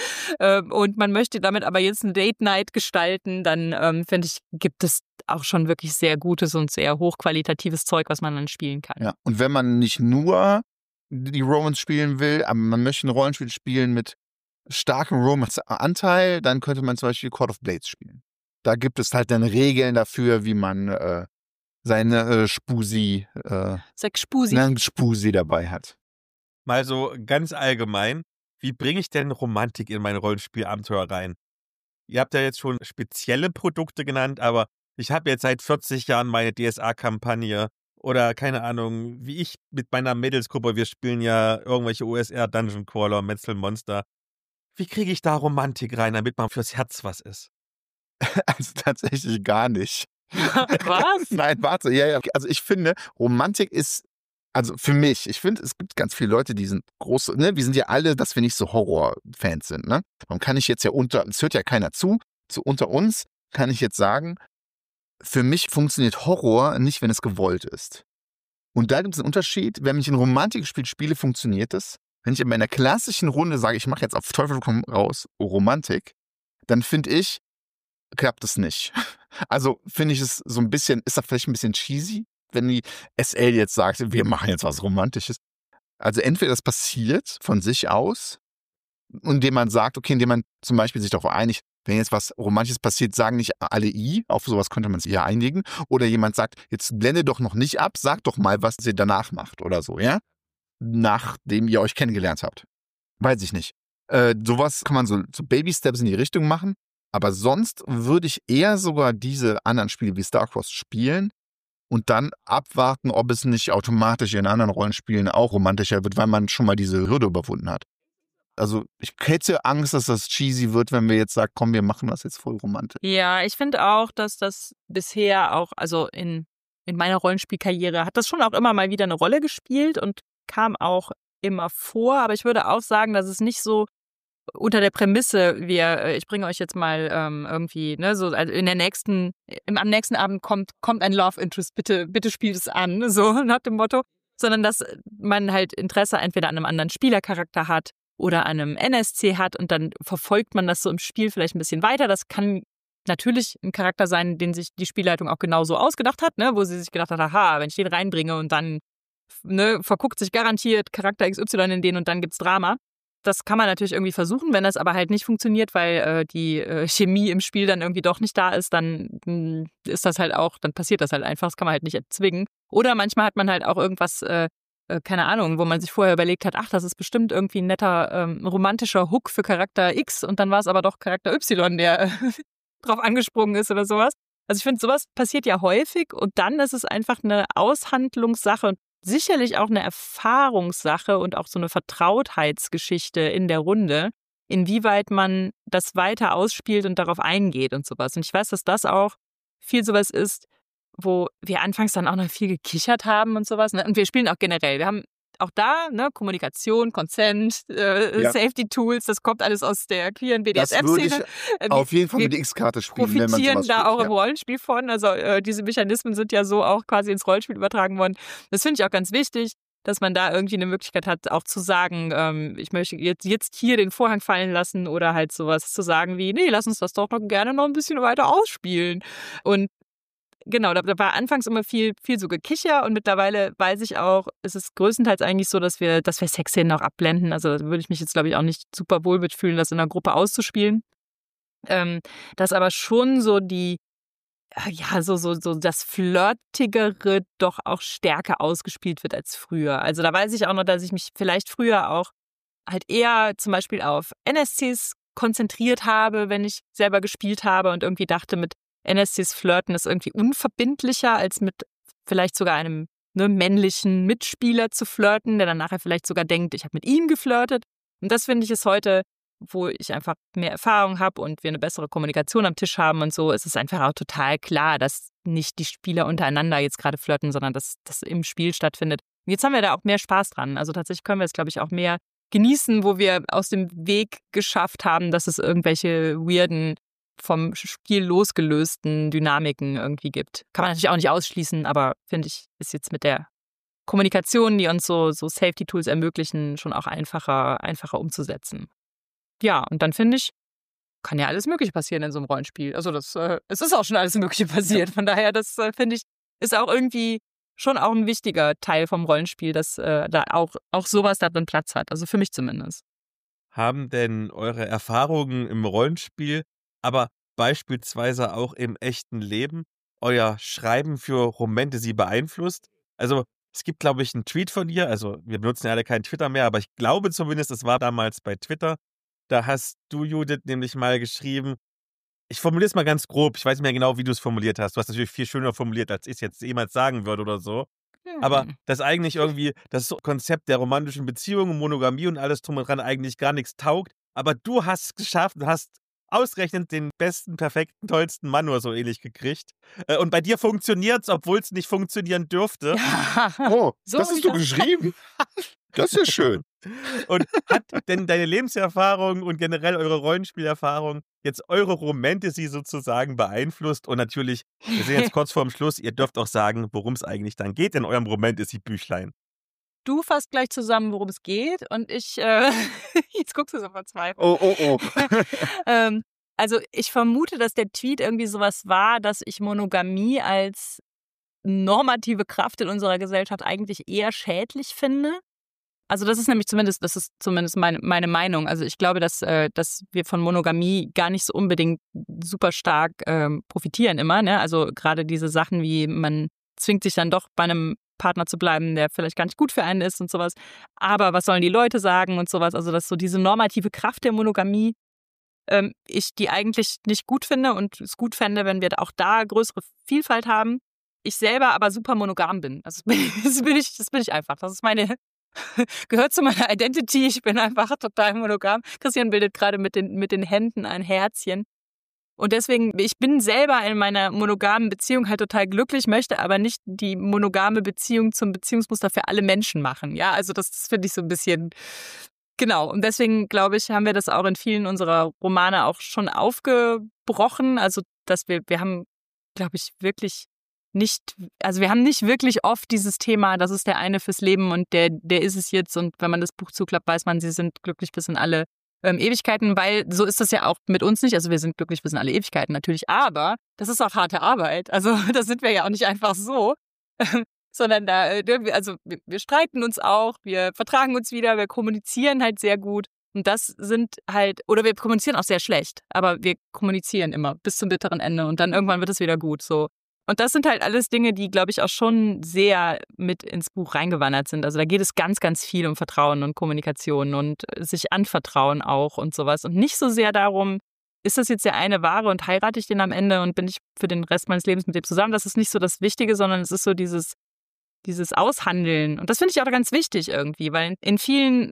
S1: äh, und man möchte damit aber jetzt ein Date Night gestalten, dann ähm, finde ich, gibt es auch schon wirklich sehr gutes und sehr hochqualitatives Zeug, was man dann spielen kann.
S2: Ja, und wenn man nicht nur die Romance spielen will, aber man möchte ein Rollenspiel spielen mit starkem Romance-Anteil, dann könnte man zum Beispiel Court of Blades spielen. Da gibt es halt dann Regeln dafür, wie man äh, seine äh, Spusi, äh,
S1: Sechs Spusi.
S2: ne, Spusi dabei hat.
S3: Mal so ganz allgemein, wie bringe ich denn Romantik in mein Rollenspielabenteuer rein? Ihr habt ja jetzt schon spezielle Produkte genannt, aber ich habe jetzt seit vierzig Jahren meine D S A-Kampagne oder keine Ahnung, wie ich mit meiner Mädelsgruppe, wir spielen ja irgendwelche O S R, Dungeon Crawler, Metzel Monster. Wie kriege ich da Romantik rein, damit man fürs Herz was ist?
S2: Also tatsächlich gar nicht.
S1: Was?
S2: Nein, warte. Ja, ja. Also ich finde, Romantik ist, also für mich, ich finde, es gibt ganz viele Leute, die sind groß, ne, wir sind ja alle, dass wir nicht so Horrorfans sind, ne? Darum kann ich jetzt ja unter, es hört ja keiner zu, zu unter uns kann ich jetzt sagen, für mich funktioniert Horror nicht, wenn es gewollt ist. Und da gibt es einen Unterschied, wenn ich ein Romantikspiel spiele, funktioniert es. Wenn ich in meiner klassischen Runde sage, ich mache jetzt auf Teufel komm raus Romantik, dann finde ich, klappt es nicht. Also finde ich es so ein bisschen, ist das vielleicht ein bisschen cheesy, wenn die S L jetzt sagt, wir machen jetzt was Romantisches. Also entweder das passiert von sich aus, indem man sagt, okay, indem man zum Beispiel sich darauf einigt, wenn jetzt was Romantisches passiert, sagen nicht alle I, auf sowas könnte man sich eher einigen. Oder jemand sagt, jetzt blende doch noch nicht ab, sagt doch mal, was ihr danach macht oder so, ja? Nachdem ihr euch kennengelernt habt. Weiß ich nicht. Äh, sowas kann man so, so Baby-Steps in die Richtung machen. Aber sonst würde ich eher sogar diese anderen Spiele wie Starcross spielen und dann abwarten, ob es nicht automatisch in anderen Rollenspielen auch romantischer wird, weil man schon mal diese Hürde überwunden hat. Also ich hätte Angst, dass das cheesy wird, wenn wir jetzt sagen, komm, wir machen das jetzt voll romantisch.
S1: Ja, ich finde auch, dass das bisher auch, also in, in meiner Rollenspielkarriere hat das schon auch immer mal wieder eine Rolle gespielt und kam auch immer vor. Aber ich würde auch sagen, dass es nicht so unter der Prämisse, wir, ich bringe euch jetzt mal ähm, irgendwie, ne, so also in der nächsten, im, am nächsten Abend kommt, kommt ein Love Interest, bitte, bitte spielt es an, so nach dem Motto, sondern dass man halt Interesse entweder an einem anderen Spielercharakter hat oder an einem N S C hat und dann verfolgt man das so im Spiel vielleicht ein bisschen weiter. Das kann natürlich ein Charakter sein, den sich die Spielleitung auch genauso ausgedacht hat, ne, wo sie sich gedacht hat, aha, wenn ich den reinbringe und dann ne, verguckt sich garantiert Charakter X Y in den und dann gibt's Drama. Das kann man natürlich irgendwie versuchen, wenn das aber halt nicht funktioniert, weil äh, die äh, Chemie im Spiel dann irgendwie doch nicht da ist, dann mh, ist das halt auch, dann passiert das halt einfach, das kann man halt nicht erzwingen. Oder manchmal hat man halt auch irgendwas, äh, äh, keine Ahnung, wo man sich vorher überlegt hat, ach, das ist bestimmt irgendwie ein netter ähm, romantischer Hook für Charakter X und dann war es aber doch Charakter Y, der äh, drauf angesprungen ist oder sowas. Also ich finde, sowas passiert ja häufig und dann ist es einfach eine Aushandlungssache und sicherlich auch eine Erfahrungssache und auch so eine Vertrautheitsgeschichte in der Runde, inwieweit man das weiter ausspielt und darauf eingeht und sowas. Und ich weiß, dass das auch viel sowas ist, wo wir anfangs dann auch noch viel gekichert haben und sowas. Und wir spielen auch generell. Wir haben auch da, ne, Kommunikation, Consent, äh,
S2: Ja.
S1: Safety-Tools, das kommt alles aus der queeren B D S
S2: Das würde
S1: M-Szene.
S2: ich
S1: Äh,
S2: auf jeden Fall
S1: wir
S2: mit X-Karte spielen, wenn man
S1: profitieren
S2: sowas
S1: da
S2: spielt,
S1: auch
S2: ja.
S1: im Rollenspiel von. Also äh, diese Mechanismen sind ja so auch quasi ins Rollenspiel übertragen worden. Das finde ich auch ganz wichtig, dass man da irgendwie eine Möglichkeit hat, auch zu sagen, ähm, ich möchte jetzt, jetzt hier den Vorhang fallen lassen oder halt sowas zu sagen wie, nee, lass uns das doch noch gerne noch ein bisschen weiter ausspielen. Und genau, da, da war anfangs immer viel, viel so Gekicher und mittlerweile weiß ich auch, es ist größtenteils eigentlich so, dass wir, dass wir Sexszenen auch abblenden. Also da würde ich mich jetzt, glaube ich, auch nicht super wohl mitfühlen, das in einer Gruppe auszuspielen. Ähm, dass aber schon so die, ja, so, so, so das Flirtigere doch auch stärker ausgespielt wird als früher. Also da weiß ich auch noch, dass ich mich vielleicht früher auch halt eher zum Beispiel auf N S Cs konzentriert habe, wenn ich selber gespielt habe und irgendwie dachte, mit N S Cs flirten ist irgendwie unverbindlicher, als mit vielleicht sogar einem ne, männlichen Mitspieler zu flirten, der dann nachher vielleicht sogar denkt, ich habe mit ihm geflirtet. Und das finde ich ist heute, wo ich einfach mehr Erfahrung habe und wir eine bessere Kommunikation am Tisch haben und so, ist es einfach auch total klar, dass nicht die Spieler untereinander jetzt gerade flirten, sondern dass das im Spiel stattfindet. Und jetzt haben wir da auch mehr Spaß dran. Also tatsächlich können wir es, glaube ich, auch mehr genießen, wo wir aus dem Weg geschafft haben, dass es irgendwelche weirden, vom Spiel losgelösten Dynamiken irgendwie gibt. Kann man natürlich auch nicht ausschließen, aber finde ich, ist jetzt mit der Kommunikation, die uns so, so Safety-Tools ermöglichen, schon auch einfacher, einfacher umzusetzen. Ja, und dann finde ich, kann ja alles Mögliche passieren in so einem Rollenspiel. Also das, äh, es ist auch schon alles Mögliche passiert. Von daher, das äh, finde ich, ist auch irgendwie schon auch ein wichtiger Teil vom Rollenspiel, dass äh, da auch, auch sowas da drin Platz hat. Also für mich zumindest.
S3: Haben denn eure Erfahrungen im Rollenspiel, aber beispielsweise auch im echten Leben, euer Schreiben für Romantasy beeinflusst? Also, es gibt, glaube ich, einen Tweet von dir, also wir benutzen ja alle keinen Twitter mehr, aber ich glaube zumindest, es war damals bei Twitter, da hast du, Judith, nämlich mal geschrieben, ich formuliere es mal ganz grob, ich weiß nicht mehr genau, wie du es formuliert hast. Du hast natürlich viel schöner formuliert, als ich es jetzt jemals sagen würde oder so. Aber
S1: Hm.
S3: dass eigentlich irgendwie das Konzept der romantischen Beziehung und Monogamie und alles drum und dran eigentlich gar nichts taugt. Aber du hast es geschafft und hast ausgerechnet den besten, perfekten, tollsten Mann oder so ähnlich gekriegt. Äh, Und bei dir funktioniert es, obwohl es nicht funktionieren dürfte.
S1: Ja.
S2: Oh,
S1: So
S2: das
S1: hab
S2: hast
S1: ich
S2: du
S1: das-
S2: geschrieben? Das ist ja schön.
S3: Und hat denn deine Lebenserfahrung und generell eure Rollenspielerfahrung jetzt eure Romantasy sozusagen beeinflusst? Und natürlich, wir sind jetzt kurz vorm Schluss, ihr dürft auch sagen, worum es eigentlich dann geht in eurem Romantasy-Büchlein.
S1: Du fasst gleich zusammen, worum es geht und ich, äh, jetzt guckst du so verzweifelt.
S2: Oh, oh, oh.
S1: ähm, also ich vermute, dass der Tweet irgendwie sowas war, dass ich Monogamie als normative Kraft in unserer Gesellschaft eigentlich eher schädlich finde. Also das ist nämlich zumindest, das ist zumindest meine, meine Meinung. Also ich glaube, dass, äh, dass wir von Monogamie gar nicht so unbedingt super stark ähm, profitieren immer. Ne? Also gerade diese Sachen wie, man zwingt sich dann doch bei einem Partner zu bleiben, der vielleicht gar nicht gut für einen ist und sowas. Aber was sollen die Leute sagen und sowas? Also dass so diese normative Kraft der Monogamie, ähm, ich die eigentlich nicht gut finde und es gut fände, wenn wir auch da größere Vielfalt haben. Ich selber aber super monogam bin. Also das bin ich, das bin ich einfach. Das ist meine, gehört zu meiner Identity. Ich bin einfach total monogam. Christian bildet gerade mit den, mit den Händen ein Herzchen. Und deswegen, ich bin selber in meiner monogamen Beziehung halt total glücklich, möchte aber nicht die monogame Beziehung zum Beziehungsmuster für alle Menschen machen. Ja, also das, das finde ich so ein bisschen, genau. Und deswegen, glaube ich, haben wir das auch in vielen unserer Romane auch schon aufgebrochen. Also, dass wir, wir haben, glaube ich, wirklich nicht, also wir haben nicht wirklich oft dieses Thema, das ist der eine fürs Leben und der, der ist es jetzt. Und wenn man das Buch zuklappt, weiß man, sie sind glücklich bis in alle ähm, Ewigkeiten, weil so ist das ja auch mit uns nicht. Also wir sind glücklich bis in alle Ewigkeiten natürlich, aber das ist auch harte Arbeit. Also das sind wir ja auch nicht einfach so, sondern da, also wir, wir streiten uns auch, wir vertragen uns wieder, wir kommunizieren halt sehr gut. Und das sind halt, oder wir kommunizieren auch sehr schlecht, aber wir kommunizieren immer bis zum bitteren Ende und dann irgendwann wird es wieder gut. So. Und das sind halt alles Dinge, die, glaube ich, auch schon sehr mit ins Buch reingewandert sind. Also da geht es ganz, ganz viel um Vertrauen und Kommunikation und sich anvertrauen auch und sowas. Und nicht so sehr darum, ist das jetzt der eine wahre und heirate ich den am Ende und bin ich für den Rest meines Lebens mit dem zusammen. Das ist nicht so das Wichtige, sondern es ist so dieses, dieses Aushandeln. Und das finde ich auch ganz wichtig irgendwie, weil in vielen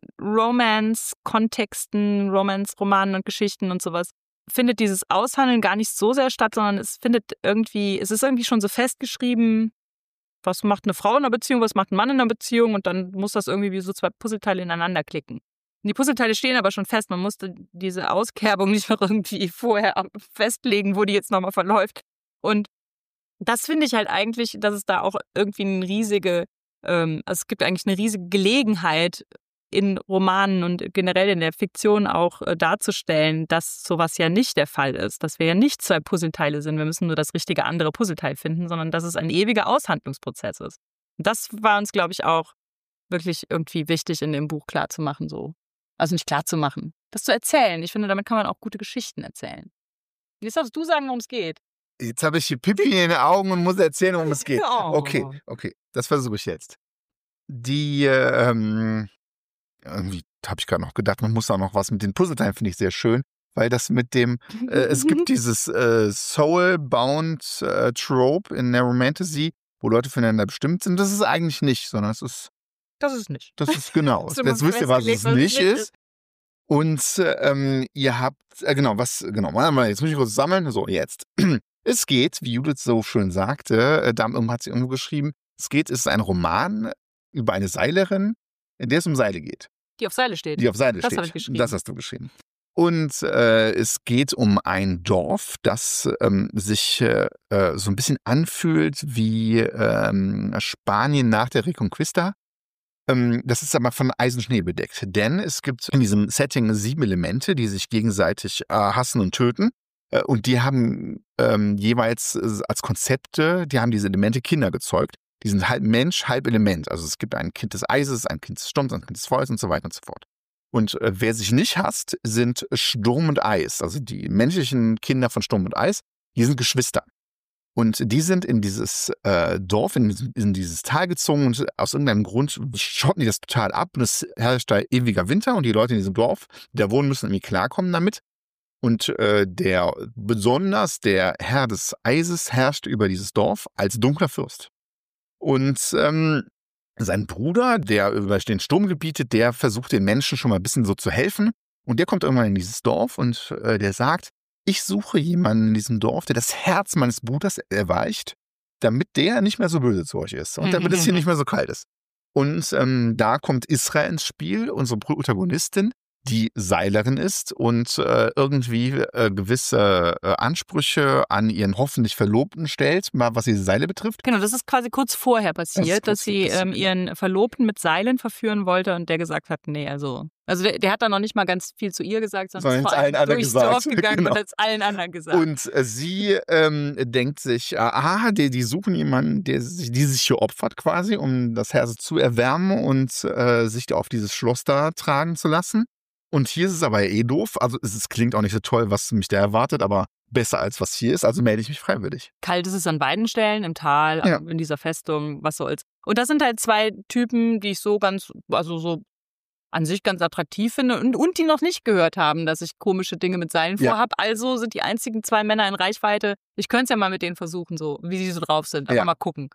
S1: Romance-Kontexten, Romance-Romanen und Geschichten und sowas, findet dieses Aushandeln gar nicht so sehr statt, sondern es findet irgendwie, es ist irgendwie schon so festgeschrieben, was macht eine Frau in einer Beziehung, was macht ein Mann in einer Beziehung und dann muss das irgendwie wie so zwei Puzzleteile ineinander klicken. Und die Puzzleteile stehen aber schon fest, man musste diese Auskerbung nicht noch irgendwie vorher festlegen, wo die jetzt nochmal verläuft. Und das finde ich halt eigentlich, dass es da auch irgendwie eine riesige, ähm, also es gibt eigentlich eine riesige Gelegenheit, in Romanen und generell in der Fiktion auch äh, darzustellen, dass sowas ja nicht der Fall ist, dass wir ja nicht zwei Puzzleteile sind, wir müssen nur das richtige andere Puzzleteil finden, sondern dass es ein ewiger Aushandlungsprozess ist. Und das war uns, glaube ich, auch wirklich irgendwie wichtig in dem Buch klarzumachen, so. Also nicht klarzumachen, das zu erzählen. Ich finde, damit kann man auch gute Geschichten erzählen. Jetzt darfst du sagen, worum es geht.
S2: Jetzt habe ich hier Pipi in den Augen und muss erzählen, worum es geht.
S1: Oh.
S2: Okay, okay, das versuche ich jetzt. Die, ähm, irgendwie habe ich gerade noch gedacht, man muss auch noch was mit den Puzzleteilen, finde ich sehr schön, weil das mit dem, äh, es gibt dieses äh, Soul-Bound äh, Trope in der Romantasy, wo Leute füreinander bestimmt sind. Das ist eigentlich nicht, sondern es ist,
S1: Das ist nicht.
S2: das ist genau.
S1: Hast du
S2: Jetzt
S1: mal
S2: wisst ihr, was es
S1: festgelegt, was
S2: nicht
S1: es nicht
S2: ist. Und ähm, ihr habt, äh, genau, was, genau, mal, jetzt muss ich kurz sammeln. So, jetzt. Es geht, wie Judith so schön sagte, äh, da hat sie irgendwo geschrieben, es geht, es ist ein Roman über eine Seilerin, in der es um Seile geht.
S1: Die auf Seile steht.
S2: Die auf Seile
S1: Das
S2: steht.
S1: habe ich geschrieben.
S2: Das hast du geschrieben. Und äh, es geht um ein Dorf, das ähm, sich äh, so ein bisschen anfühlt wie ähm, Spanien nach der Reconquista. Ähm, das ist aber von Eisenschnee bedeckt. Denn es gibt in diesem Setting sieben Elemente, die sich gegenseitig äh, hassen und töten. Äh, und die haben ähm, jeweils äh, als Konzepte, die haben diese Elemente Kinder gezeugt. Die sind halb Mensch, halb Element. Also es gibt ein Kind des Eises, ein Kind des Sturms, ein Kind des Feuers und so weiter und so fort. Und äh, wer sich nicht hasst, sind Sturm und Eis. Also die menschlichen Kinder von Sturm und Eis, die sind Geschwister. Und die sind in dieses äh, Dorf, in, in dieses Tal gezogen und aus irgendeinem Grund schotten die das total ab und es herrscht da ewiger Winter und die Leute in diesem Dorf, die da wohnen, müssen irgendwie klarkommen damit. Und äh, der besonders der Herr des Eises herrscht über dieses Dorf als dunkler Fürst. Und ähm, sein Bruder, der über den Sturm gebietet, der versucht den Menschen schon mal ein bisschen so zu helfen. Und der kommt irgendwann in dieses Dorf und äh, der sagt, ich suche jemanden in diesem Dorf, der das Herz meines Bruders erweicht, damit der nicht mehr so böse zu euch ist und damit es hier nicht mehr so kalt ist. Und ähm, da kommt Isra ins Spiel, unsere Protagonistin, die Seilerin ist und äh, irgendwie äh, gewisse äh, Ansprüche an ihren hoffentlich Verlobten stellt, mal was diese Seile betrifft.
S1: Genau, das ist quasi kurz vorher passiert, das dass sie ähm, ihren Verlobten mit Seilen verführen wollte und der gesagt hat, nee, also also der, der hat dann noch nicht mal ganz viel zu ihr gesagt, sondern,
S2: sondern
S1: ist vor
S2: allen
S1: allem
S2: anderen
S1: durchs
S2: gesagt.
S1: Dorf gegangen
S2: Genau.
S1: und hat es allen anderen gesagt.
S2: Und äh, sie ähm, denkt sich, aha, die, die suchen jemanden, der sich, die sich hier opfert quasi, um das Herz zu erwärmen und äh, sich da auf dieses Schloss da tragen zu lassen. Und hier ist es aber eh doof. Also es, es klingt auch nicht so toll, was mich da erwartet, aber besser als was hier ist. Also melde ich mich freiwillig.
S1: Kalt ist es an beiden Stellen, im Tal,
S2: Ja.
S1: in dieser Festung, was soll's. Und das sind halt zwei Typen, die ich so ganz, also so an sich ganz attraktiv finde und, und die noch nicht gehört haben, dass ich komische Dinge mit Seilen
S2: Ja.
S1: vorhab. Also sind die einzigen zwei Männer in Reichweite. Ich könnte es ja mal mit denen versuchen, so wie sie so drauf sind. Einfach
S2: Ja.
S1: mal gucken.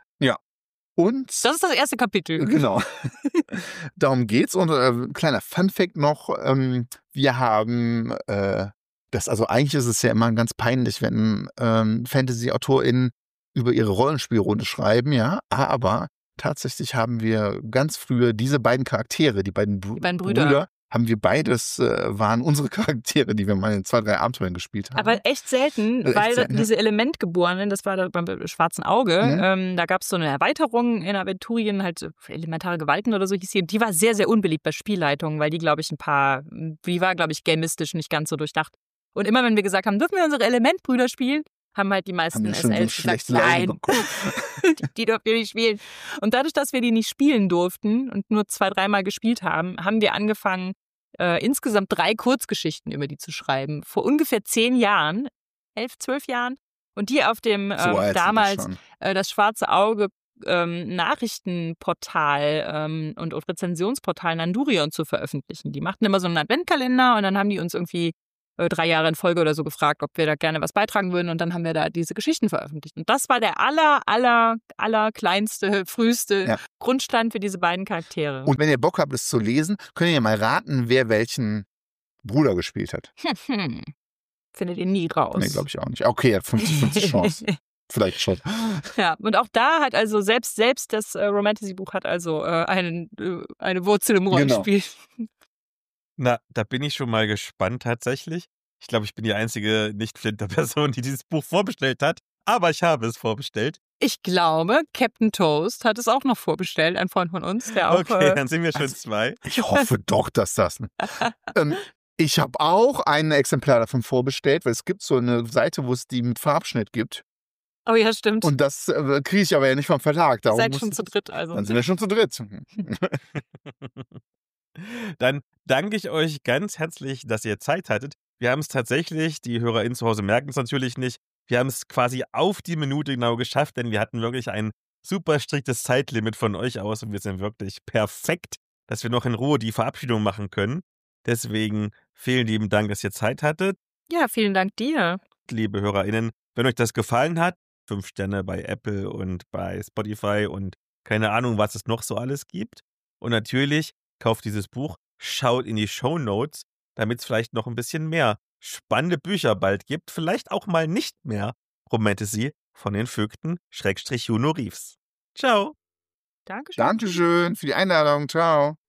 S2: Und
S1: Das ist das erste Kapitel.
S2: genau. Darum geht's. Und äh, kleiner Funfact noch, ähm, wir haben äh, das, also eigentlich ist es ja immer ganz peinlich, wenn ähm, Fantasy-AutorInnen über ihre Rollenspielrunde schreiben, ja, aber tatsächlich haben wir ganz früher diese beiden Charaktere, die beiden, Br
S1: Die beiden Brüder.
S2: Brüder, haben wir beides, äh, waren unsere Charaktere, die wir mal in zwei, drei Abenteuern gespielt haben.
S1: Aber echt selten,
S2: Echt
S1: weil
S2: selten, ja.
S1: diese Elementgeborenen, das war da beim Schwarzen Auge,
S2: Mhm.
S1: ähm, da gab es so eine Erweiterung in Aventurien, halt so elementare Gewalten oder so hieß die. Und die war sehr, sehr unbeliebt bei Spielleitungen, weil die, glaube ich, ein paar, die war, glaube ich, gamistisch nicht ganz so durchdacht. Und immer wenn wir gesagt haben, dürfen wir unsere Elementbrüder spielen, haben halt die meisten
S2: haben wir schon so
S1: S Ls gesagt,
S2: schlechte Laune
S1: nein,
S2: bekommen.
S1: die, die dürfen wir nicht spielen. Und dadurch, dass wir die nicht spielen durften und nur zwei, dreimal gespielt haben, haben wir angefangen, äh, insgesamt drei Kurzgeschichten über die zu schreiben. Vor ungefähr zehn Jahren, elf, zwölf Jahren. Und die auf dem
S2: So
S1: ähm,
S2: alt sind wir
S1: damals
S2: schon.
S1: äh, das Schwarze Auge ähm, Nachrichtenportal ähm, und, und Rezensionsportal Nandurion zu veröffentlichen. Die machten immer so einen Adventkalender und dann haben die uns irgendwie äh, drei Jahre in Folge oder so gefragt, ob wir da gerne was beitragen würden und dann haben wir da diese Geschichten veröffentlicht. Und das war der aller, aller, aller kleinste, früheste
S2: Ja.
S1: Grundstein für diese beiden Charaktere.
S2: Und wenn ihr Bock habt, es zu lesen, könnt ihr mal raten, wer welchen Bruder gespielt hat.
S1: Hm. Findet ihr nie raus.
S2: Nee, glaube ich auch nicht. Okay, er hat fünfzig fünfzig Chance. Vielleicht schon.
S1: Ja, und auch da hat also selbst, selbst das äh, Romantasy-Buch hat also äh, einen, äh, eine Wurzel im Rollenspiel.
S3: Na, da bin ich schon mal gespannt tatsächlich. Ich glaube, ich bin die einzige Nicht-Flinter-Person, die dieses Buch vorbestellt hat. Aber ich habe es vorbestellt.
S1: Ich glaube, Captain Toast hat es auch noch vorbestellt, ein Freund von uns, der auch.
S3: Okay,
S1: Äh,
S3: dann sind wir schon zwei.
S2: Ich hoffe doch, dass das. ähm, ich habe auch ein Exemplar davon vorbestellt, weil es gibt so eine Seite, wo es die mit Farbschnitt gibt.
S1: oh ja, stimmt.
S2: Und das äh, kriege ich aber ja nicht vom Verlag.
S1: Ihr
S2: Darum
S1: seid
S2: muss
S1: schon
S2: ich-
S1: zu dritt, also.
S2: Dann sind wir schon zu dritt.
S3: Dann danke ich euch ganz herzlich, dass ihr Zeit hattet. Wir haben es tatsächlich, die HörerInnen zu Hause merken es natürlich nicht, wir haben es quasi auf die Minute genau geschafft, denn wir hatten wirklich ein super striktes Zeitlimit von euch aus und wir sind wirklich perfekt, dass wir noch in Ruhe die Verabschiedung machen können. Deswegen vielen lieben Dank, dass ihr Zeit hattet.
S1: Ja, vielen Dank dir.
S3: Liebe HörerInnen, wenn euch das gefallen hat, fünf Sterne bei Apple und bei Spotify und keine Ahnung, was es noch so alles gibt. Und natürlich kauft dieses Buch, schaut in die Shownotes, damit es vielleicht noch ein bisschen mehr spannende Bücher bald gibt. Vielleicht auch mal nicht mehr Romantasy von den Vögten, Schrägstrich Juno Reeves. Ciao.
S1: Dankeschön.
S2: Dankeschön für die Einladung. Ciao.